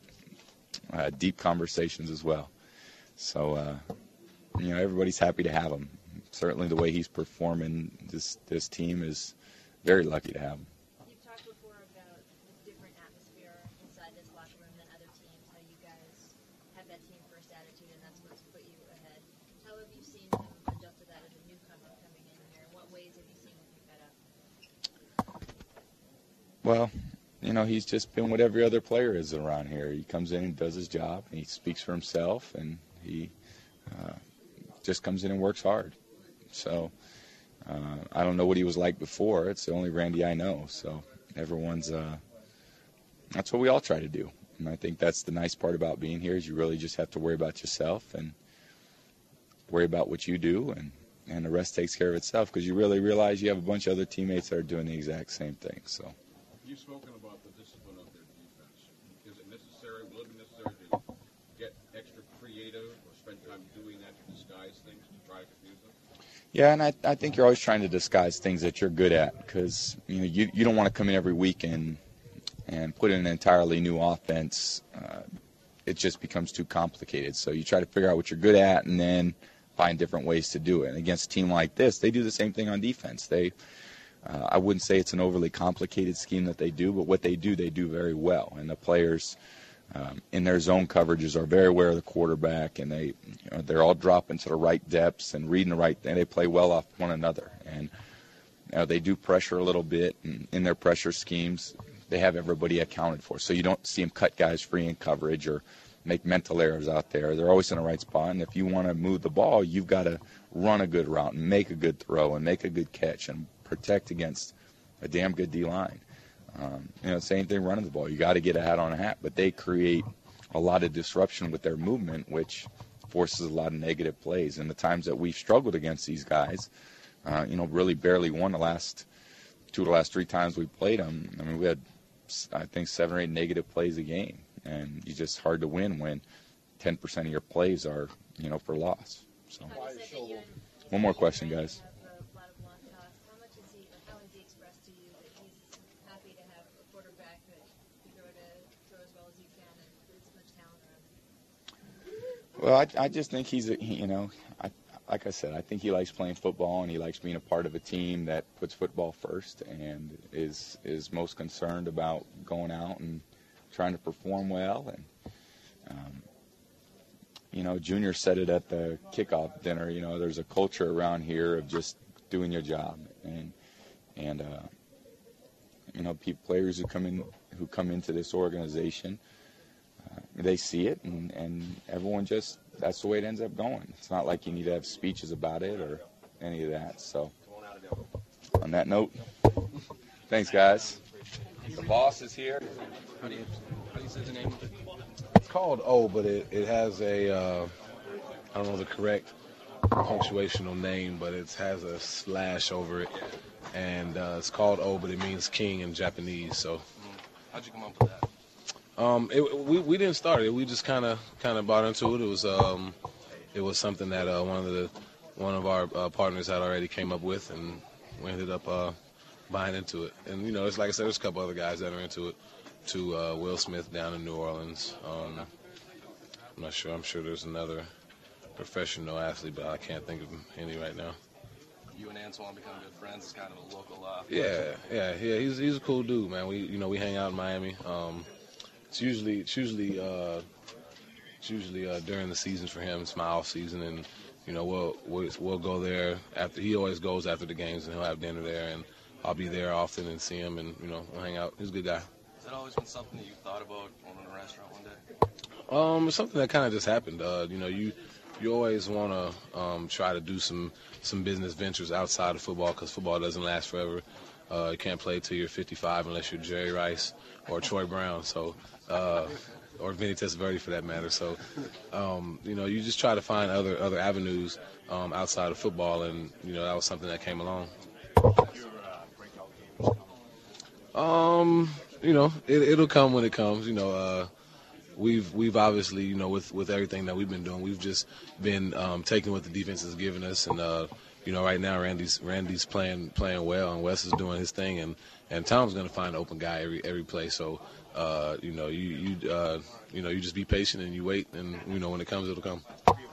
uh, deep conversations as well. So uh, you know, everybody's happy to have him. Certainly the way he's performing, this this team is very lucky to have him. You've talked before about the different atmosphere inside this locker room than other teams, how you guys have that team-first attitude, and that's what's put you ahead. How have you seen him adjust to that as a newcomer coming in here? In what ways have you seen him pick that up? Well, you know, he's just been what every other player is around here. He comes in and does his job, and he speaks for himself, and he uh, just comes in and works hard. So uh, I don't know what he was like before. It's the only Randy I know. So everyone's uh, that's what we all try to do. And I think that's the nice part about being here is you really just have to worry about yourself and worry about what you do, and, and the rest takes care of itself, because you really realize you have a bunch of other teammates that are doing the exact same thing. So You've spoken about the discipline of their defense. Is it necessary, will it be necessary to get extra creative or spend time doing that to disguise things to try to confuse them? Yeah, and I, I think you're always trying to disguise things that you're good at, because you know you you don't want to come in every week and and put in an entirely new offense, uh, it just becomes too complicated. So you try to figure out what you're good at and then find different ways to do it. And against a team like this, they do the same thing on defense. They, uh, I wouldn't say it's an overly complicated scheme that they do, but what they do, they do very well. And the players um, in their zone coverages are very aware of the quarterback, and they, you know, they're all dropping to the right depths and reading the right thing. They play well off one another. And you know, they do pressure a little bit, and in their pressure schemes, they have everybody accounted for. So you don't see them cut guys free in coverage or make mental errors out there. They're always in the right spot, and if you want to move the ball, you've got to run a good route and make a good throw and make a good catch and protect against a damn good D-line. Um, you know, same thing running the ball. You got to get a hat on a hat, but they create a lot of disruption with their movement, which forces a lot of negative plays. And the times that we've struggled against these guys, uh, you know, really barely won the last two of the last three times we played them. I mean, we had, I think, seven or eight negative plays a game. And it's just hard to win when ten percent of your plays are, you know, for loss. So, one more question, guys. Well, I, I just think he's, a, you know, I, like I said, I think he likes playing football and he likes being a part of a team that puts football first and is is most concerned about going out and trying to perform well. And, um, you know, Junior said it at the kickoff dinner, you know, there's a culture around here of just doing your job. And, and uh, you know, people, players who come in, who come into this organization, uh, they see it, and, and everyone just, that's the way it ends up going. It's not like you need to have speeches about it or any of that. So, on that note, thanks, guys. The boss is here. How do you, how do you say the name of it? It's called O, but it, it has a, uh, I don't know the correct punctuational name, but it has a slash over it. And uh, it's called O, but it means king in Japanese. So, how'd you come up with that? Um, it, we we didn't start it. We just kind of kind of bought into it. It was um, it was something that uh, one of the one of our uh, partners had already came up with, and we ended up uh, buying into it. And you know, it's like I said, there's a couple other guys that are into it. To uh, Will Smith down in New Orleans. Um, I'm not sure. I'm sure there's another professional athlete, but I can't think of any right now. You and Antoine become good friends. It's kind of a local. Uh, yeah, yeah, yeah. He's he's a cool dude, man. We you know we hang out in Miami. Um, it's usually it's usually uh, it's usually uh, during the season for him. It's my off season, and you know we'll, we'll we'll go there after. He always goes after the games, and he'll have dinner there, and I'll be there often and see him, and you know we'll hang out. He's a good guy. Has that always been something that you thought about owning a restaurant one day? Um, it's something that kind of just happened. Uh, you know, you you always want to um, try to do some some business ventures outside of football because football doesn't last forever. Uh, you can't play till you're fifty-five unless you're Jerry Rice or Troy Brown. So, uh, or Vinny Testaverde for that matter. So, um, you know, you just try to find other other avenues um, outside of football, and you know that was something that came along. Um, you know, it, it'll come when it comes. You know, uh, we've we've obviously, you know, with, with everything that we've been doing, we've just been um, taking what the defense has given us, and uh, you know, right now Randy's Randy's playing playing well, and Wes is doing his thing, and, and Tom's going to find an open guy every every play. So, uh, you know, you you uh, you know, you just be patient and you wait, and you know, when it comes, it'll come.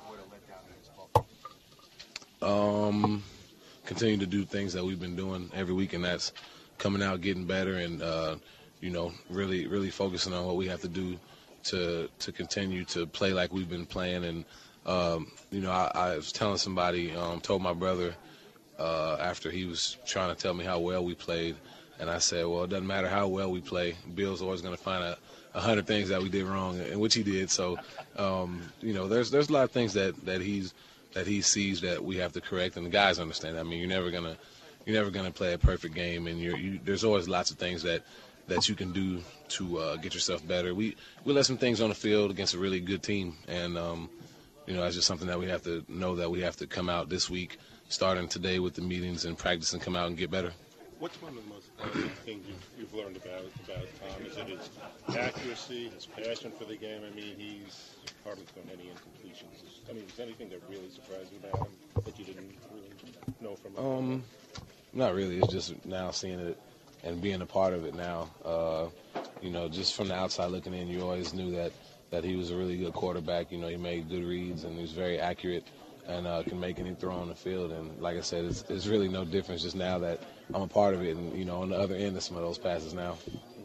Um, continue to do things that we've been doing every week, and that's coming out, getting better, and uh, you know, really, really focusing on what we have to do to to continue to play like we've been playing. And um, you know, I, I was telling somebody, um, told my brother uh, after he was trying to tell me how well we played, and I said, well, it doesn't matter how well we play. Bill's always going to find a, a hundred things that we did wrong, and which he did. So, um, you know, there's there's a lot of things that that he's that he sees that we have to correct, and the guys understand. I mean, you're never gonna you're never gonna play a perfect game, and you're, you there's always lots of things that. that you can do to uh, get yourself better. We we let some things on the field against a really good team, and um, you know that's just something that we have to know that we have to come out this week, starting today with the meetings and practice, and come out and get better. What's one of the most important things you've, you've learned about about Tom? Is it his accuracy, his passion for the game? I mean, he's hardly thrown any incompletions. I mean, is there anything that really surprised you about him that you didn't really know from him? Um, not really. It's just now seeing it and being a part of it now, uh, you know, just from the outside looking in, you always knew that, that he was a really good quarterback. You know, he made good reads and he was very accurate and uh, can make any throw on the field. And like I said, it's, it's really no difference just now that I'm a part of it and, you know, on the other end of some of those passes now.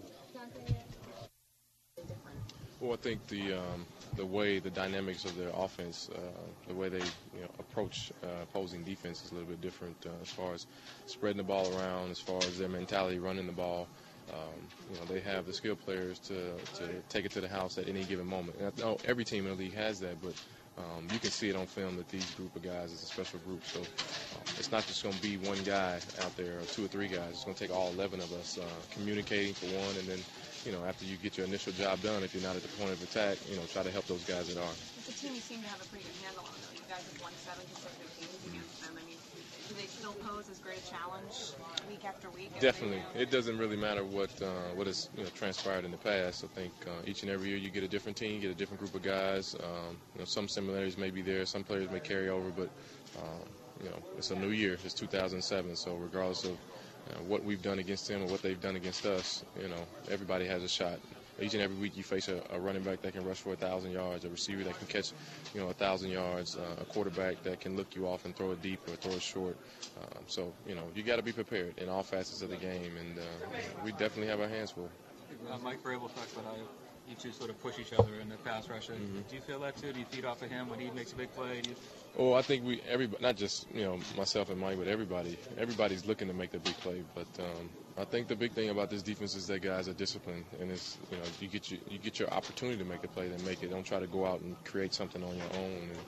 Well, I think the um, the way, the dynamics of their offense, uh, the way they you know, approach uh, opposing defense is a little bit different uh, as far as spreading the ball around, as far as their mentality running the ball. Um, you know, they have the skill players to, to take it to the house at any given moment. And I know every team in the league has that, but um, you can see it on film that these group of guys is a special group. So um, it's not just going to be one guy out there or two or three guys. It's going to take all eleven of us uh, communicating for one, and then you know, after you get your initial job done, if you're not at the point of attack, you know, try to help those guys that are. It's a team you seem to have a pretty good handle on, though. You guys have won seven consecutive games against them. I mean, do they still pose as great a challenge week after week? Definitely. It doesn't really matter what uh, what has you know, transpired in the past. I think uh, each and every year you get a different team, you get a different group of guys. Um, you know, some similarities may be there. Some players may carry over, but, um, you know, it's a new year. It's two thousand seven, so regardless of Uh, what we've done against them or what they've done against us, you know, everybody has a shot. Each and every week you face a, a running back that can rush for a thousand yards, a receiver that can catch, you know, a thousand yards, uh, a quarterback that can look you off and throw it deep or throw it short. Um, so, you know, you got to be prepared in all facets of the game, and uh, we definitely have our hands full. Uh, Mike Vrabel talks about how you two sort of push each other in the pass rush. Mm-hmm. Do you feel that too? Do you feed off of him when he makes a big play? Do you... Oh, I think we, everybody, not just you know myself and Mike, but everybody, everybody's looking to make the big play. But um, I think the big thing about this defense is that guys are disciplined, and it's you know you get your you get your opportunity to make the play, then make it. Don't try to go out and create something on your own. And,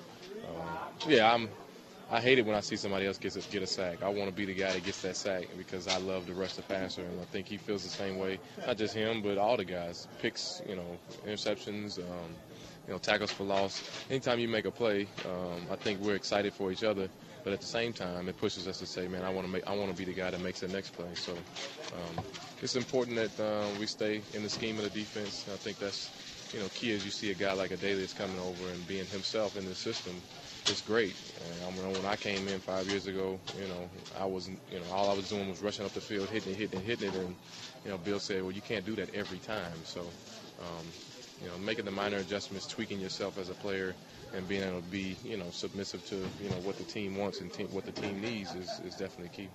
um, yeah, I'm. I hate it when I see somebody else get a, get a sack. I want to be the guy that gets that sack because I love to rush the passer, and I think he feels the same way. Not just him, but all the guys. Picks, you know, interceptions, um, you know, tackles for loss. Anytime you make a play, um, I think we're excited for each other. But at the same time, it pushes us to say, man, I want to make, I want to be the guy that makes the next play. So um, it's important that uh, we stay in the scheme of the defense. I think that's, you know, key as you see a guy like Adalius coming over and being himself in the system. It's great. And I mean, when I came in five years ago, you know, I wasn't, you know, all I was doing was rushing up the field, hitting it, hitting it, hitting it. And, you know, Bill said, well, you can't do that every time. So, um, you know, making the minor adjustments, tweaking yourself as a player, and being able to be, you know, submissive to, you know, what the team wants and team, what the team needs is, is definitely key.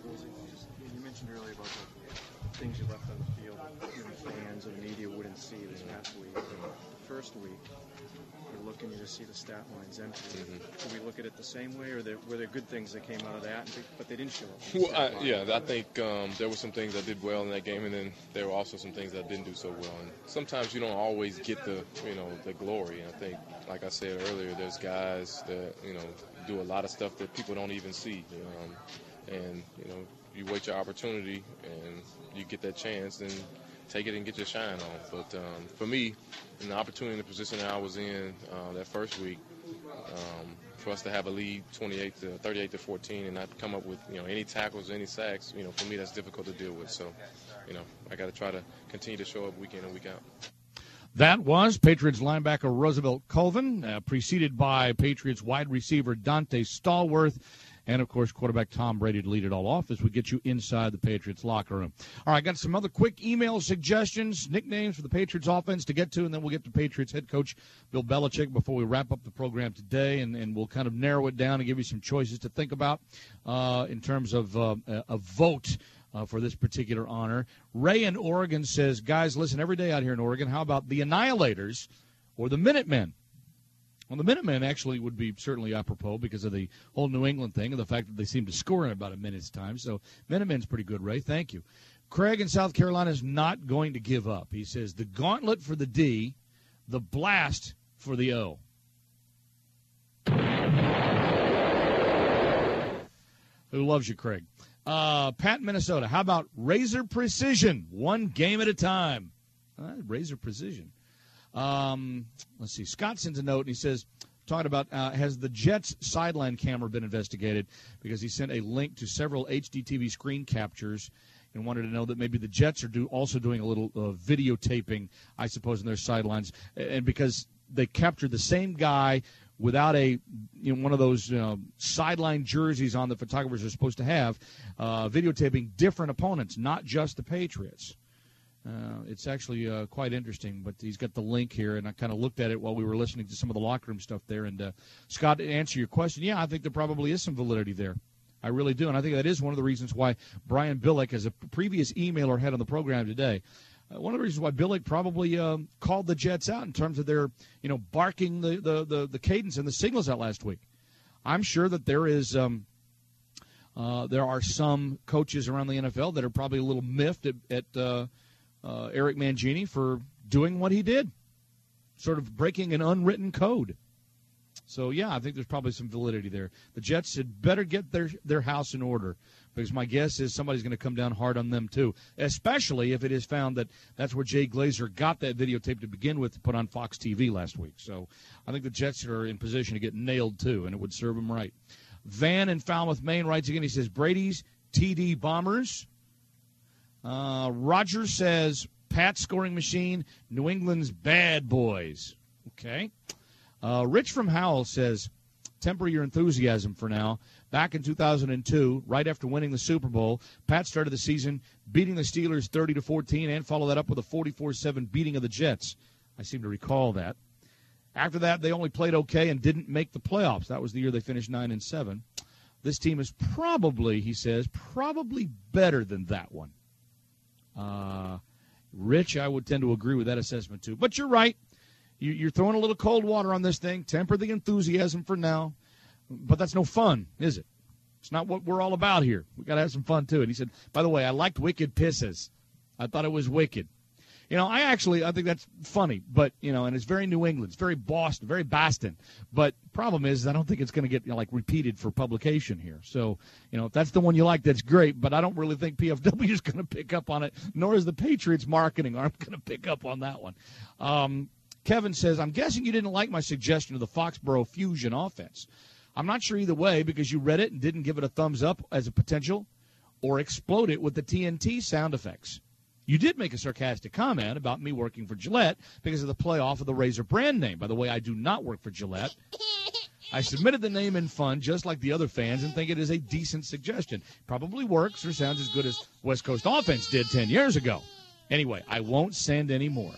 You mentioned earlier about the things you left on the field that the fans or the media wouldn't see this past week. The first week, you're looking to see the stat lines empty. Mm-hmm. Do we look at it the same way, or there, were there good things that came out of that, but they didn't show up? Well, I, yeah, I think um, there were some things that did well in that game, and then there were also some things that didn't do so well. And sometimes you don't always get the, you know, the glory. And I think, like I said earlier, there's guys that, you know, do a lot of stuff that people don't even see. Um, and, you know, you wait your opportunity and you get that chance, and take it and get your shine on. But um, for me, in the opportunity, in the position that I was in uh, that first week, um, for us to have a lead twenty-eight to thirty-eight to fourteen and not come up with, you know, any tackles or any sacks, you know, for me that's difficult to deal with. So, you know, I got to try to continue to show up week in and week out. That was Patriots linebacker Roosevelt Colvin, uh, preceded by Patriots wide receiver Dante Stallworth, and, of course, quarterback Tom Brady to lead it all off as we get you inside the Patriots locker room. All right, got some other quick email suggestions, nicknames for the Patriots offense to get to, and then we'll get to Patriots head coach Bill Belichick before we wrap up the program today, and, and we'll kind of narrow it down and give you some choices to think about uh, in terms of uh, a vote uh, for this particular honor. Ray in Oregon says, guys, listen, every day out here in Oregon, how about the Annihilators or the Minutemen? Well, the Minutemen actually would be certainly apropos because of the whole New England thing and the fact that they seem to score in about a minute's time. So Minutemen's pretty good, Ray. Thank you. Craig in South Carolina is not going to give up. He says the gauntlet for the D, the blast for the O. Who loves you, Craig? Uh, Pat, Minnesota. How about razor precision, one game at a time? Uh, razor precision. Um, let's see. Scott sends a note, and he says, talking about, uh, has the Jets sideline camera been investigated? Because he sent a link to several H D T V screen captures and wanted to know that maybe the Jets are do, also doing a little uh, videotaping, I suppose, in their sidelines. And because they captured the same guy without a, you know, one of those uh, sideline jerseys on the photographers are supposed to have, uh, videotaping different opponents, not just the Patriots. Uh, it's actually uh, quite interesting, but he's got the link here, and I kind of looked at it while we were listening to some of the locker room stuff there. And, uh, Scott, to answer your question, yeah, I think there probably is some validity there. I really do, and I think that is one of the reasons why Brian Billick, as a previous emailer had on the program today, uh, one of the reasons why Billick probably um, called the Jets out in terms of their, you know, barking the, the, the, the cadence and the signals out last week. I'm sure that there is um, uh, there are some coaches around the N F L that are probably a little miffed at, at uh, uh, Eric Mangini for doing what he did, sort of breaking an unwritten code. So, yeah, I think there's probably some validity there. The Jets had better get their, their house in order, because my guess is somebody's going to come down hard on them too, especially if it is found that that's where Jay Glazer got that videotape to begin with to put on Fox T V last week. So I think the Jets are in position to get nailed too, and it would serve them right. Van in Falmouth, Maine writes again. He says, Brady's T D Bombers. Uh, Roger says, Pat scoring machine, New England's bad boys. Okay. Uh, Rich from Howell says, temper your enthusiasm for now. Back in two thousand two, right after winning the Super Bowl, Pat started the season beating the Steelers thirty to fourteen and followed that up with a forty-four seven beating of the Jets. I seem to recall that. After that, they only played okay and didn't make the playoffs. That was the year they finished nine and seven. This team is probably, he says, probably better than that one. Uh, Rich, I would tend to agree with that assessment too. But you're right. You, you're throwing a little cold water on this thing. Temper the enthusiasm for now. But that's no fun, is it? It's not what we're all about here. We got to have some fun too. And he said, by the way, I liked Wicked Pisses. I thought it was wicked. You know, I actually, I think that's funny, but, you know, and it's very New England. It's very Boston, very Boston. But problem is, I don't think it's going to get, you know, like, repeated for publication here. So, you know, if that's the one you like, that's great, but I don't really think P F W is going to pick up on it, nor is the Patriots marketing arm going to pick up on that one. Um, Kevin says, I'm guessing you didn't like my suggestion of the Foxborough Fusion offense. I'm not sure either way because you read it and didn't give it a thumbs up as a potential or explode it with the T N T sound effects. You did make a sarcastic comment about me working for Gillette because of the playoff of the Razor brand name. By the way, I do not work for Gillette. I submitted the name in fun just like the other fans and think it is a decent suggestion. Probably works or sounds as good as West Coast Offense did ten years ago. Anyway, I won't send any more.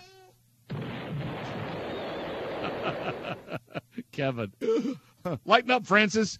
Kevin. Lighten up, Francis.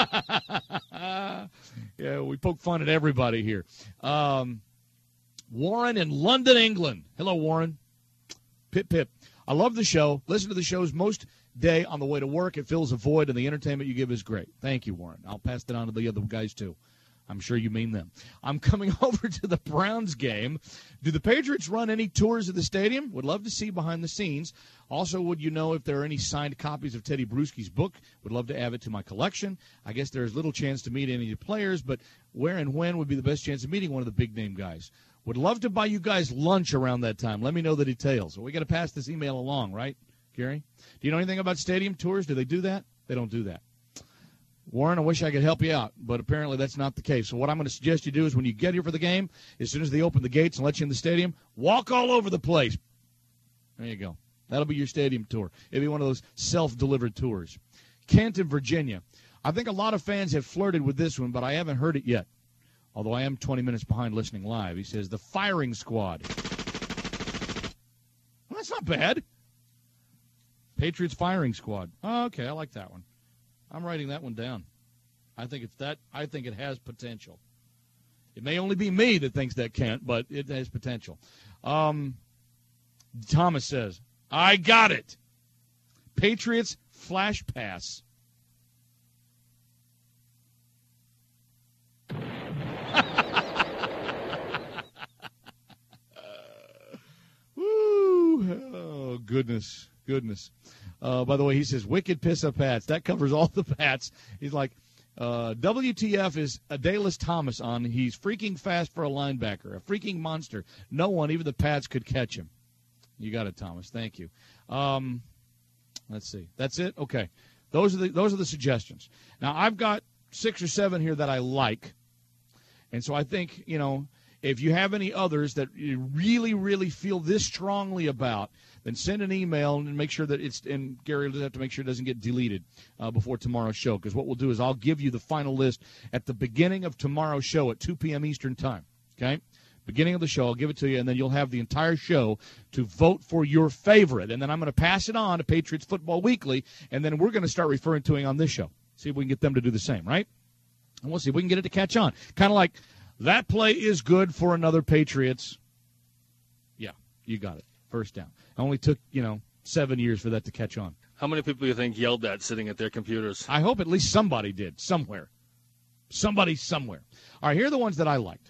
Yeah, we poke fun at everybody here. Um, Warren in London, England. Hello, Warren. Pip, pip. I love the show. Listen to the shows most day on the way to work. It fills a void, and the entertainment you give is great. Thank you, Warren. I'll pass that on to the other guys, too. I'm sure you mean them. I'm coming over to the Browns game. Do the Patriots run any tours of the stadium? Would love to see behind the scenes. Also, would you know if there are any signed copies of Teddy Bruschi's book? Would love to add it to my collection. I guess there's little chance to meet any of the players, but where and when would be the best chance of meeting one of the big-name guys? Would love to buy you guys lunch around that time. Let me know the details. We got to pass this email along, right, Gary? Do you know anything about stadium tours? Do they do that? They don't do that. Warren, I wish I could help you out, but apparently that's not the case. So what I'm going to suggest you do is when you get here for the game, as soon as they open the gates and let you in the stadium, walk all over the place. There you go. That'll be your stadium tour. It'll be one of those self-delivered tours. Canton, Virginia. I think a lot of fans have flirted with this one, but I haven't heard it yet, although I am twenty minutes behind listening live. He says, the firing squad. Well, that's not bad. Patriots firing squad. Oh, okay, I like that one. I'm writing that one down. I think it's that. I think it has potential. It may only be me that thinks that can't, but it has potential. Um, Thomas says, I got it. Patriots flash pass. Woo! Oh, goodness. Goodness. Uh, by the way, he says, wicked piss up Pats. That covers all the Pats. He's like, uh, W T F is Adalys Thomas on. He's freaking fast for a linebacker, a freaking monster. No one, even the Pats, could catch him. You got it, Thomas. Thank you. Um, let's see. That's it? Okay. Those are the those are the suggestions. Now, I've got six or seven here that I like. And so I think, you know, if you have any others that you really, really feel this strongly about, then send an email and make sure that it's, and Gary will have to make sure it doesn't get deleted uh, before tomorrow's show, because what we'll do is I'll give you the final list at the beginning of tomorrow's show at two p.m. Eastern time, okay? Beginning of the show, I'll give it to you, and then you'll have the entire show to vote for your favorite. And then I'm going to pass it on to Patriots Football Weekly, and then we're going to start referring to it on this show. See if we can get them to do the same, right? And we'll see if we can get it to catch on. Kind of like, that play is good for another Patriots. Yeah, you got it. First down. It only took, you know, seven years for that to catch on. How many people do you think yelled that sitting at their computers? I hope at least somebody did, somewhere. Somebody somewhere. All right, here are the ones that I liked.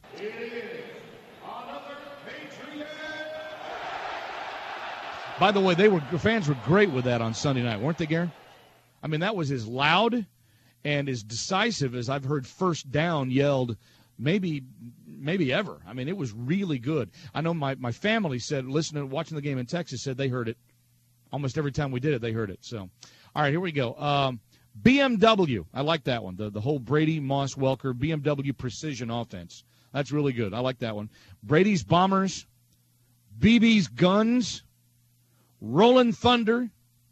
By the way, they were fans were great with that on Sunday night, weren't they, Garen? I mean, that was as loud and as decisive as I've heard first down yelled maybe maybe ever. I mean, it was really good. I know my, my family said, listening, watching the game in Texas, said they heard it. Almost every time we did it, they heard it. So, all right, here we go. Um, B M W, I like that one. The the whole Brady, Moss, Welker, B M W precision offense. That's really good. I like that one. Brady's Bombers, B B's Guns, Rolling Thunder,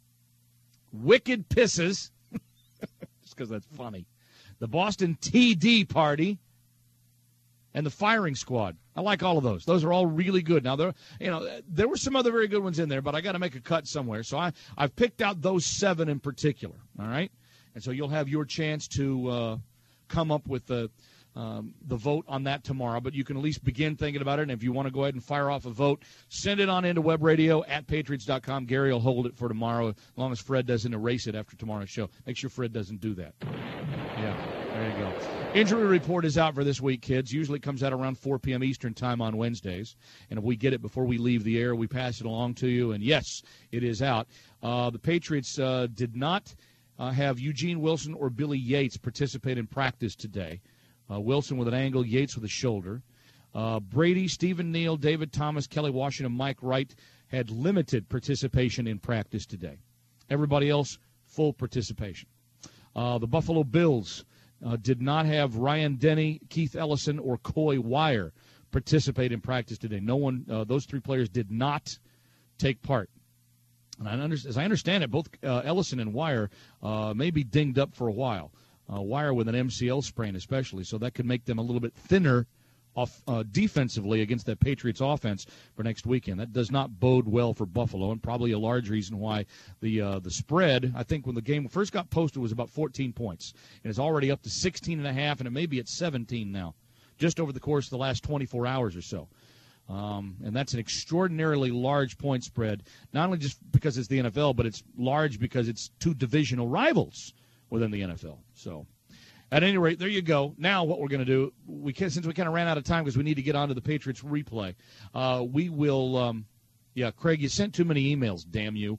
Wicked Pisses, just because that's funny, the Boston T D Party, and the Firing Squad. I like all of those. Those are all really good. Now, there, you know, there were some other very good ones in there, but I got to make a cut somewhere. So I, I've picked out those seven in particular, all right? And so you'll have your chance to uh, come up with the, um, the vote on that tomorrow. But you can at least begin thinking about it. And if you want to go ahead and fire off a vote, send it on into web radio at patriots dot com. Gary will hold it for tomorrow as long as Fred doesn't erase it after tomorrow's show. Make sure Fred doesn't do that. Yeah, there you go. Injury report is out for this week, kids. Usually it comes out around four p.m. Eastern time on Wednesdays. And if we get it before we leave the air, we pass it along to you. And, yes, it is out. Uh, the Patriots uh, did not uh, have Eugene Wilson or Billy Yates participate in practice today. Uh, Wilson with an ankle, Yates with a shoulder. Uh, Brady, Stephen Neal, David Thomas, Kelly Washington, Mike Wright had limited participation in practice today. Everybody else, full participation. Uh, the Buffalo Bills Uh, did not have Ryan Denny, Keith Ellison, or Coy Wire participate in practice today. No one, uh, those three players did not take part. And I under, as I understand it, both uh, Ellison and Wire uh, may be dinged up for a while. Uh, Wire with an M C L sprain especially, so that could make them a little bit thinner off uh, defensively against that Patriots offense for next weekend. That does not bode well for Buffalo, and probably a large reason why the uh, the spread, I think when the game first got posted, was about fourteen points. And it's already up to sixteen and a half, and it may be at seventeen now, just over the course of the last twenty-four hours or so. Um, and that's an extraordinarily large point spread, not only just because it's the N F L, but it's large because it's two divisional rivals within the N F L. So, at any rate, there you go. Now what we're going to do, we can, since we kind of ran out of time because we need to get on to the Patriots replay, uh, we will, um, yeah, Craig, you sent too many emails, damn you.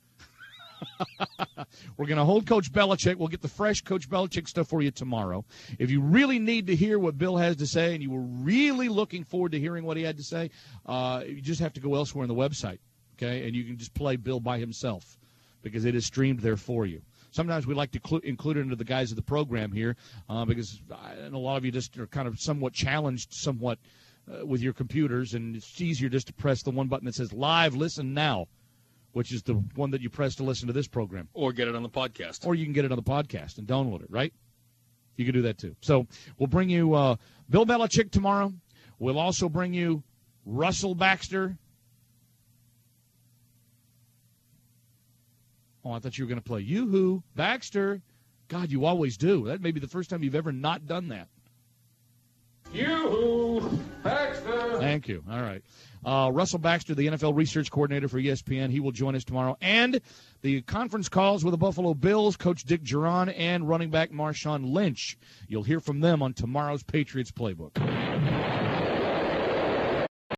We're going to hold Coach Belichick. We'll get the fresh Coach Belichick stuff for you tomorrow. If you really need to hear what Bill has to say and you were really looking forward to hearing what he had to say, uh, you just have to go elsewhere on the website, okay? And you can just play Bill by himself because it is streamed there for you. Sometimes we like to cl- include it into the guys of the program here uh, because I, and a lot of you just are kind of somewhat challenged somewhat uh, with your computers, and it's easier just to press the one button that says live listen now, which is the one that you press to listen to this program. Or get it on the podcast. Or you can get it on the podcast and download it, right? You can do that too. So we'll bring you uh, Bill Belichick tomorrow. We'll also bring you Russell Baxter. Oh, I thought you were going to play Yoo-hoo, Baxter. God, you always do. That may be the first time you've ever not done that. Yoo-hoo, Baxter. Thank you. All right. Uh, Russell Baxter, the N F L research coordinator for E S P N, he will join us tomorrow. And the conference calls with the Buffalo Bills, Coach Dick Geron, and running back Marshawn Lynch. You'll hear from them on tomorrow's Patriots Playbook.